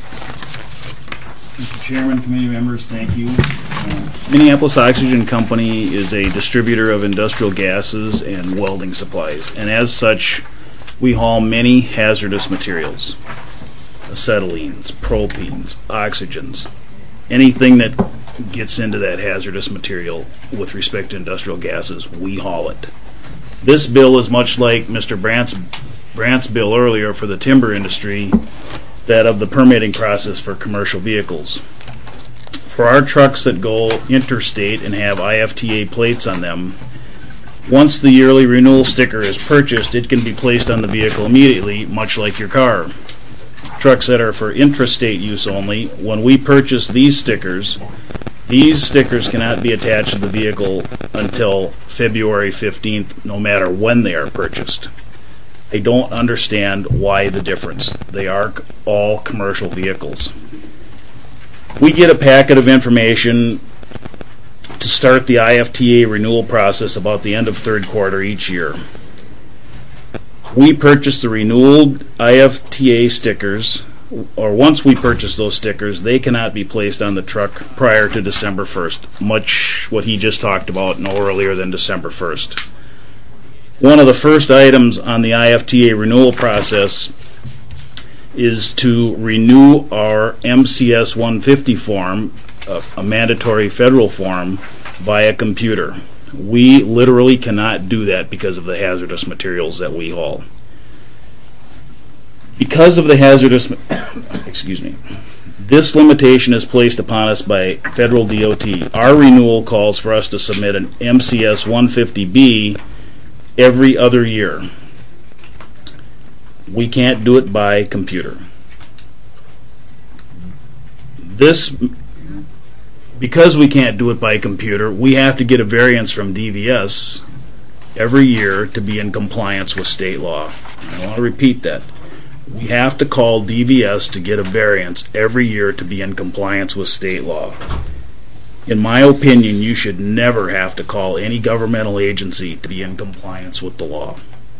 Mr. Chairman, committee members, thank you. Minneapolis Oxygen Company is a distributor of industrial gases and welding supplies, and as such, we haul many hazardous materials: acetylenes, propanes, oxygens, anything that gets into that hazardous material with respect to industrial gases, we haul it. This bill is much like Mr. Brandt's bill earlier for the timber industry, that of the permitting process for commercial vehicles. For our trucks that go interstate and have IFTA plates on them, once the yearly renewal sticker is purchased, it can be placed on the vehicle immediately, much like your car. Trucks that are for intrastate use only, when we purchase these stickers cannot be attached to the vehicle until February 15th, no matter when they are purchased. They don't understand why the difference. They are all commercial vehicles. We get a packet of information to start the IFTA renewal process about the end of third quarter each year. We purchase the renewed IFTA stickers, or once we purchase those stickers, they cannot be placed on the truck prior to December 1st, much what he just talked about, no earlier than December 1st. One of the first items on the IFTA renewal process is to renew our MCS 150 form, a mandatory federal form, via computer. We literally cannot do that because of the hazardous materials that we haul. Because of the hazardous, this limitation is placed upon us by federal DOT. Our renewal calls for us to submit an MCS 150B every other year. We can't do it by computer. Because we can't do it by computer, we have to get a variance from DVS every year to be in compliance with state law. I want to repeat that. We have to call DVS to get a variance every year to be in compliance with state law. In my opinion, you should never have to call any governmental agency to be in compliance with the law.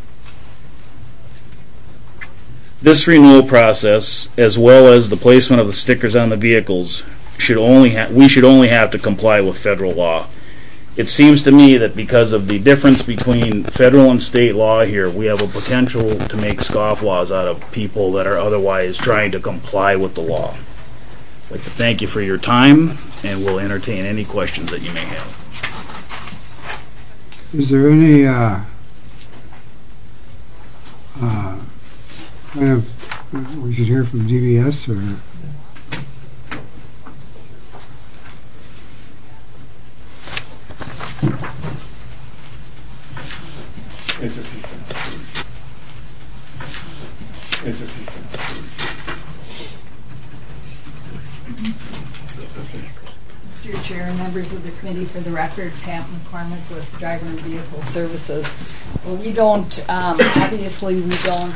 This renewal process, as well as the placement of the stickers on the vehicles, we should only have to comply with federal law. It seems to me that because of the difference between federal and state law here, we have a potential to make scofflaws out of people that are otherwise trying to comply with the law. I'd like to thank you for your time, and we'll entertain any questions that you may have. Is there any kind of, we should hear from DVS or? It's okay. It's okay. Mr. Chair and members of the committee, for the record, Pat McCormick with Driver and Vehicle Services. Well, we don't, obviously we don't,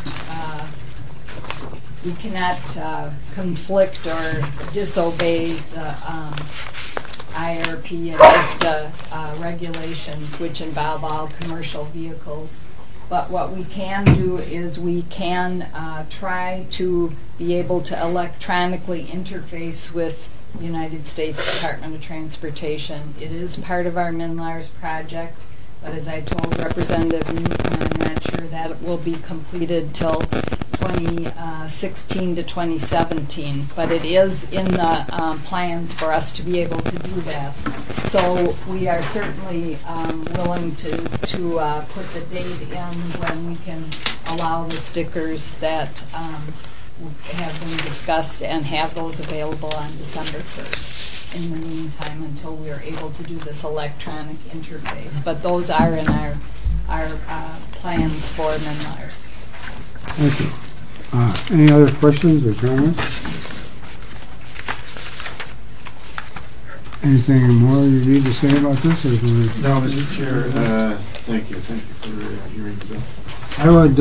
we cannot conflict or disobey the IRP and IFTA regulations, which involve all commercial vehicles. But what we can do is we can try to be able to electronically interface with the United States Department of Transportation. It is part of our MNLARS project, but as I told Representative Newton, I'm not sure that it will be completed till 2016 to 2017, but it is in the plans for us to be able to do that. So we are certainly willing to put the date in when we can allow the stickers that have been discussed and have those available on December 1st. In the meantime, until we are able to do this electronic interface. But those are in our plans for MNLARS. Thank you. Any other questions or comments? Anything more you need to say about this? Or no, Mr. Chair. Thank you. Thank you for hearing the bill. I would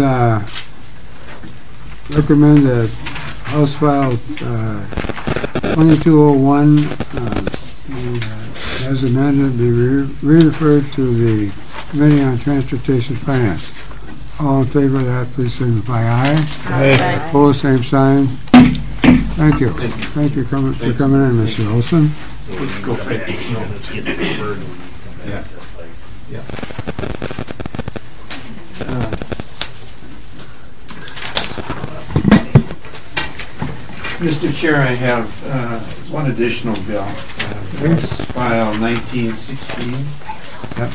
recommend that House File 2201 be as amended be re-referred to the Committee on Transportation Finance. All in favor of that, please signify aye. Aye. Opposed, same sign. Thank you. Thank you for coming in, Mr. Olson. Go fight the snow that's getting preferred. Yeah. Mr. Chair, I have one additional bill. This file 1916. Yep.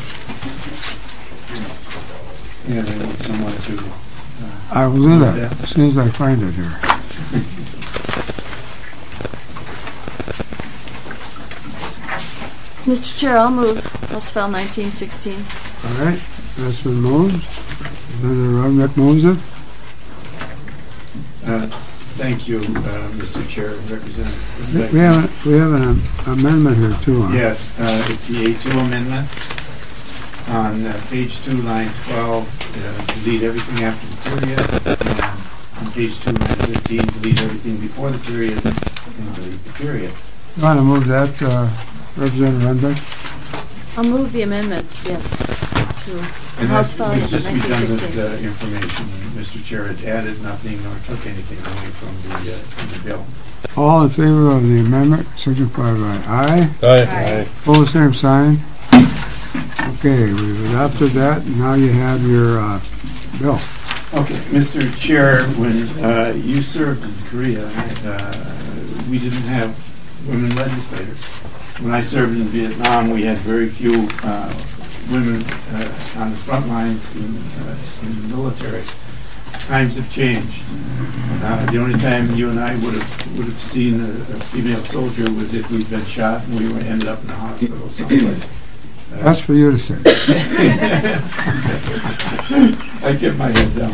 And I need someone to... I will do that as soon as I find it here. Mr. Chair, I'll move House File 1916. All right, that's been moved. Senator Rudnick moves it. Thank you, Mr. Chair, Representative. We have an amendment here too. Yes, it's the A2 amendment. On page 2, line 12, delete everything after the period. And on page 2, line 13, delete everything before the period and delete the period. You want to move that, Representative Rudnick? I'll move the amendment, yes, to And House File that's just 1916. redundant information. Mr. Chair, it added nothing nor took anything away from the bill. All in favor of the amendment, signify by aye. Aye. Opposed, same sign. Okay, we've adopted that, and now you have your bill. Okay, Mr. Chair, when you served in Korea, we didn't have women legislators. When I served in Vietnam, we had very few women on the front lines in the military. Times have changed. The only time you and I would have seen a female soldier was if we'd been shot and we ended up in a hospital someplace. That's for you to say. I get my head down.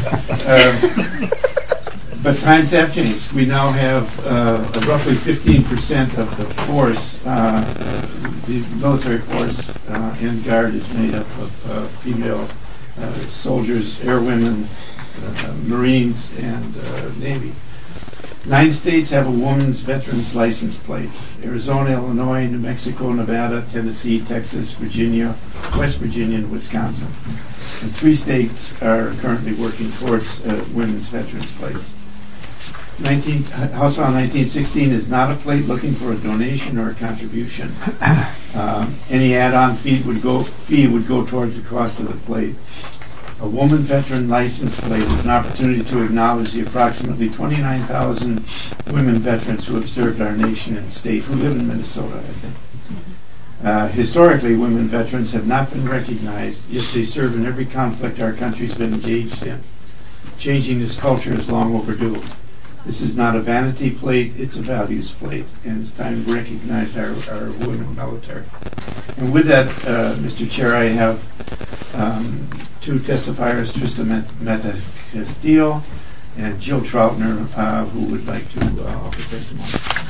But times have changed. We now have roughly 15% of the force, the military force and Guard is made up of female soldiers, airwomen, Marines, and Navy. 9 states have a woman's veteran's license plate. Arizona, Illinois, New Mexico, Nevada, Tennessee, Texas, Virginia, West Virginia, and Wisconsin. And 3 states are currently working towards women's veterans plates. House File 1916 is not a plate looking for a donation or a contribution. Any add-on fee would go towards the cost of the plate. A woman veteran license plate is an opportunity to acknowledge the approximately 29,000 women veterans who have served our nation and state, who live in Minnesota, I think. Historically, women veterans have not been recognized, yet they serve in every conflict our country's been engaged in. Changing this culture is long overdue. This is not a vanity plate, it's a values plate, and it's time to recognize our women military. And with that, Mr. Chair, I have 2 testifiers, Trista Meta Castillo and Jill Troutner, who would like to offer testimony.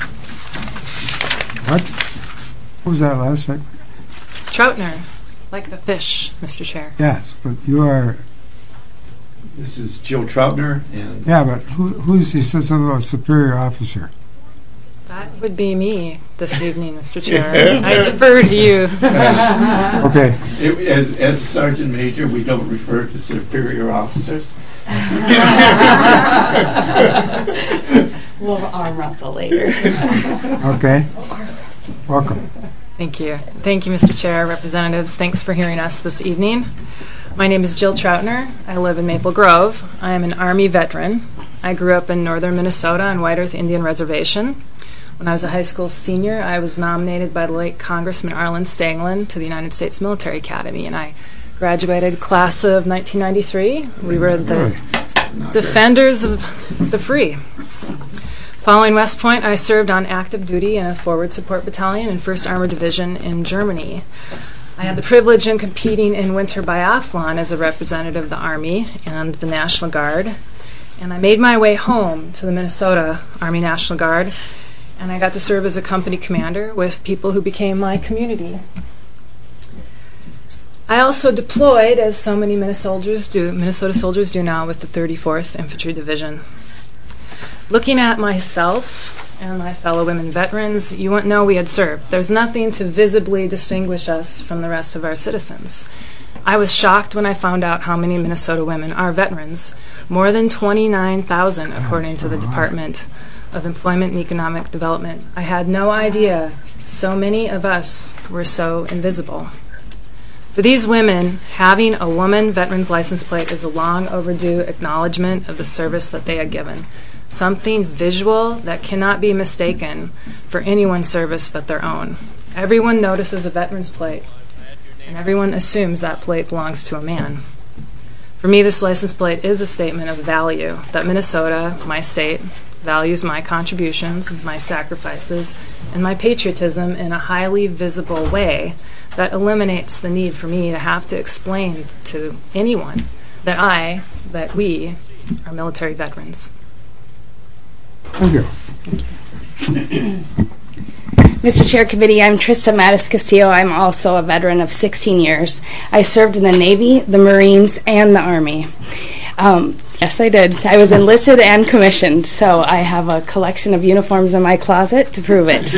What was that last thing? Troutner, like the fish, Mr. Chair. Yes, but you are... This is Jill Troutner, and... Yeah, but who's the Assistant Superior Officer? That would be me this evening, Mr. Chair. I defer to you. Okay. As a Sergeant Major, we don't refer to superior officers. We'll arm wrestle later. Okay. Welcome. Thank you. Thank you, Mr. Chair, representatives. Thanks for hearing us this evening. My name is Jill Troutner. I live in Maple Grove. I am an Army veteran. I grew up in northern Minnesota on White Earth Indian Reservation. When I was a high school senior, I was nominated by the late Congressman Arlen Stanglin to the United States Military Academy, and I graduated class of 1993. We were the defenders of the free. Following West Point, I served on active duty in a forward support battalion in 1st Armored Division in Germany. I had the privilege of competing in winter biathlon as a representative of the Army and the National Guard. And I made my way home to the Minnesota Army National Guard, and I got to serve as a company commander with people who became my community. I also deployed, as so many Minnesota soldiers do now, with the 34th Infantry Division. Looking at myself and my fellow women veterans, you wouldn't know we had served. There's nothing to visibly distinguish us from the rest of our citizens. I was shocked when I found out how many Minnesota women are veterans. More than 29,000, according to the Department of Employment and Economic Development. I had no idea so many of us were so invisible. For these women, having a woman veteran's license plate is a long overdue acknowledgement of the service that they had given. Something visual that cannot be mistaken for anyone's service but their own. Everyone notices a veteran's plate, and everyone assumes that plate belongs to a man. For me, this license plate is a statement of value that Minnesota, my state, values my contributions, my sacrifices, and my patriotism in a highly visible way that eliminates the need for me to have to explain to anyone that we are military veterans. Thank you. Mr. Chair, Committee, I'm Trista Mattis Castillo. I'm also a veteran of 16 years. I served in the Navy, the Marines, and the Army. Yes, I did. I was enlisted and commissioned, so I have a collection of uniforms in my closet to prove it.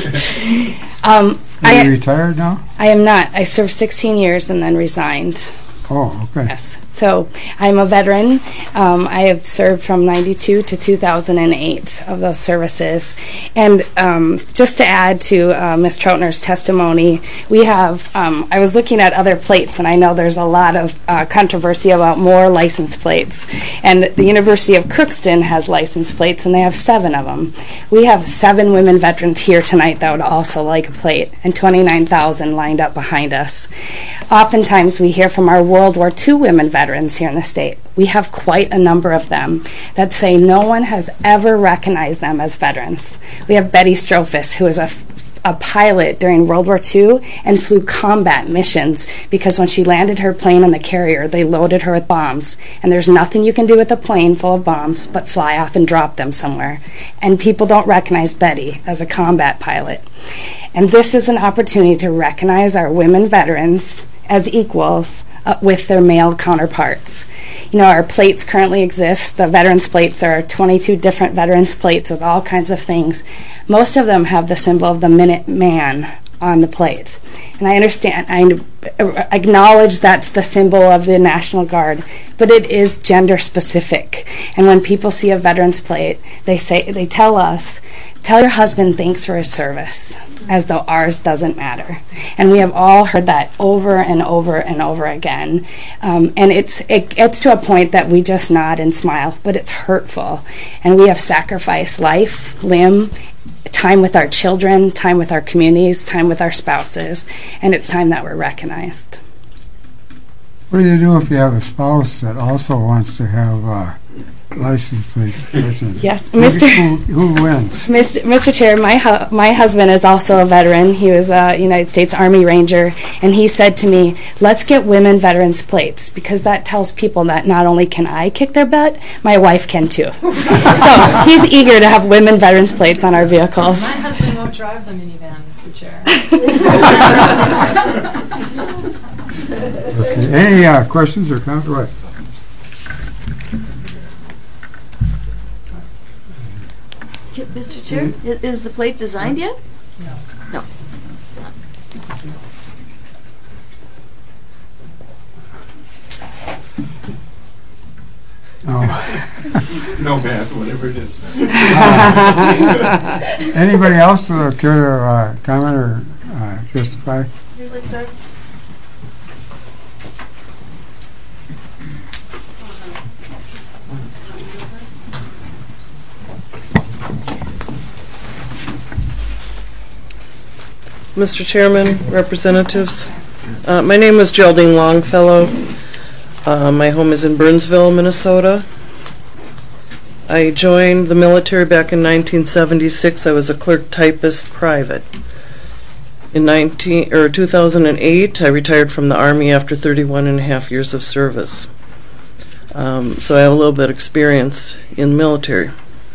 Are you retired now? I am not. I served 16 years and then resigned. Oh, okay. Yes. So I'm a veteran. I have served from 92 to 2008 of those services. And just to add to Ms. Troutner's testimony, we have, I was looking at other plates, and I know there's a lot of controversy about more license plates. And the University of Crookston has license plates, and they have 7 of them. We have 7 women veterans here tonight that would also like a plate, and 29,000 lined up behind us. Oftentimes we hear from our World War II women veterans here in the state. We have quite a number of them that say no one has ever recognized them as veterans. We have Betty Strophus, who is a pilot during World War II and flew combat missions because when she landed her plane in the carrier, they loaded her with bombs. And there's nothing you can do with a plane full of bombs but fly off and drop them somewhere. And people don't recognize Betty as a combat pilot. And this is an opportunity to recognize our women veterans as equals with their male counterparts. You know, our plates currently exist, the veterans plates. There are 22 different veterans plates with all kinds of things. Most of them have the symbol of the Minuteman on the plate. And I understand, I acknowledge that's the symbol of the National Guard, but it is gender specific. And when people see a veterans plate, they tell us, tell your husband thanks for his service, as though ours doesn't matter. And we have all heard that over and over and over again. And it gets to a point that we just nod and smile, but it's hurtful. And we have sacrificed life, limb, time with our children, time with our communities, time with our spouses, and it's time that we're recognized. What do you do if you have a spouse that also wants to have license plate? Yes, Who wins? Mr. Chair, my husband is also a veteran. He was a United States Army Ranger, and he said to me, let's get women veterans plates, because that tells people that not only can I kick their butt, my wife can too. So he's eager to have women veterans plates on our vehicles. My husband won't drive the minivan, Mr. Chair. Okay. Any questions or comments? Right. Mr. Chair, is the plate designed yet? No. No, it's not. No math, whatever it is. Anybody else care to comment or justify? You'd like to start? Mr. Chairman, representatives, my name is Geraldine Longfellow. My home is in Burnsville, Minnesota. I joined the military back in 1976. I was a clerk typist private. In 2008, I retired from the Army after 31 and a half years of service. So I have a little bit of experience in the military.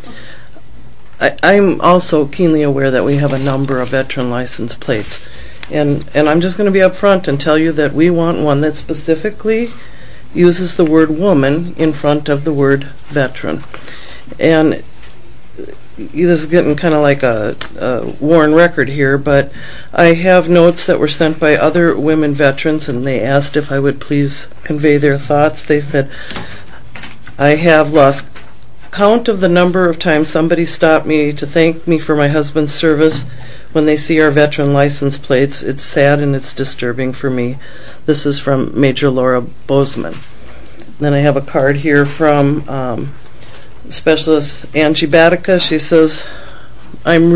I'm also keenly aware that we have a number of veteran license plates. And I'm just going to be upfront and tell you that we want one that specifically uses the word woman in front of the word veteran. And this is getting kind of like a worn record here, but I have notes that were sent by other women veterans, and they asked if I would please convey their thoughts. They said, I have lost count of the number of times somebody stopped me to thank me for my husband's service when they see our veteran license plates. It's sad and it's disturbing for me. This is from Major Laura Bozeman. Then I have a card here from Specialist Angie Batica. She says, I am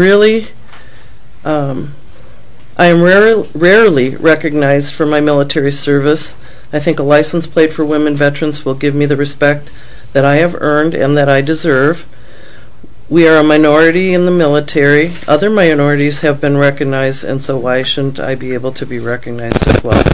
rarely recognized for my military service. I think a license plate for women veterans will give me the respect that I have earned and that I deserve. We are a minority in the military. Other minorities have been recognized, and so why shouldn't I be able to be recognized as well?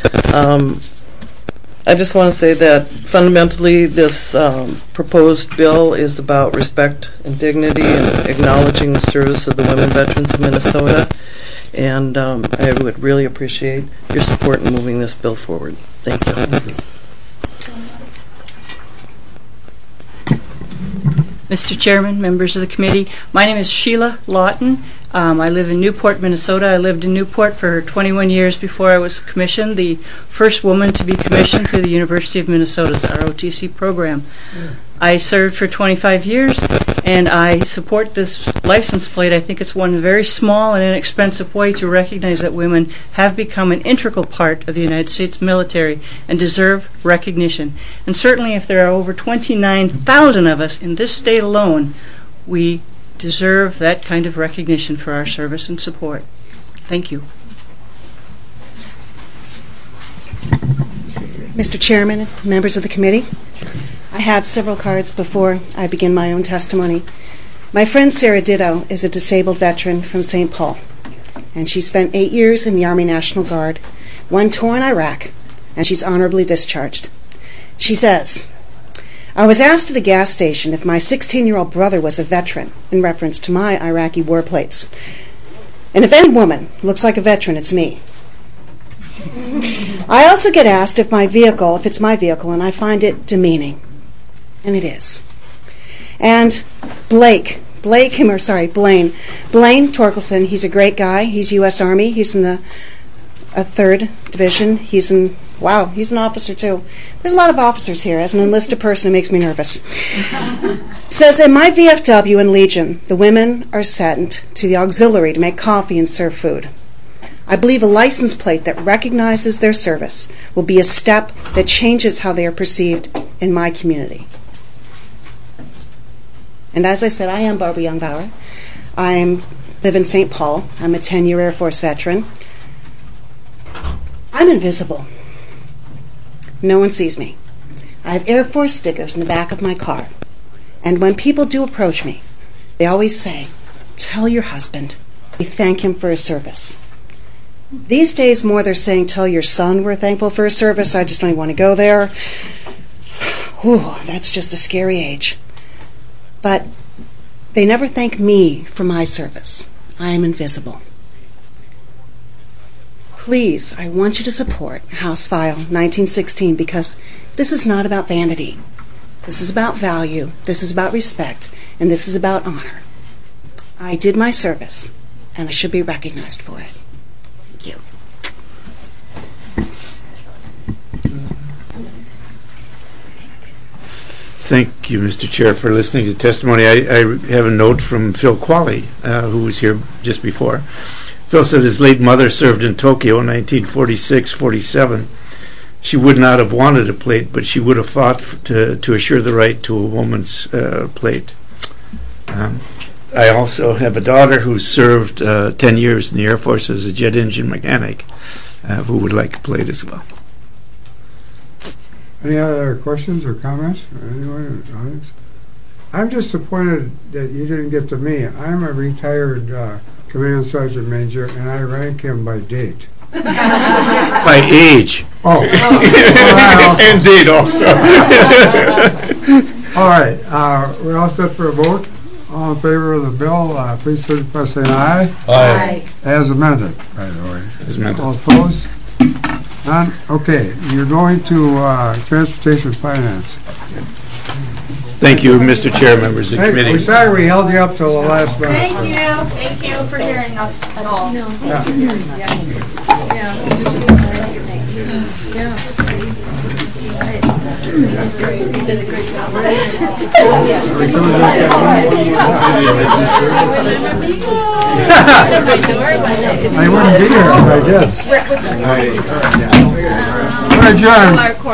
I just want to say that fundamentally this proposed bill is about respect and dignity and acknowledging the service of the women veterans of Minnesota, and I would really appreciate your support in moving this bill forward. Thank you. Mr. Chairman, members of the committee, my name is Sheila Lawton. I live in Newport, Minnesota. I lived in Newport for 21 years before I was commissioned, the first woman to be commissioned through the University of Minnesota's ROTC program. I served for 25 years, and I support this license plate. I think it's one very small and inexpensive way to recognize that women have become an integral part of the United States military and deserve recognition. And certainly if there are over 29,000 of us in this state alone, we deserve that kind of recognition for our service and support. Thank you. Mr. Chairman, members of the committee, I have several cards before I begin my own testimony. My friend Sarah Ditto is a disabled veteran from St. Paul, and she spent 8 years in the Army National Guard, 1 tour in Iraq, and she's honorably discharged. She says, I was asked at a gas station if my 16-year-old brother was a veteran, in reference to my Iraqi war plates. And if any woman looks like a veteran, it's me. I also get asked if it's my vehicle, and I find it demeaning. And it is. And Blaine Torkelson, he's a great guy. He's U.S. Army. He's in the 3rd Division. He's an officer too. There's a lot of officers here. As an enlisted person, it makes me nervous. Says, in my VFW and Legion, the women are sent to the auxiliary to make coffee and serve food. I believe a license plate that recognizes their service will be a step that changes how they are perceived in my community. And as I said, I am Barbara Youngbauer. I live in St. Paul. I'm a 10-year Air Force veteran. I'm invisible. No one sees me. I have Air Force stickers in the back of my car. And when people do approach me, they always say, tell your husband we thank him for his service. These days more they're saying, tell your son we're thankful for his service. I just don't even want to go there. Whew, that's just a scary age. But they never thank me for my service. I am invisible. Please, I want you to support House File 1916 because this is not about vanity. This is about value. This is about respect. And this is about honor. I did my service, and I should be recognized for it. Thank you. Thank you, Mr. Chair, for listening to the testimony. I have a note from Phil Qualley, who was here just before. Phil said his late mother served in Tokyo in 1946-47. She would not have wanted a plate, but she would have fought to assure the right to a woman's plate. I also have a daughter who served 10 years in the Air Force as a jet engine mechanic, who would like a plate as well. Any other questions or comments? Anyone in the audience? I'm disappointed that you didn't get to me. I'm a retired Command Sergeant Major, and I rank him by date. By age. Oh. And date also. All right. We're all set for a vote. All in favor of the bill, please signify by saying aye. Aye. As amended, by the way. As amended. All opposed? None? Okay. You're going to Transportation Finance. Thank you, Mr. Chair, members of the Hey, committee. we're sorry we held you up till the last minute. Thank you for hearing us at all. I wouldn't be here if I did. We're adjourned.